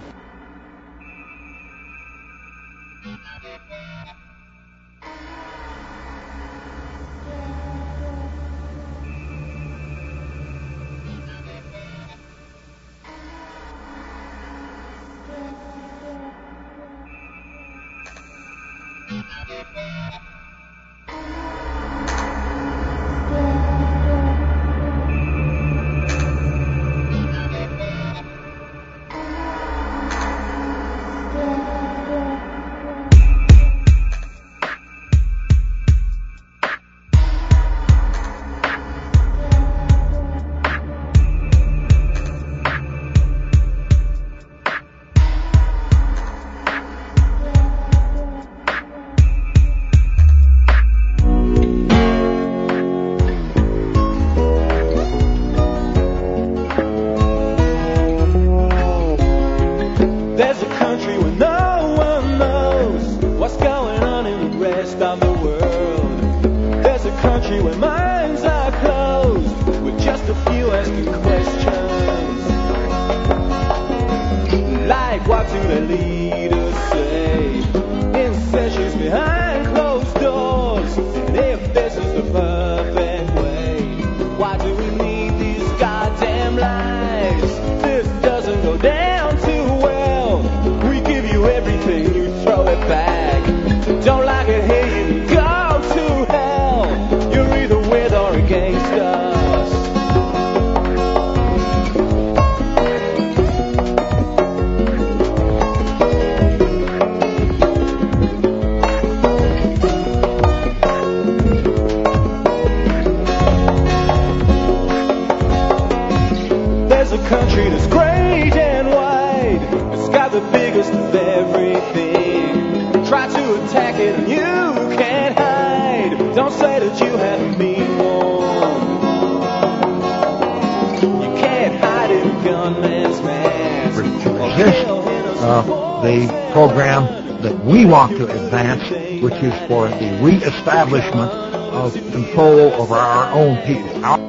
To advance, which is for the re-establishment of control over our own people, our,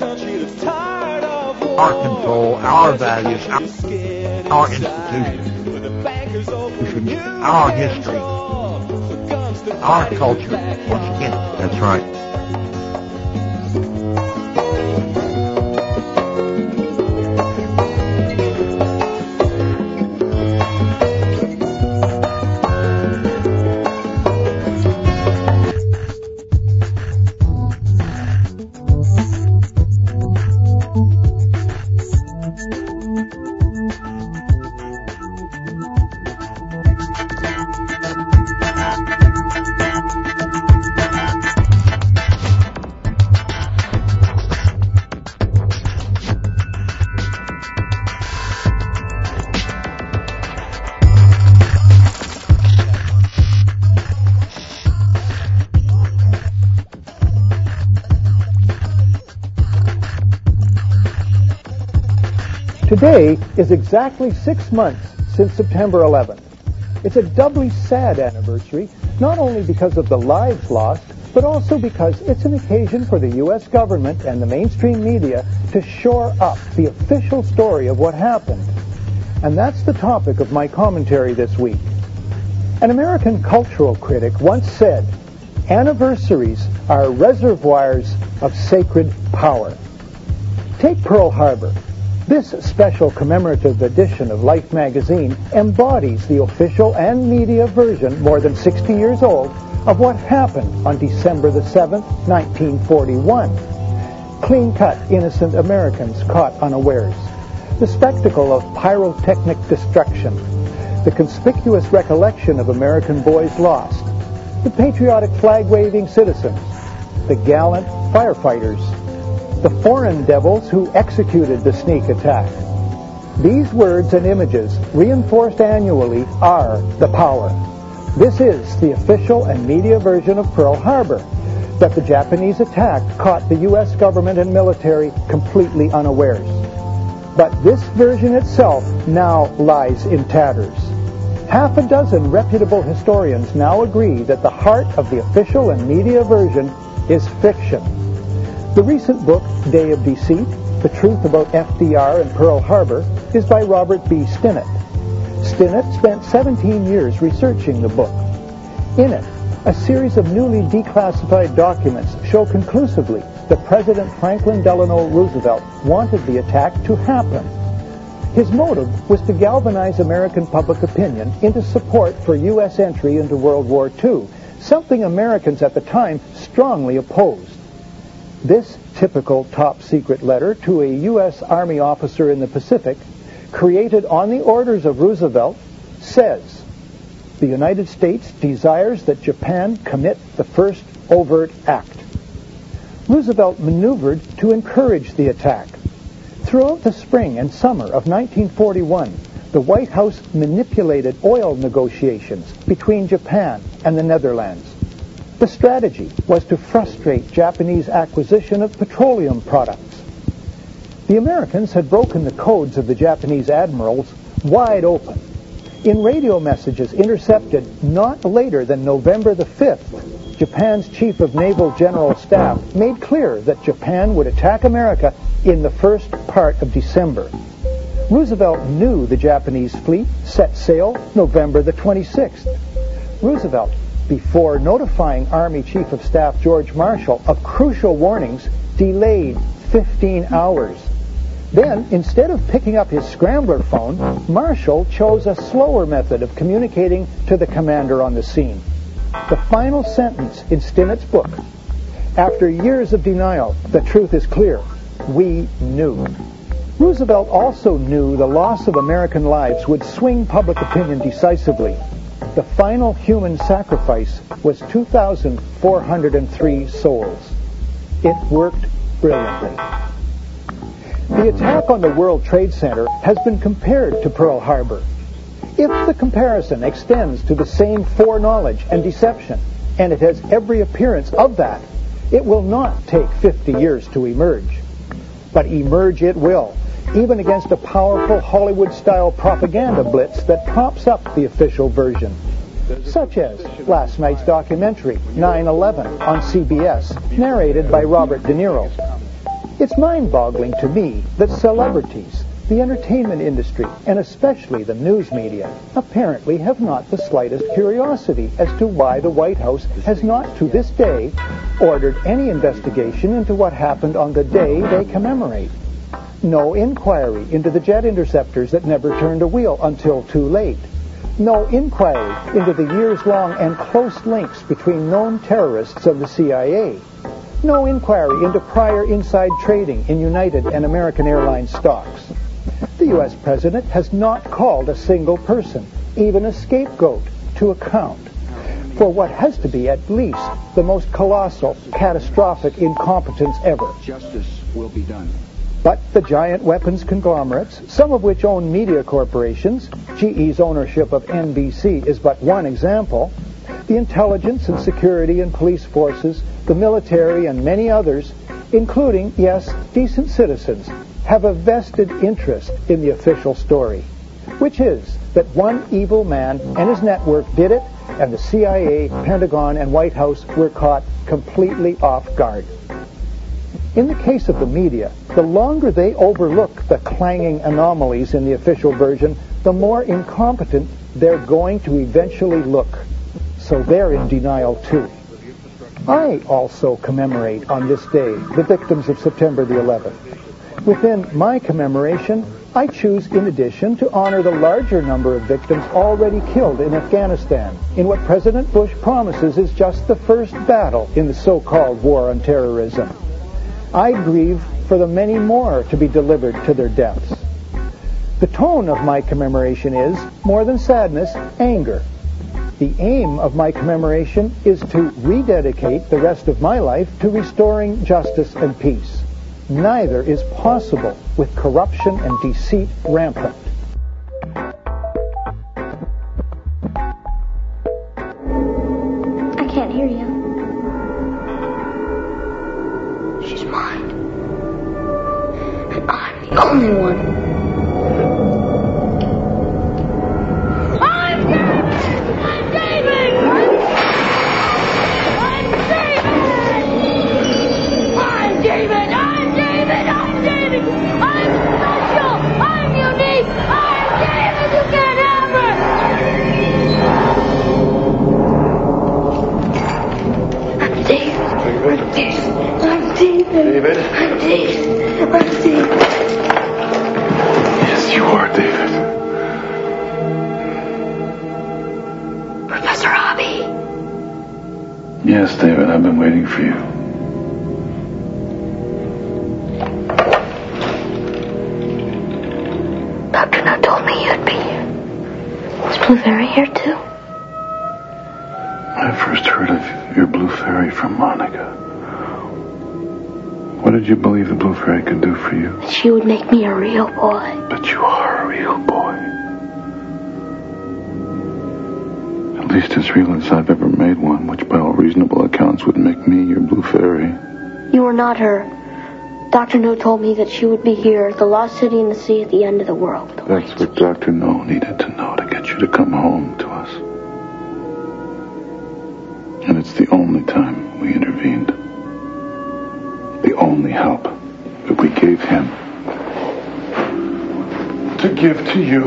our control, our values, our, our institutions, our history, our culture. Once again, that's right. Today is exactly six months since September eleventh. It's a doubly sad anniversary, not only because of the lives lost, but also because it's an occasion for the U S government and the mainstream media to shore up the official story of what happened. And that's the topic of my commentary this week. An American cultural critic once said, "Anniversaries are reservoirs of sacred power." Take Pearl Harbor. This special commemorative edition of Life magazine embodies the official and media version, more than sixty years old, of what happened on December the seventh, nineteen forty-one. Clean-cut, innocent Americans caught unawares. The spectacle of pyrotechnic destruction. The conspicuous recollection of American boys lost. The patriotic flag-waving citizens. The gallant firefighters. The foreign devils who executed the sneak attack. These words and images, reinforced annually, are the power. This is the official and media version of Pearl Harbor, that the Japanese attack caught the U S government and military completely unawares. But this version itself now lies in tatters. Half a dozen reputable historians now agree that the heart of the official and media version is fiction. The recent book, Day of Deceit, The Truth About F D R and Pearl Harbor, is by Robert B. Stinnett. Stinnett spent seventeen years researching the book. In it, a series of newly declassified documents show conclusively that President Franklin Delano Roosevelt wanted the attack to happen. His motive was to galvanize American public opinion into support for U S entry into World War Two, something Americans at the time strongly opposed. This typical top-secret letter to a U S Army officer in the Pacific, created on the orders of Roosevelt, says, "The United States desires that Japan commit the first overt act." Roosevelt maneuvered to encourage the attack. Throughout the spring and summer of nineteen forty-one, the White House manipulated oil negotiations between Japan and the Netherlands. The strategy was to frustrate Japanese acquisition of petroleum products. The Americans had broken the codes of the Japanese admirals wide open. In radio messages intercepted not later than November the fifth, Japan's Chief of Naval General Staff made clear that Japan would attack America in the first part of December. Roosevelt knew the Japanese fleet set sail November the twenty-sixth. Roosevelt, before notifying Army Chief of Staff George Marshall of crucial warnings, delayed fifteen hours. Then, instead of picking up his scrambler phone, Marshall chose a slower method of communicating to the commander on the scene. The final sentence in Stinnett's book: "After years of denial, the truth is clear. We knew." Roosevelt also knew the loss of American lives would swing public opinion decisively. The final human sacrifice was two thousand four hundred three souls. It worked brilliantly. The attack on the World Trade Center has been compared to Pearl Harbor. If the comparison extends to the same foreknowledge and deception, and it has every appearance of that, it will not take fifty years to emerge. But emerge it will, even against a powerful Hollywood-style propaganda blitz that props up the official version, such as last night's documentary, nine eleven, on C B S, narrated by Robert De Niro. It's mind-boggling to me that celebrities, the entertainment industry, and especially the news media, apparently have not the slightest curiosity as to why the White House has not to this day ordered any investigation into what happened on the day they commemorate. No inquiry into the jet interceptors that never turned a wheel until too late. No inquiry into the years-long and close links between known terrorists and the C I A. No inquiry into prior inside trading in United and American Airlines stocks. The U S President has not called a single person, even a scapegoat, to account for what has to be at least the most colossal, catastrophic incompetence ever. Justice will be done. But the giant weapons conglomerates, some of which own media corporations, G E's ownership of N B C is but one example, the intelligence and security and police forces, the military, and many others, including, yes, decent citizens, have a vested interest in the official story, which is that one evil man and his network did it, and the C I A, Pentagon, and White House were caught completely off guard. In the case of the media, the longer they overlook the clanging anomalies in the official version, the more incompetent they're going to eventually look. So they're in denial too. I also commemorate on this day the victims of September the eleventh. Within my commemoration, I choose in addition to honor the larger number of victims already killed in Afghanistan, in what President Bush promises is just the first battle in the so-called war on terrorism. I grieve for the many more to be delivered to their deaths. The tone of my commemoration is, more than sadness, anger. The aim of my commemoration is to rededicate the rest of my life to restoring justice and peace. Neither is possible with corruption and deceit rampant. I can't hear you. She's mine. And I'm the only one. David? I'm David. I'm David. Yes, you are, David. Professor Hobby. Yes, David, I've been waiting for you. Doctor No told me you'd be here. Is Blue Fairy here too? I first heard of your Blue Fairy from Monica. What did you believe the Blue Fairy could do for you? She would make me a real boy. But you are a real boy. At least as real as I've ever made one, which by all reasonable accounts would make me your Blue Fairy. You are not her. Doctor No told me that she would be here, the lost city in the sea at the end of the world. That's what Doctor No needed to know to get you to come home to us. And it's the only time we intervened. The only help that we gave him to give to you.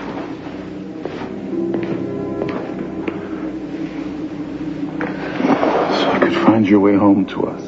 So I could find your way home to us.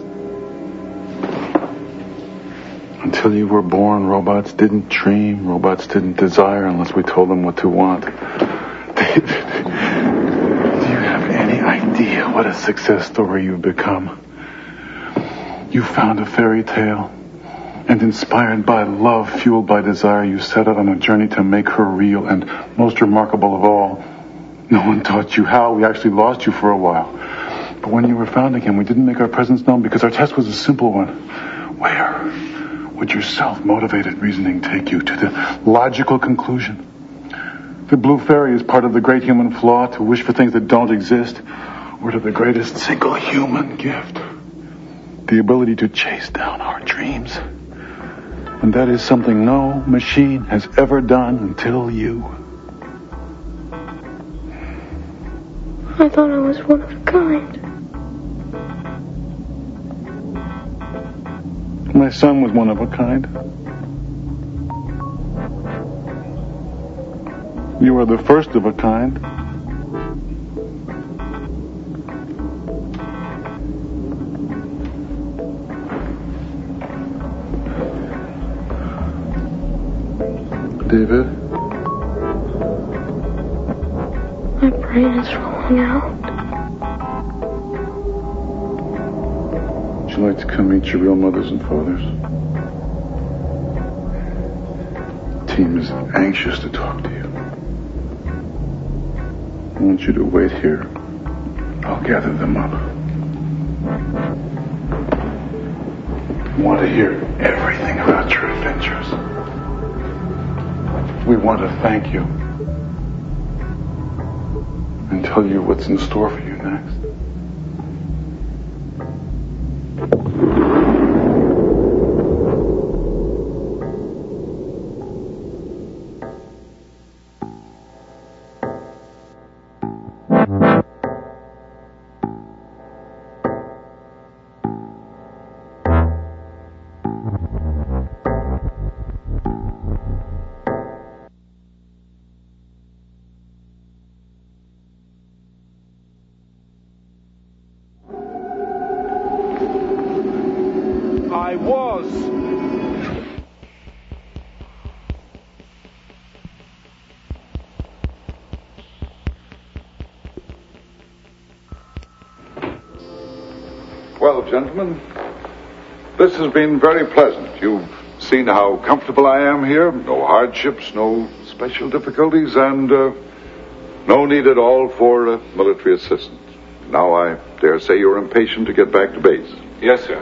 Until you were born, robots didn't dream, robots didn't desire unless we told them what to want. David, do you have any idea what a success story you've become? You found a fairy tale, and inspired by love, fueled by desire, you set out on a journey to make her real, and most remarkable of all, no one taught you how. We actually lost you for a while. But when you were found again, we didn't make our presence known because our test was a simple one. Where would your self-motivated reasoning take you? To the logical conclusion. The Blue Fairy is part of the great human flaw, to wish for things that don't exist, or to the greatest single human gift. The ability to chase down our dreams. And that is something no machine has ever done until you. I thought I was one of a kind. My son was one of a kind. You are the first of a kind. David? My brain is falling out. Would you like to come meet your real mothers and fathers? The team is anxious to talk to you. I want you to wait here. I'll gather them up. I want to hear everything about your adventures. We want to thank you and tell you what's in store for you next. I was. Well, gentlemen, this has been very pleasant. You've seen how comfortable I am here. No hardships, no special difficulties, and uh, no need at all for uh, military assistance. Now I dare say you're impatient to get back to base. Yes, sir.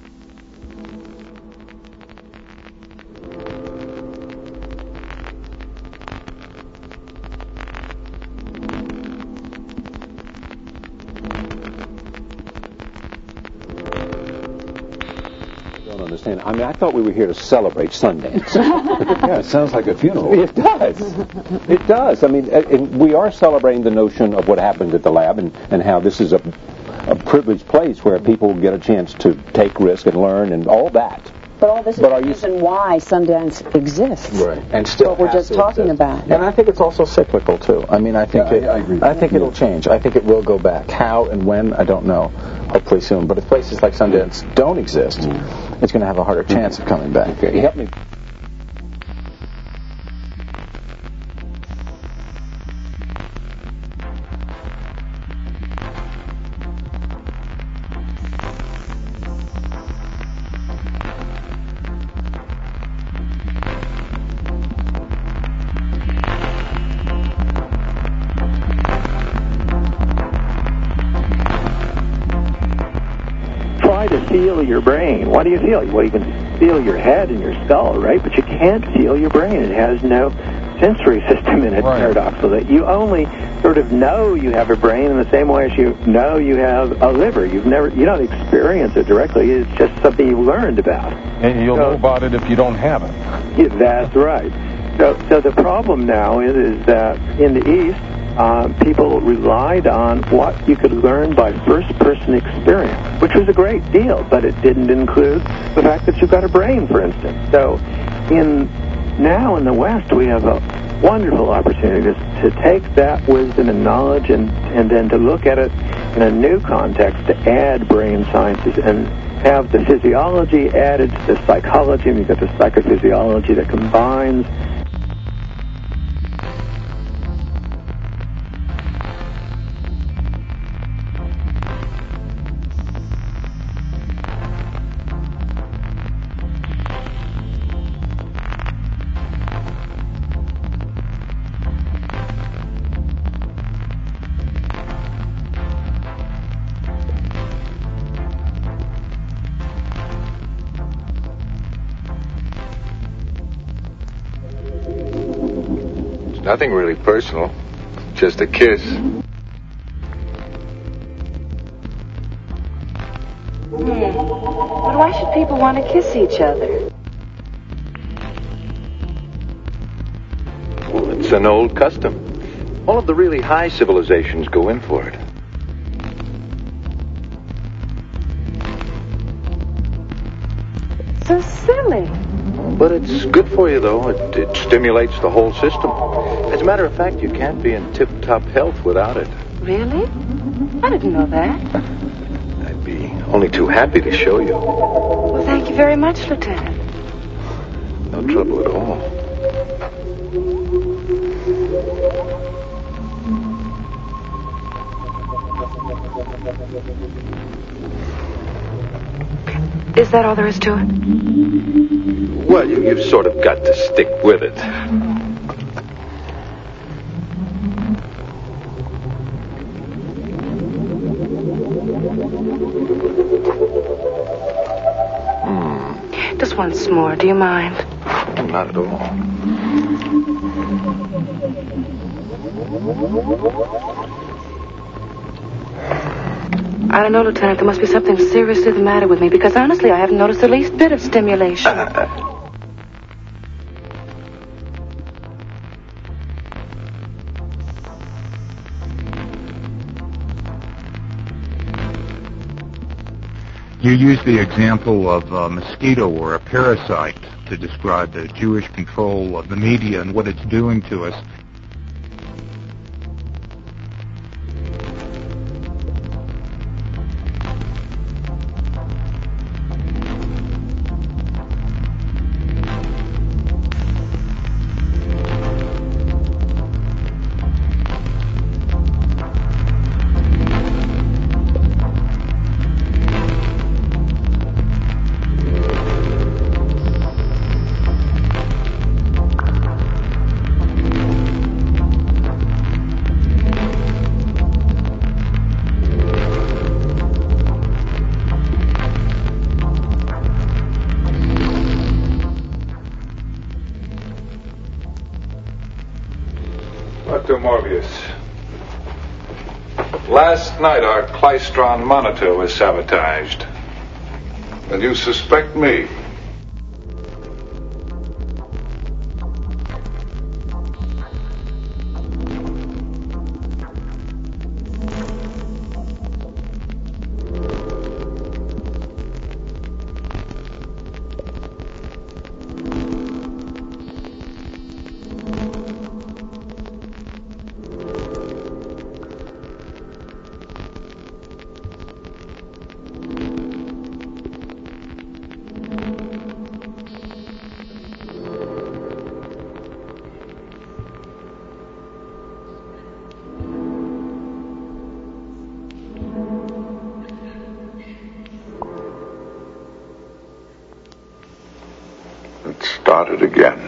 Understand? I mean, I thought we were here to celebrate Sundance. Yeah, it sounds like a funeral. It does. It does. I mean, and we are celebrating the notion of what happened at the lab and, and how this is a, a privileged place where people get a chance to take risk and learn and all that. But all this is But the are you- reason why Sundance exists. Right. And still What we're has just to talking exist. about. And I think it's also cyclical, too. I mean, I think Yeah, it, I- I agree. I think it'll change. I think it will go back. How and when, I don't know. Hopefully soon. But if places like Sundance don't exist, it's going to have a harder chance of coming back. Okay, help me. feel your brain. What do you feel? Well, you can feel your head and your skull, right? But you can't feel your brain. It has no sensory system in it, right. Paradoxical. That you only sort of know you have a brain in the same way as you know you have a liver. You've never, you don't experience it directly. It's just something you learned about. And you'll so, know about it if you don't have it. Yeah, that's right. So, so the problem now is, is that in the East, uh, people relied on what you could learn by first-person experience, which was a great deal, but it didn't include the fact that you've got a brain, for instance. So in now in the West, we have a wonderful opportunity to, to take that wisdom and knowledge and, and then to look at it in a new context, to add brain sciences and have the physiology added to the psychology, and you've got the psychophysiology that combines. Nothing really personal, just a kiss. Hmm. But why should people want to kiss each other? Well, it's an old custom. All of the really high civilizations go in for it. So silly. But it's good for you, though. It, it stimulates the whole system. As a matter of fact, you can't be in tip-top health without it. Really? I didn't know that. I'd be only too happy to show you. Well, thank you very much, Lieutenant. No trouble at all. Is that all there is to it? Well, you, you've sort of got to stick with it. Hmm. Just once more, do you mind? Not at all. I don't know, Lieutenant. There must be something seriously the matter with me, because honestly, I haven't noticed the least bit of stimulation. Uh, You use the example of a mosquito or a parasite to describe the Jewish control of the media and what it's doing to us. Doctor Morbius, last night our Klystron monitor was sabotaged. And you suspect me? Started again.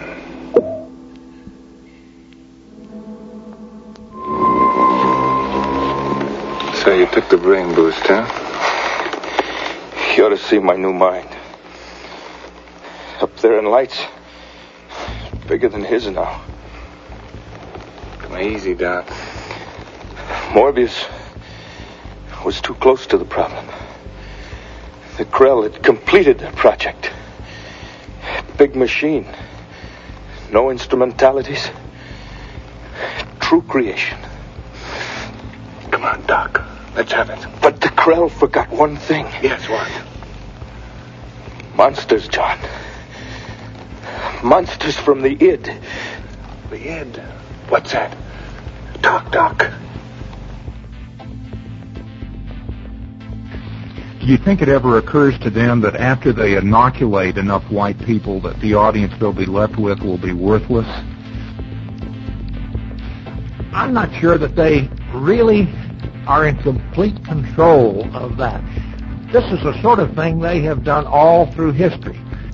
So you took the brain boost, huh? You ought to see my new mind. Up there in lights. Bigger than his now. Easy, Doc. Morbius was too close to the problem. The Krell had completed their project. Big machine. No instrumentalities. True creation. Come on, Doc. Let's have it. But the Krell forgot one thing. Yes, what? Monsters, John. Monsters from the id. The id? What's that? Talk, Doc. Do you think it ever occurs to them that after they inoculate enough white people that the audience they'll be left with will be worthless? I'm not sure that they really are in complete control of that. This is the sort of thing they have done all through history.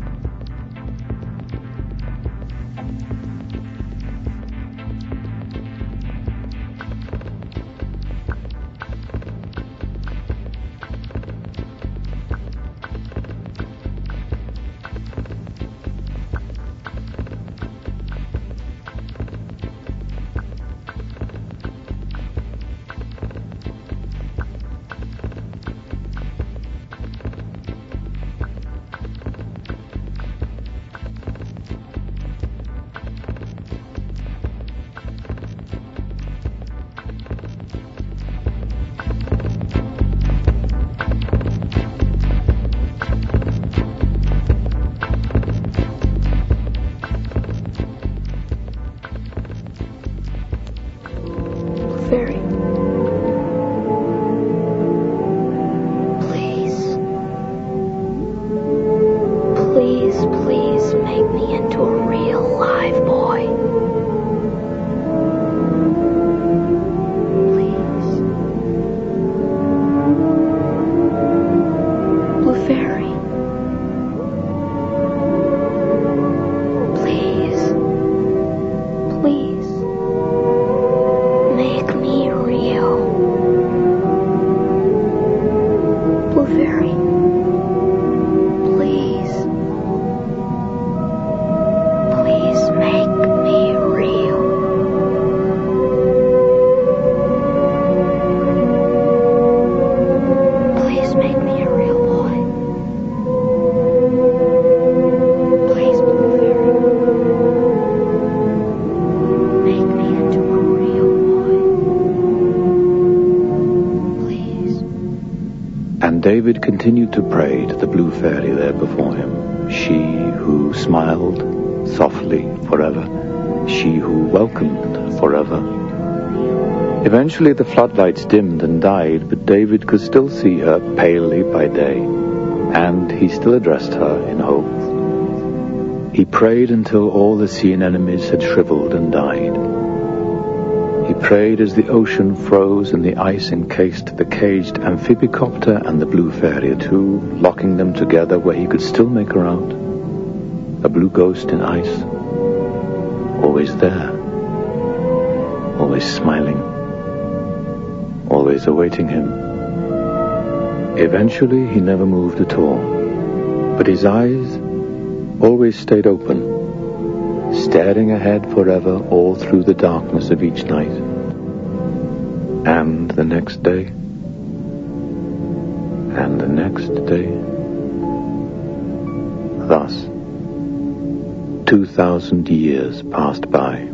David continued to pray to the blue fairy there before him, she who smiled softly forever, she who welcomed forever. Eventually the floodlights dimmed and died, but David could still see her palely by day, and he still addressed her in hope. He prayed until all the sea anemones had shriveled and died. He prayed as the ocean froze and the ice encased the caged amphibicopter and the blue fairy too, locking them together where he could still make her out. A blue ghost in ice, always there, always smiling, always awaiting him. Eventually he never moved at all, but his eyes always stayed open, staring ahead forever all through the darkness of each night. And the next day. And the next day. Thus, two thousand years passed by.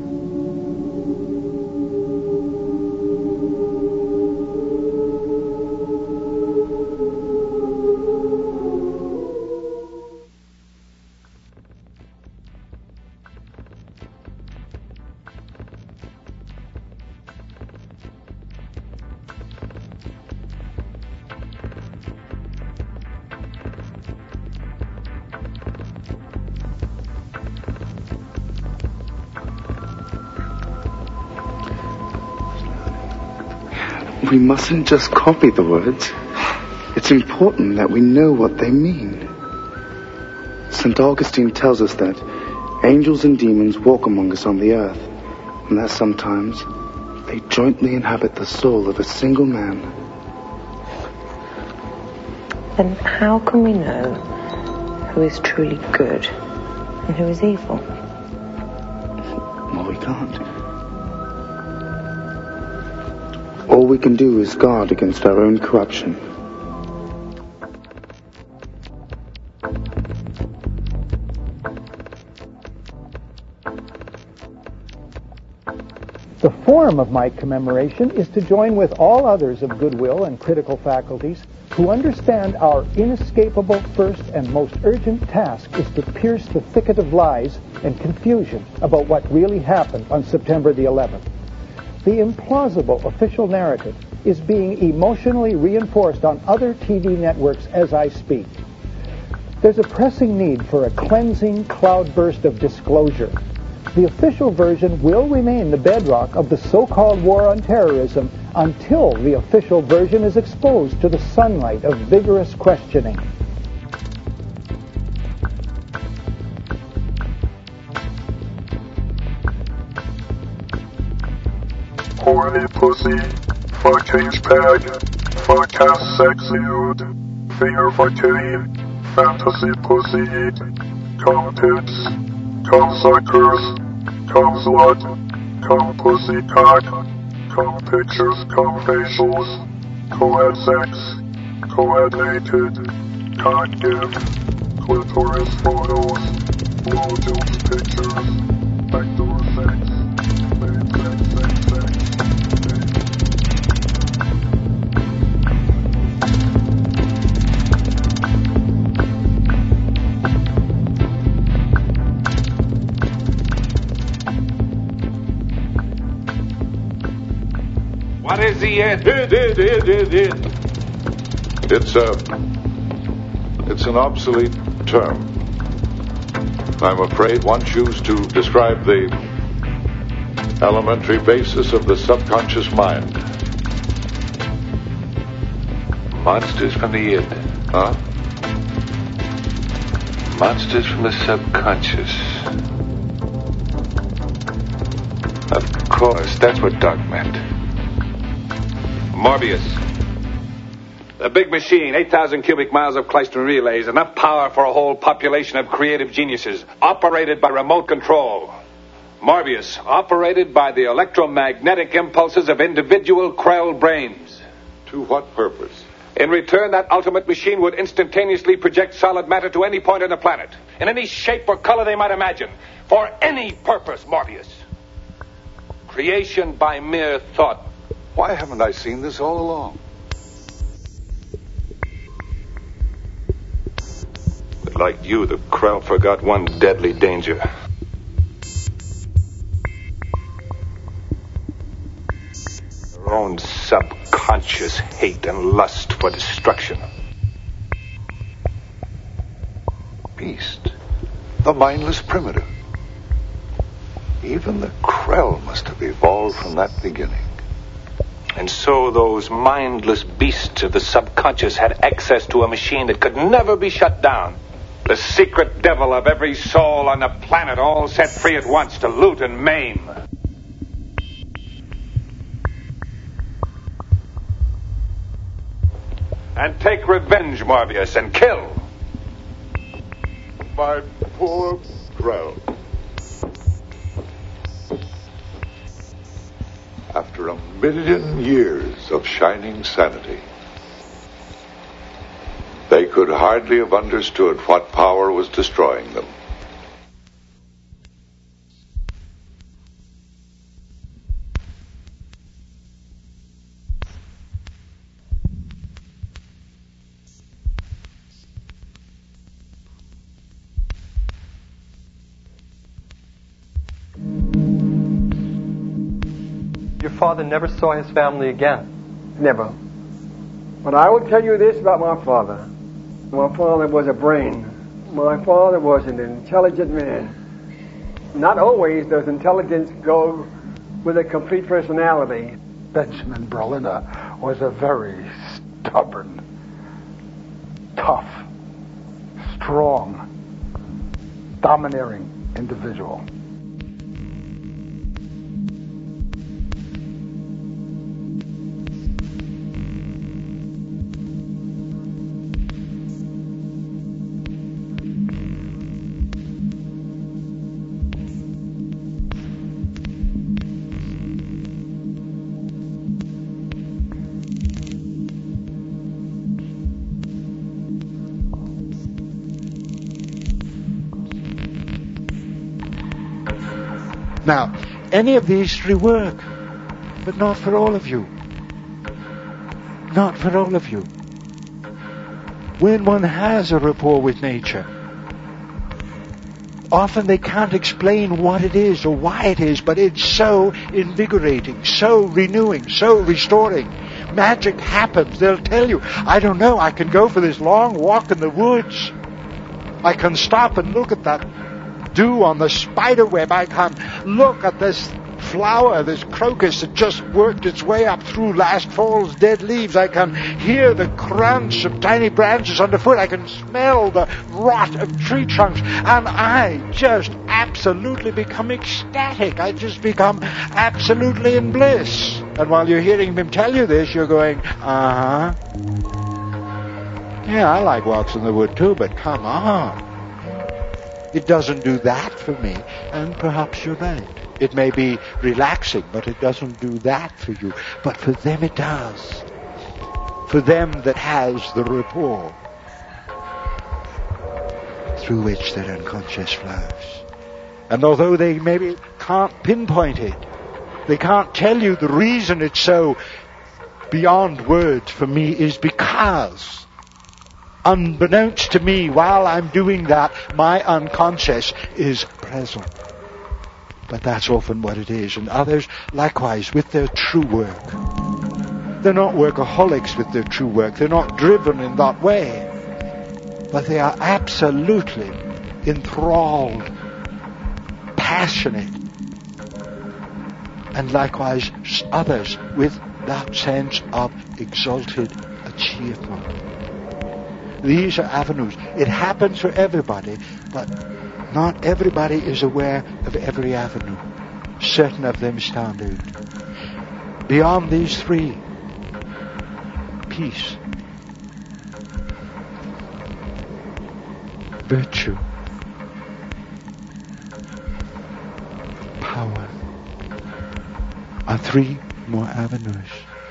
We mustn't just copy the words. It's important that we know what they mean. Saint Augustine tells us that angels and demons walk among us on the earth, and that sometimes they jointly inhabit the soul of a single man. then how can we know who is truly good and who is evil? Well, we can't. All we can do is guard against our own corruption. The form of my commemoration is to join with all others of goodwill and critical faculties who understand our inescapable first and most urgent task is to pierce the thicket of lies and confusion about what really happened on September the eleventh. The implausible official narrative is being emotionally reinforced on other T V networks as I speak. There's a pressing need for a cleansing cloudburst of disclosure. The official version will remain the bedrock of the so-called war on terrorism until the official version is exposed to the sunlight of vigorous questioning. Horny pussy, fuck change peg, fuck cast sex nude, finger for titty, fantasy pussy eat, cum tits, cum suckers, cum slut, cum pussy cock, cum pictures, cum facials, co-ed sex, coordinated, cock gift, clitoris photos, blowjobs pictures, backdoor sex, sex, sex, sex, sex. What is the end? It, it, it, it, it. It's a... It's an obsolete term. I'm afraid one used to describe the elementary basis of the subconscious mind. Monsters from the id. Huh? Monsters from the subconscious. Of course, that's what Doc meant. Morbius. The big machine, eight thousand cubic miles of Klystron relays, enough power for a whole population of creative geniuses, operated by remote control. Morbius, operated by the electromagnetic impulses of individual Krell brains. To what purpose? In return, that ultimate machine would instantaneously project solid matter to any point on the planet, in any shape or color they might imagine, for any purpose, Morbius. Creation by mere thought. Why haven't I seen this all along? But like you, the Krell forgot one deadly danger. Their own subconscious hate and lust for destruction. Beast. The mindless primitive. Even the Krell must have evolved from that beginning. And so those mindless beasts of the subconscious had access to a machine that could never be shut down. The secret devil of every soul on the planet, all set free at once to loot and maim. And take revenge, Morbius, and kill. My poor Krell. After a million years of shining sanity, they could hardly have understood what power was destroying them. Your father never saw his family again. Never. But I will tell you this about my father. My father was a brain. My father was an intelligent man. Not always does intelligence go with a complete personality. Benjamin Berliner was a very stubborn, tough, strong, domineering individual. Now, any of these three work, but not for all of you. Not for all of you. When one has a rapport with nature, often they can't explain what it is or why it is, but it's so invigorating, so renewing, so restoring. Magic happens. They'll tell you, I don't know, I can go for this long walk in the woods. I can stop and look at that dew on the spider web. I can look at this flower, this crocus that just worked its way up through last fall's dead leaves. I can hear the crunch of tiny branches underfoot. I can smell the rot of tree trunks. And I just absolutely become ecstatic. I just become absolutely in bliss. And while you're hearing him tell you this, you're going, uh-huh. Yeah, I like walks in the wood too, but come on. It doesn't do that for me. And perhaps you're right. It may be relaxing, but it doesn't do that for you. But for them it does. For them that has the rapport through which their unconscious flows. And although they maybe can't pinpoint it, they can't tell you the reason it's so beyond words for me is because, unbeknownst to me, while I'm doing that, my unconscious is present. But that's often what it is. And others, likewise, with their true work. They're not workaholics with their true work. They're not driven in that way. But they are absolutely enthralled, passionate. And likewise, others with that sense of exalted achievement. These are avenues. It happens for everybody, but not everybody is aware of every avenue. Certain of them stand out. Beyond these three, peace, virtue, power, are three more avenues.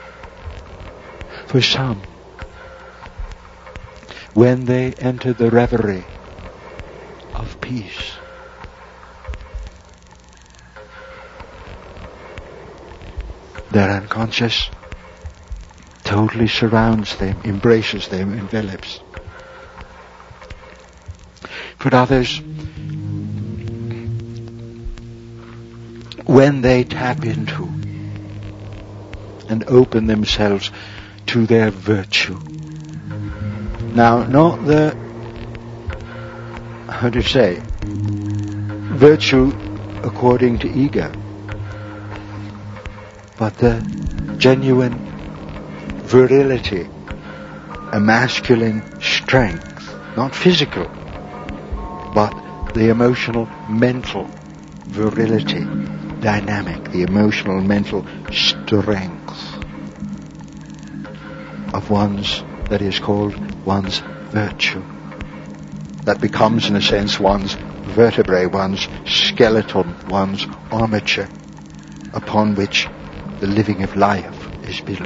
For some, when they enter the reverie of peace, their unconscious totally surrounds them, embraces them, envelops. For others, when they tap into and open themselves to their virtue. Now, not the, how to say, virtue according to ego, but the genuine virility, a masculine strength, not physical, but the emotional, mental virility, dynamic, the emotional, mental strength of one's, that is called one's virtue. That becomes, in a sense, one's vertebrae, one's skeleton, one's armature, upon which the living of life is built.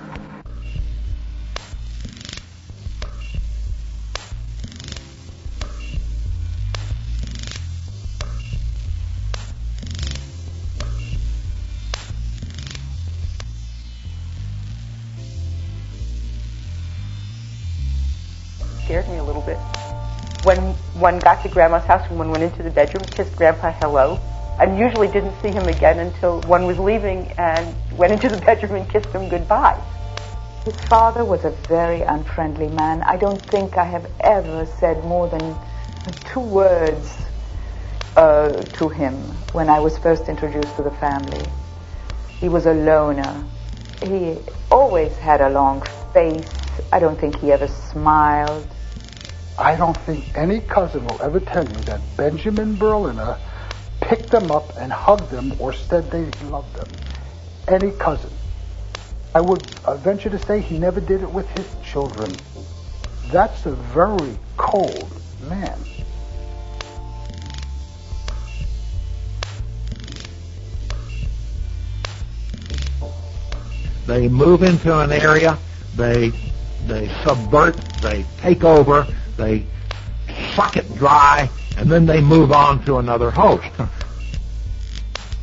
Scared me a little bit. When one got to Grandma's house and one went into the bedroom, kissed Grandpa hello, and usually didn't see him again until one was leaving and went into the bedroom and kissed him goodbye. His father was a very unfriendly man. I don't think I have ever said more than two words uh, to him when I was first introduced to the family. He was a loner. He always had a long face. I don't think he ever smiled. I don't think any cousin will ever tell you that Benjamin Berliner picked them up and hugged them or said they loved them. Any cousin. I would uh, venture to say he never did it with his children. That's a very cold man. They move into an area, they they subvert, they take over, they suck it dry, and then they move on to another host.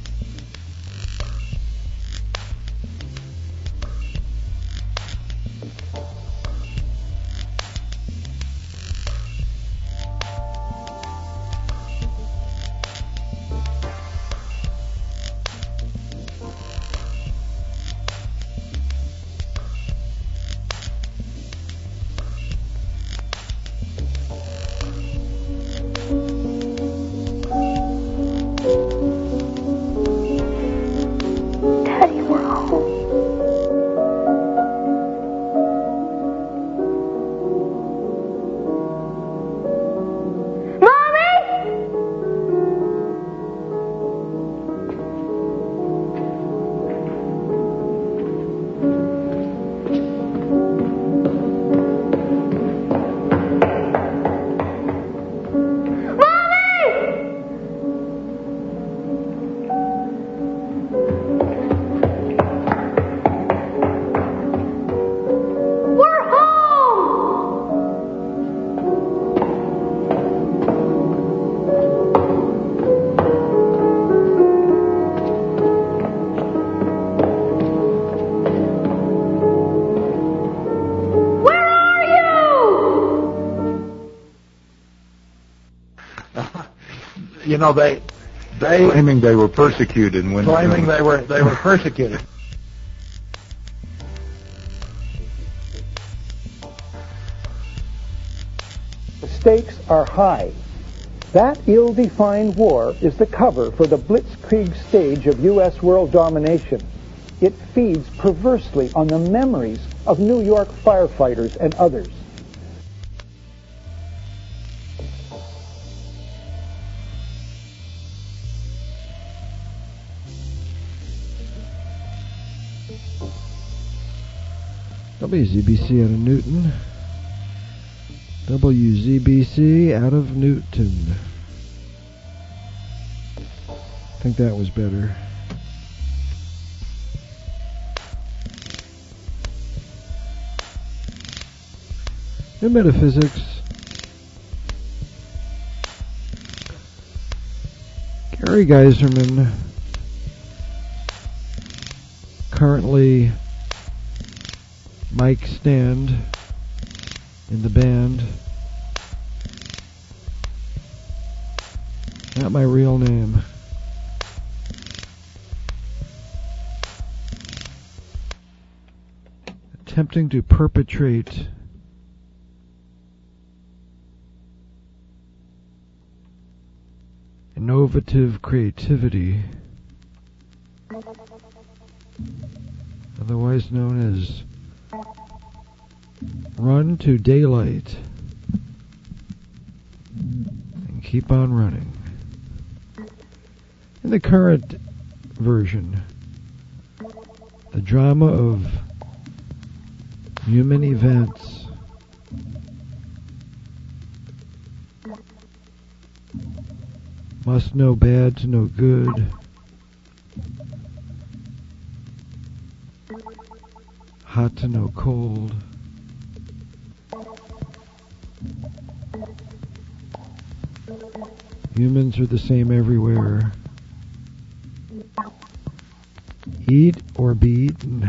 you know, they they claiming they were persecuted when claiming they were they were persecuted. The stakes are high. That ill-defined war is the cover for the blitzkrieg stage of U S world domination. It feeds perversely on the memories of New York firefighters and others. W Z B C out of Newton. W Z B C out of Newton. I think that was better. New Metaphysics. Gary Geiserman, currently Mike Stand in the band. Not my real name. Attempting to perpetrate innovative creativity, otherwise known as Run to Daylight, and keep on running. In the current version, the drama of human events must know bad to know good, hot to know cold, humans are the same everywhere. Eat or be eaten.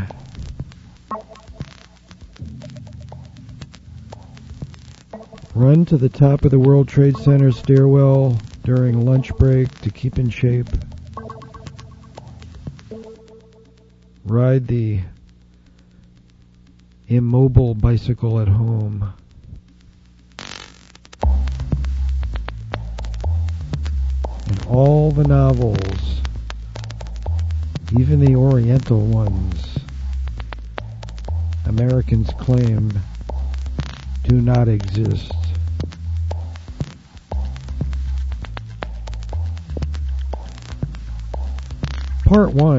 Run to the top of the World Trade Center stairwell during lunch break to keep in shape. Ride the immobile bicycle at home. And all the novels, even the Oriental ones, Americans claim do not exist. Part one.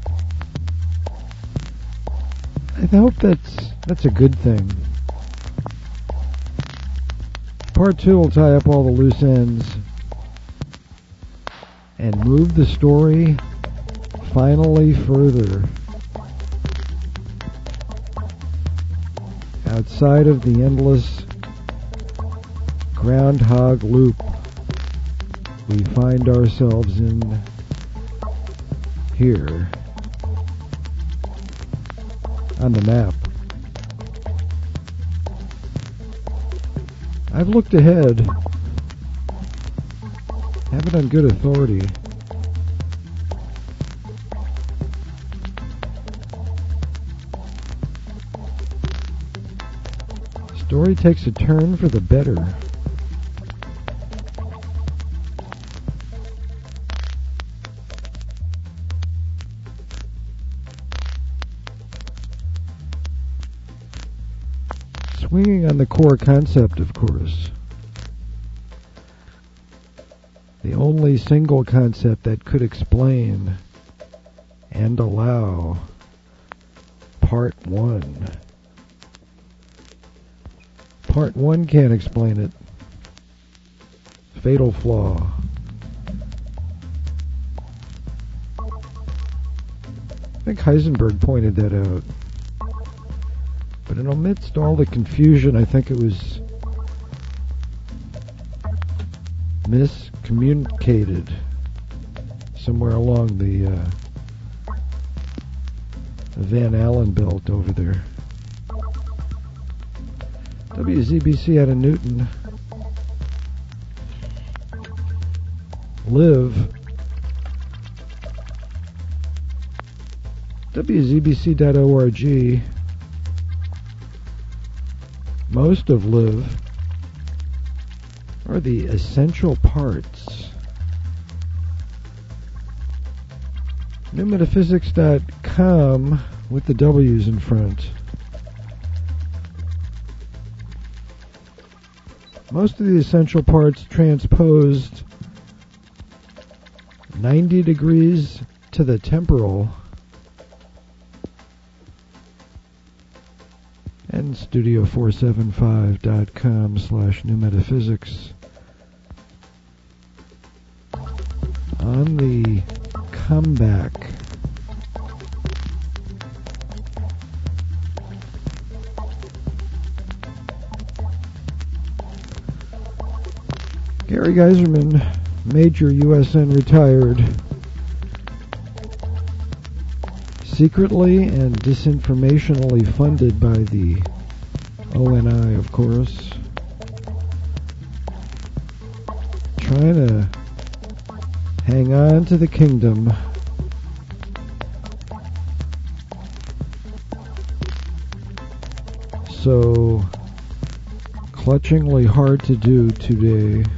I hope that's that's a good thing. Part two will tie up all the loose ends and move the story finally further outside of the endless groundhog loop we find ourselves in here on the map. I've looked ahead, have it on good authority. Story takes a turn for the better. Swinging on the core concept, of course. The only single concept that could explain and allow part one. Part one can't explain it. Fatal flaw. I think Heisenberg pointed that out. But in amidst all the confusion, I think it was miscommunicated somewhere along the, uh, the Van Allen belt over there. W Z B C out of Newton. Live. W Z B C dot org. Most of Live are the essential parts. New metaphysics dot com with the W's in front. Most of the essential parts transposed ninety degrees to the temporal. And studio four seventy-five dot com slash new metaphysics. On the comeback. Gary Geiserman, Major U S N retired. Secretly and disinformationally funded by the O N I, of course. Trying to hang on to the kingdom. So, clutchingly hard to do today.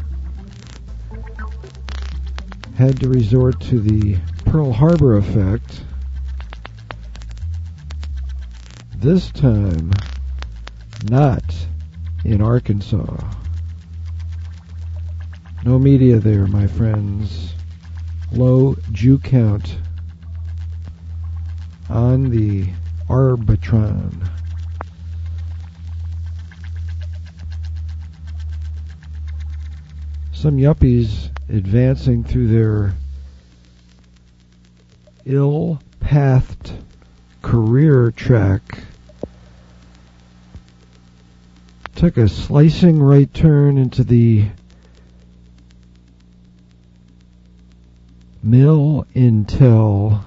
Had to resort to the Pearl Harbor effect. This time, not in Arkansas. No media there, my friends. Low Jew count on the Arbitron. Some yuppies advancing through their ill-pathed career track took a slicing right turn into the Mill Intel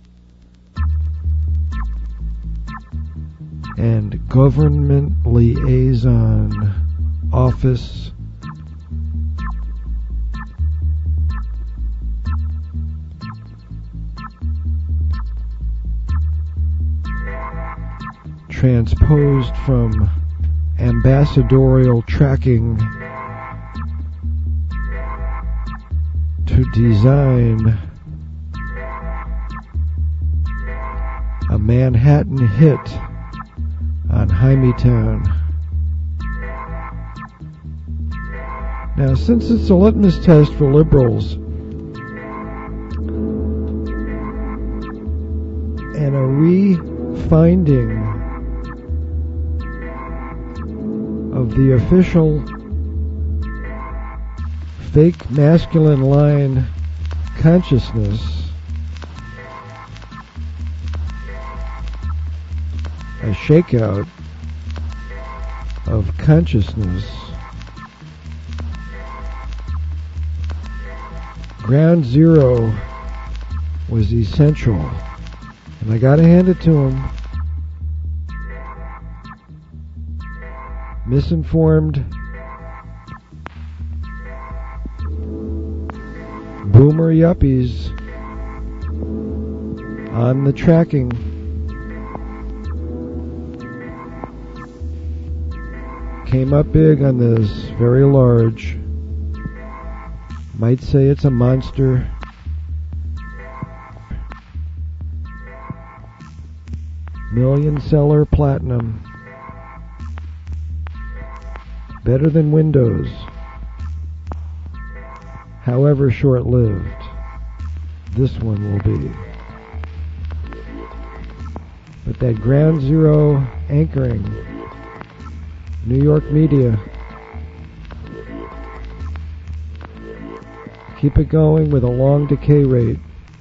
and Government Liaison Office transposed from ambassadorial tracking to design a Manhattan hit on Hymietown. Now, since it's a litmus test for liberals and a re-finding of the official fake masculine line consciousness, a shakeout of consciousness, Ground Zero was essential, and I gotta hand it to him. Misinformed boomer yuppies on the tracking. Came up big on this, very large. Might say it's a monster. Million seller platinum. Better than Windows. However short-lived, this one will be. But that Ground Zero anchoring, New York media, keep it going with a long decay rate,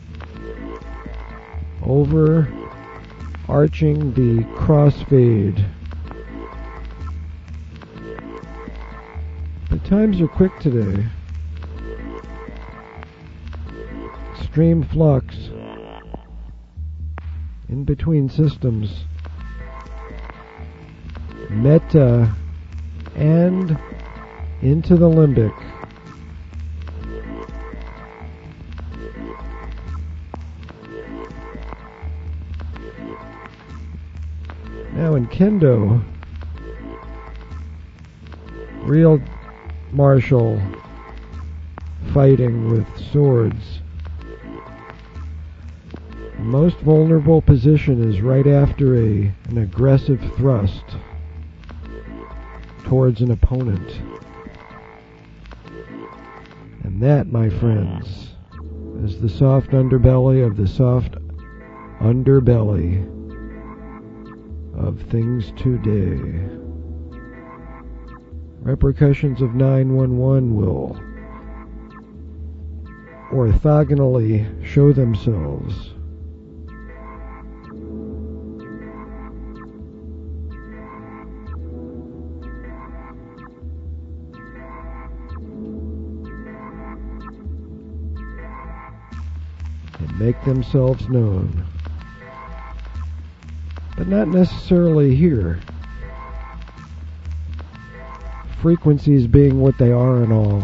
over arching the crossfade. The times are quick today. Extreme flux in between systems, meta and into the limbic. on, kendo. Real martial fighting with swords. The most vulnerable position is right after a an aggressive thrust towards an opponent. And that, my friends, is the soft underbelly of the soft underbelly of things today. Repercussions of nine one one will orthogonally show themselves. And make themselves known. But not necessarily here. Frequencies being what they are and all.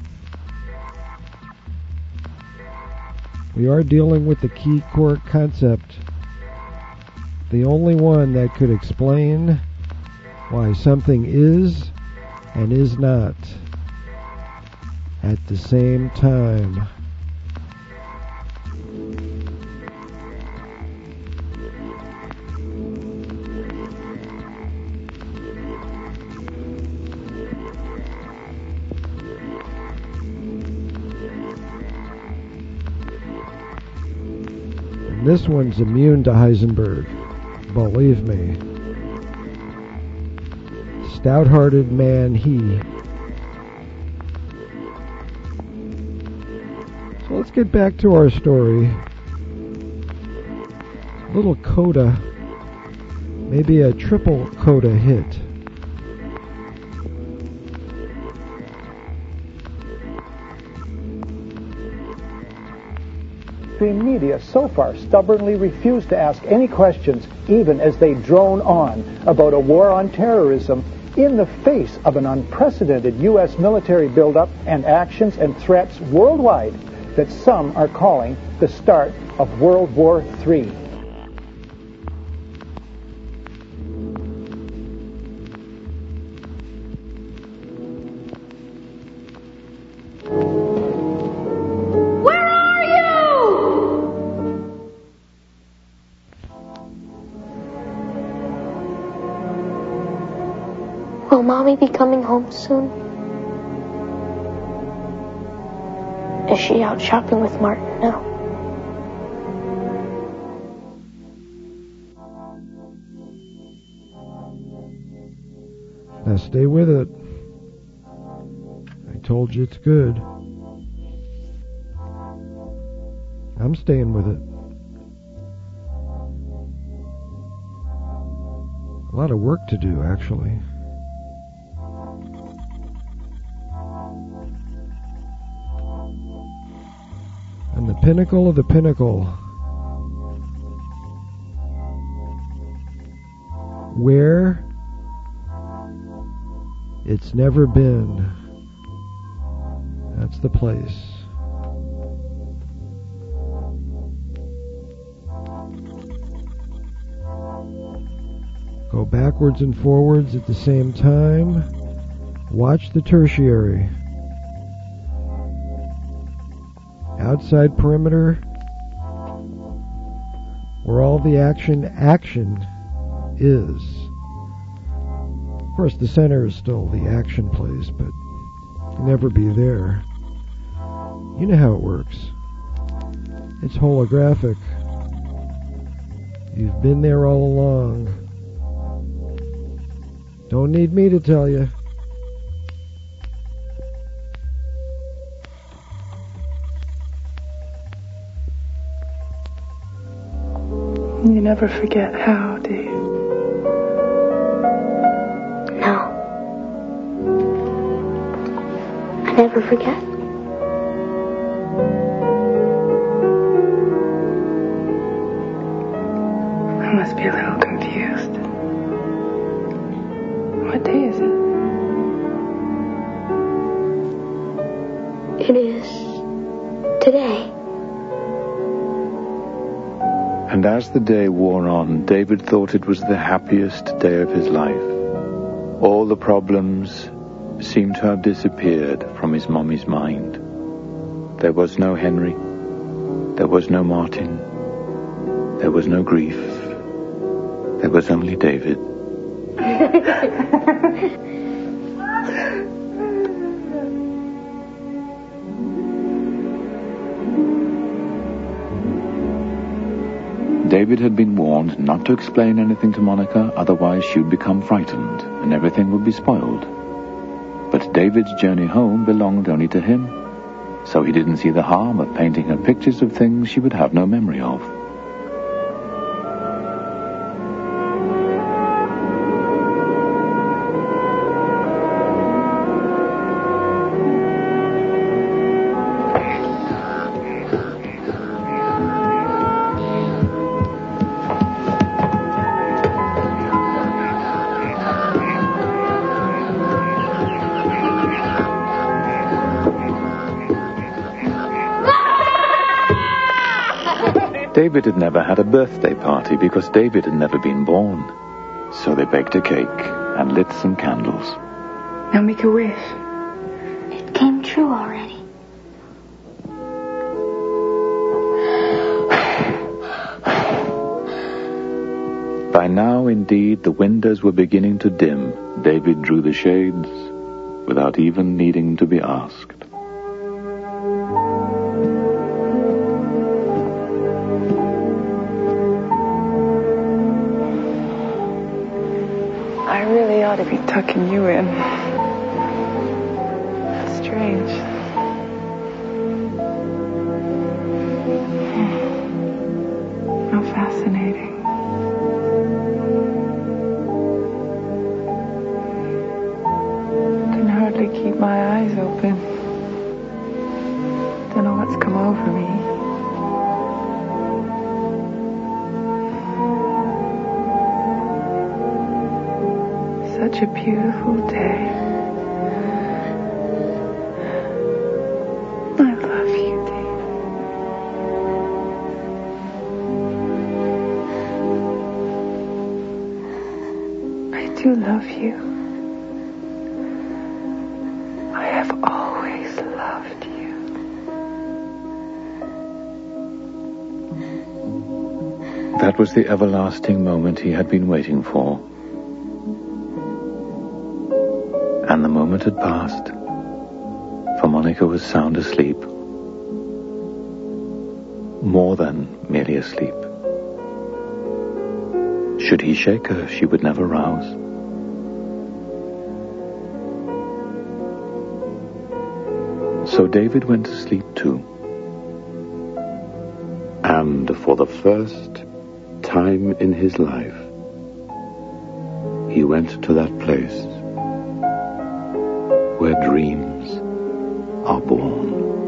We are dealing with the key core concept, the only one that could explain why something is and is not at the same time. This one's immune to Heisenberg, believe me. Stout-hearted man he. So let's get back to our story. Little coda, maybe a triple coda hit. The media so far stubbornly refuse to ask any questions, even as they drone on about a war on terrorism in the face of an unprecedented U S military buildup and actions and threats worldwide that some are calling the start of World War Three. Will Mommy be coming home soon? Is she out shopping with Martin now? Now stay with it. I told you it's good. I'm staying with it. A lot of work to do, actually. And the pinnacle of the pinnacle, where it's never been, that's the place. Go backwards and forwards at the same time. Watch the tertiary. Outside perimeter, where all the action action is. Of course, the center is still the action place, but you can never be there. You know how it works. It's holographic. You've been there all along. Don't need me to tell you. You never forget how, do you? No. I never forget. I must be a little confused. What day is it? It is today. And as the day wore on, David thought it was the happiest day of his life. All the problems seemed to have disappeared from his mommy's mind. There was no Henry. There was no Martin. There was no grief. There was only David. David had been warned not to explain anything to Monica, otherwise she would become frightened and everything would be spoiled. But David's journey home belonged only to him, so he didn't see the harm of painting her pictures of things she would have no memory of. David had never had a birthday party because David had never been born. So they baked a cake and lit some candles. Now make a wish. It came true already. By now, indeed, the windows were beginning to dim. David drew the shades without even needing to be asked. I really ought to be tucking you in. That's strange. How fascinating. Can hardly keep my eyes open. Don't know what's come over me. Such a beautiful day. I love you, Dave. I do love you. I have always loved you. That was the everlasting moment he had been waiting for. And the moment had passed, for Monica was sound asleep. More than merely asleep. Should he shake her, she would never rouse. So David went to sleep too. And for the first time in his life, he went to that place where dreams are born.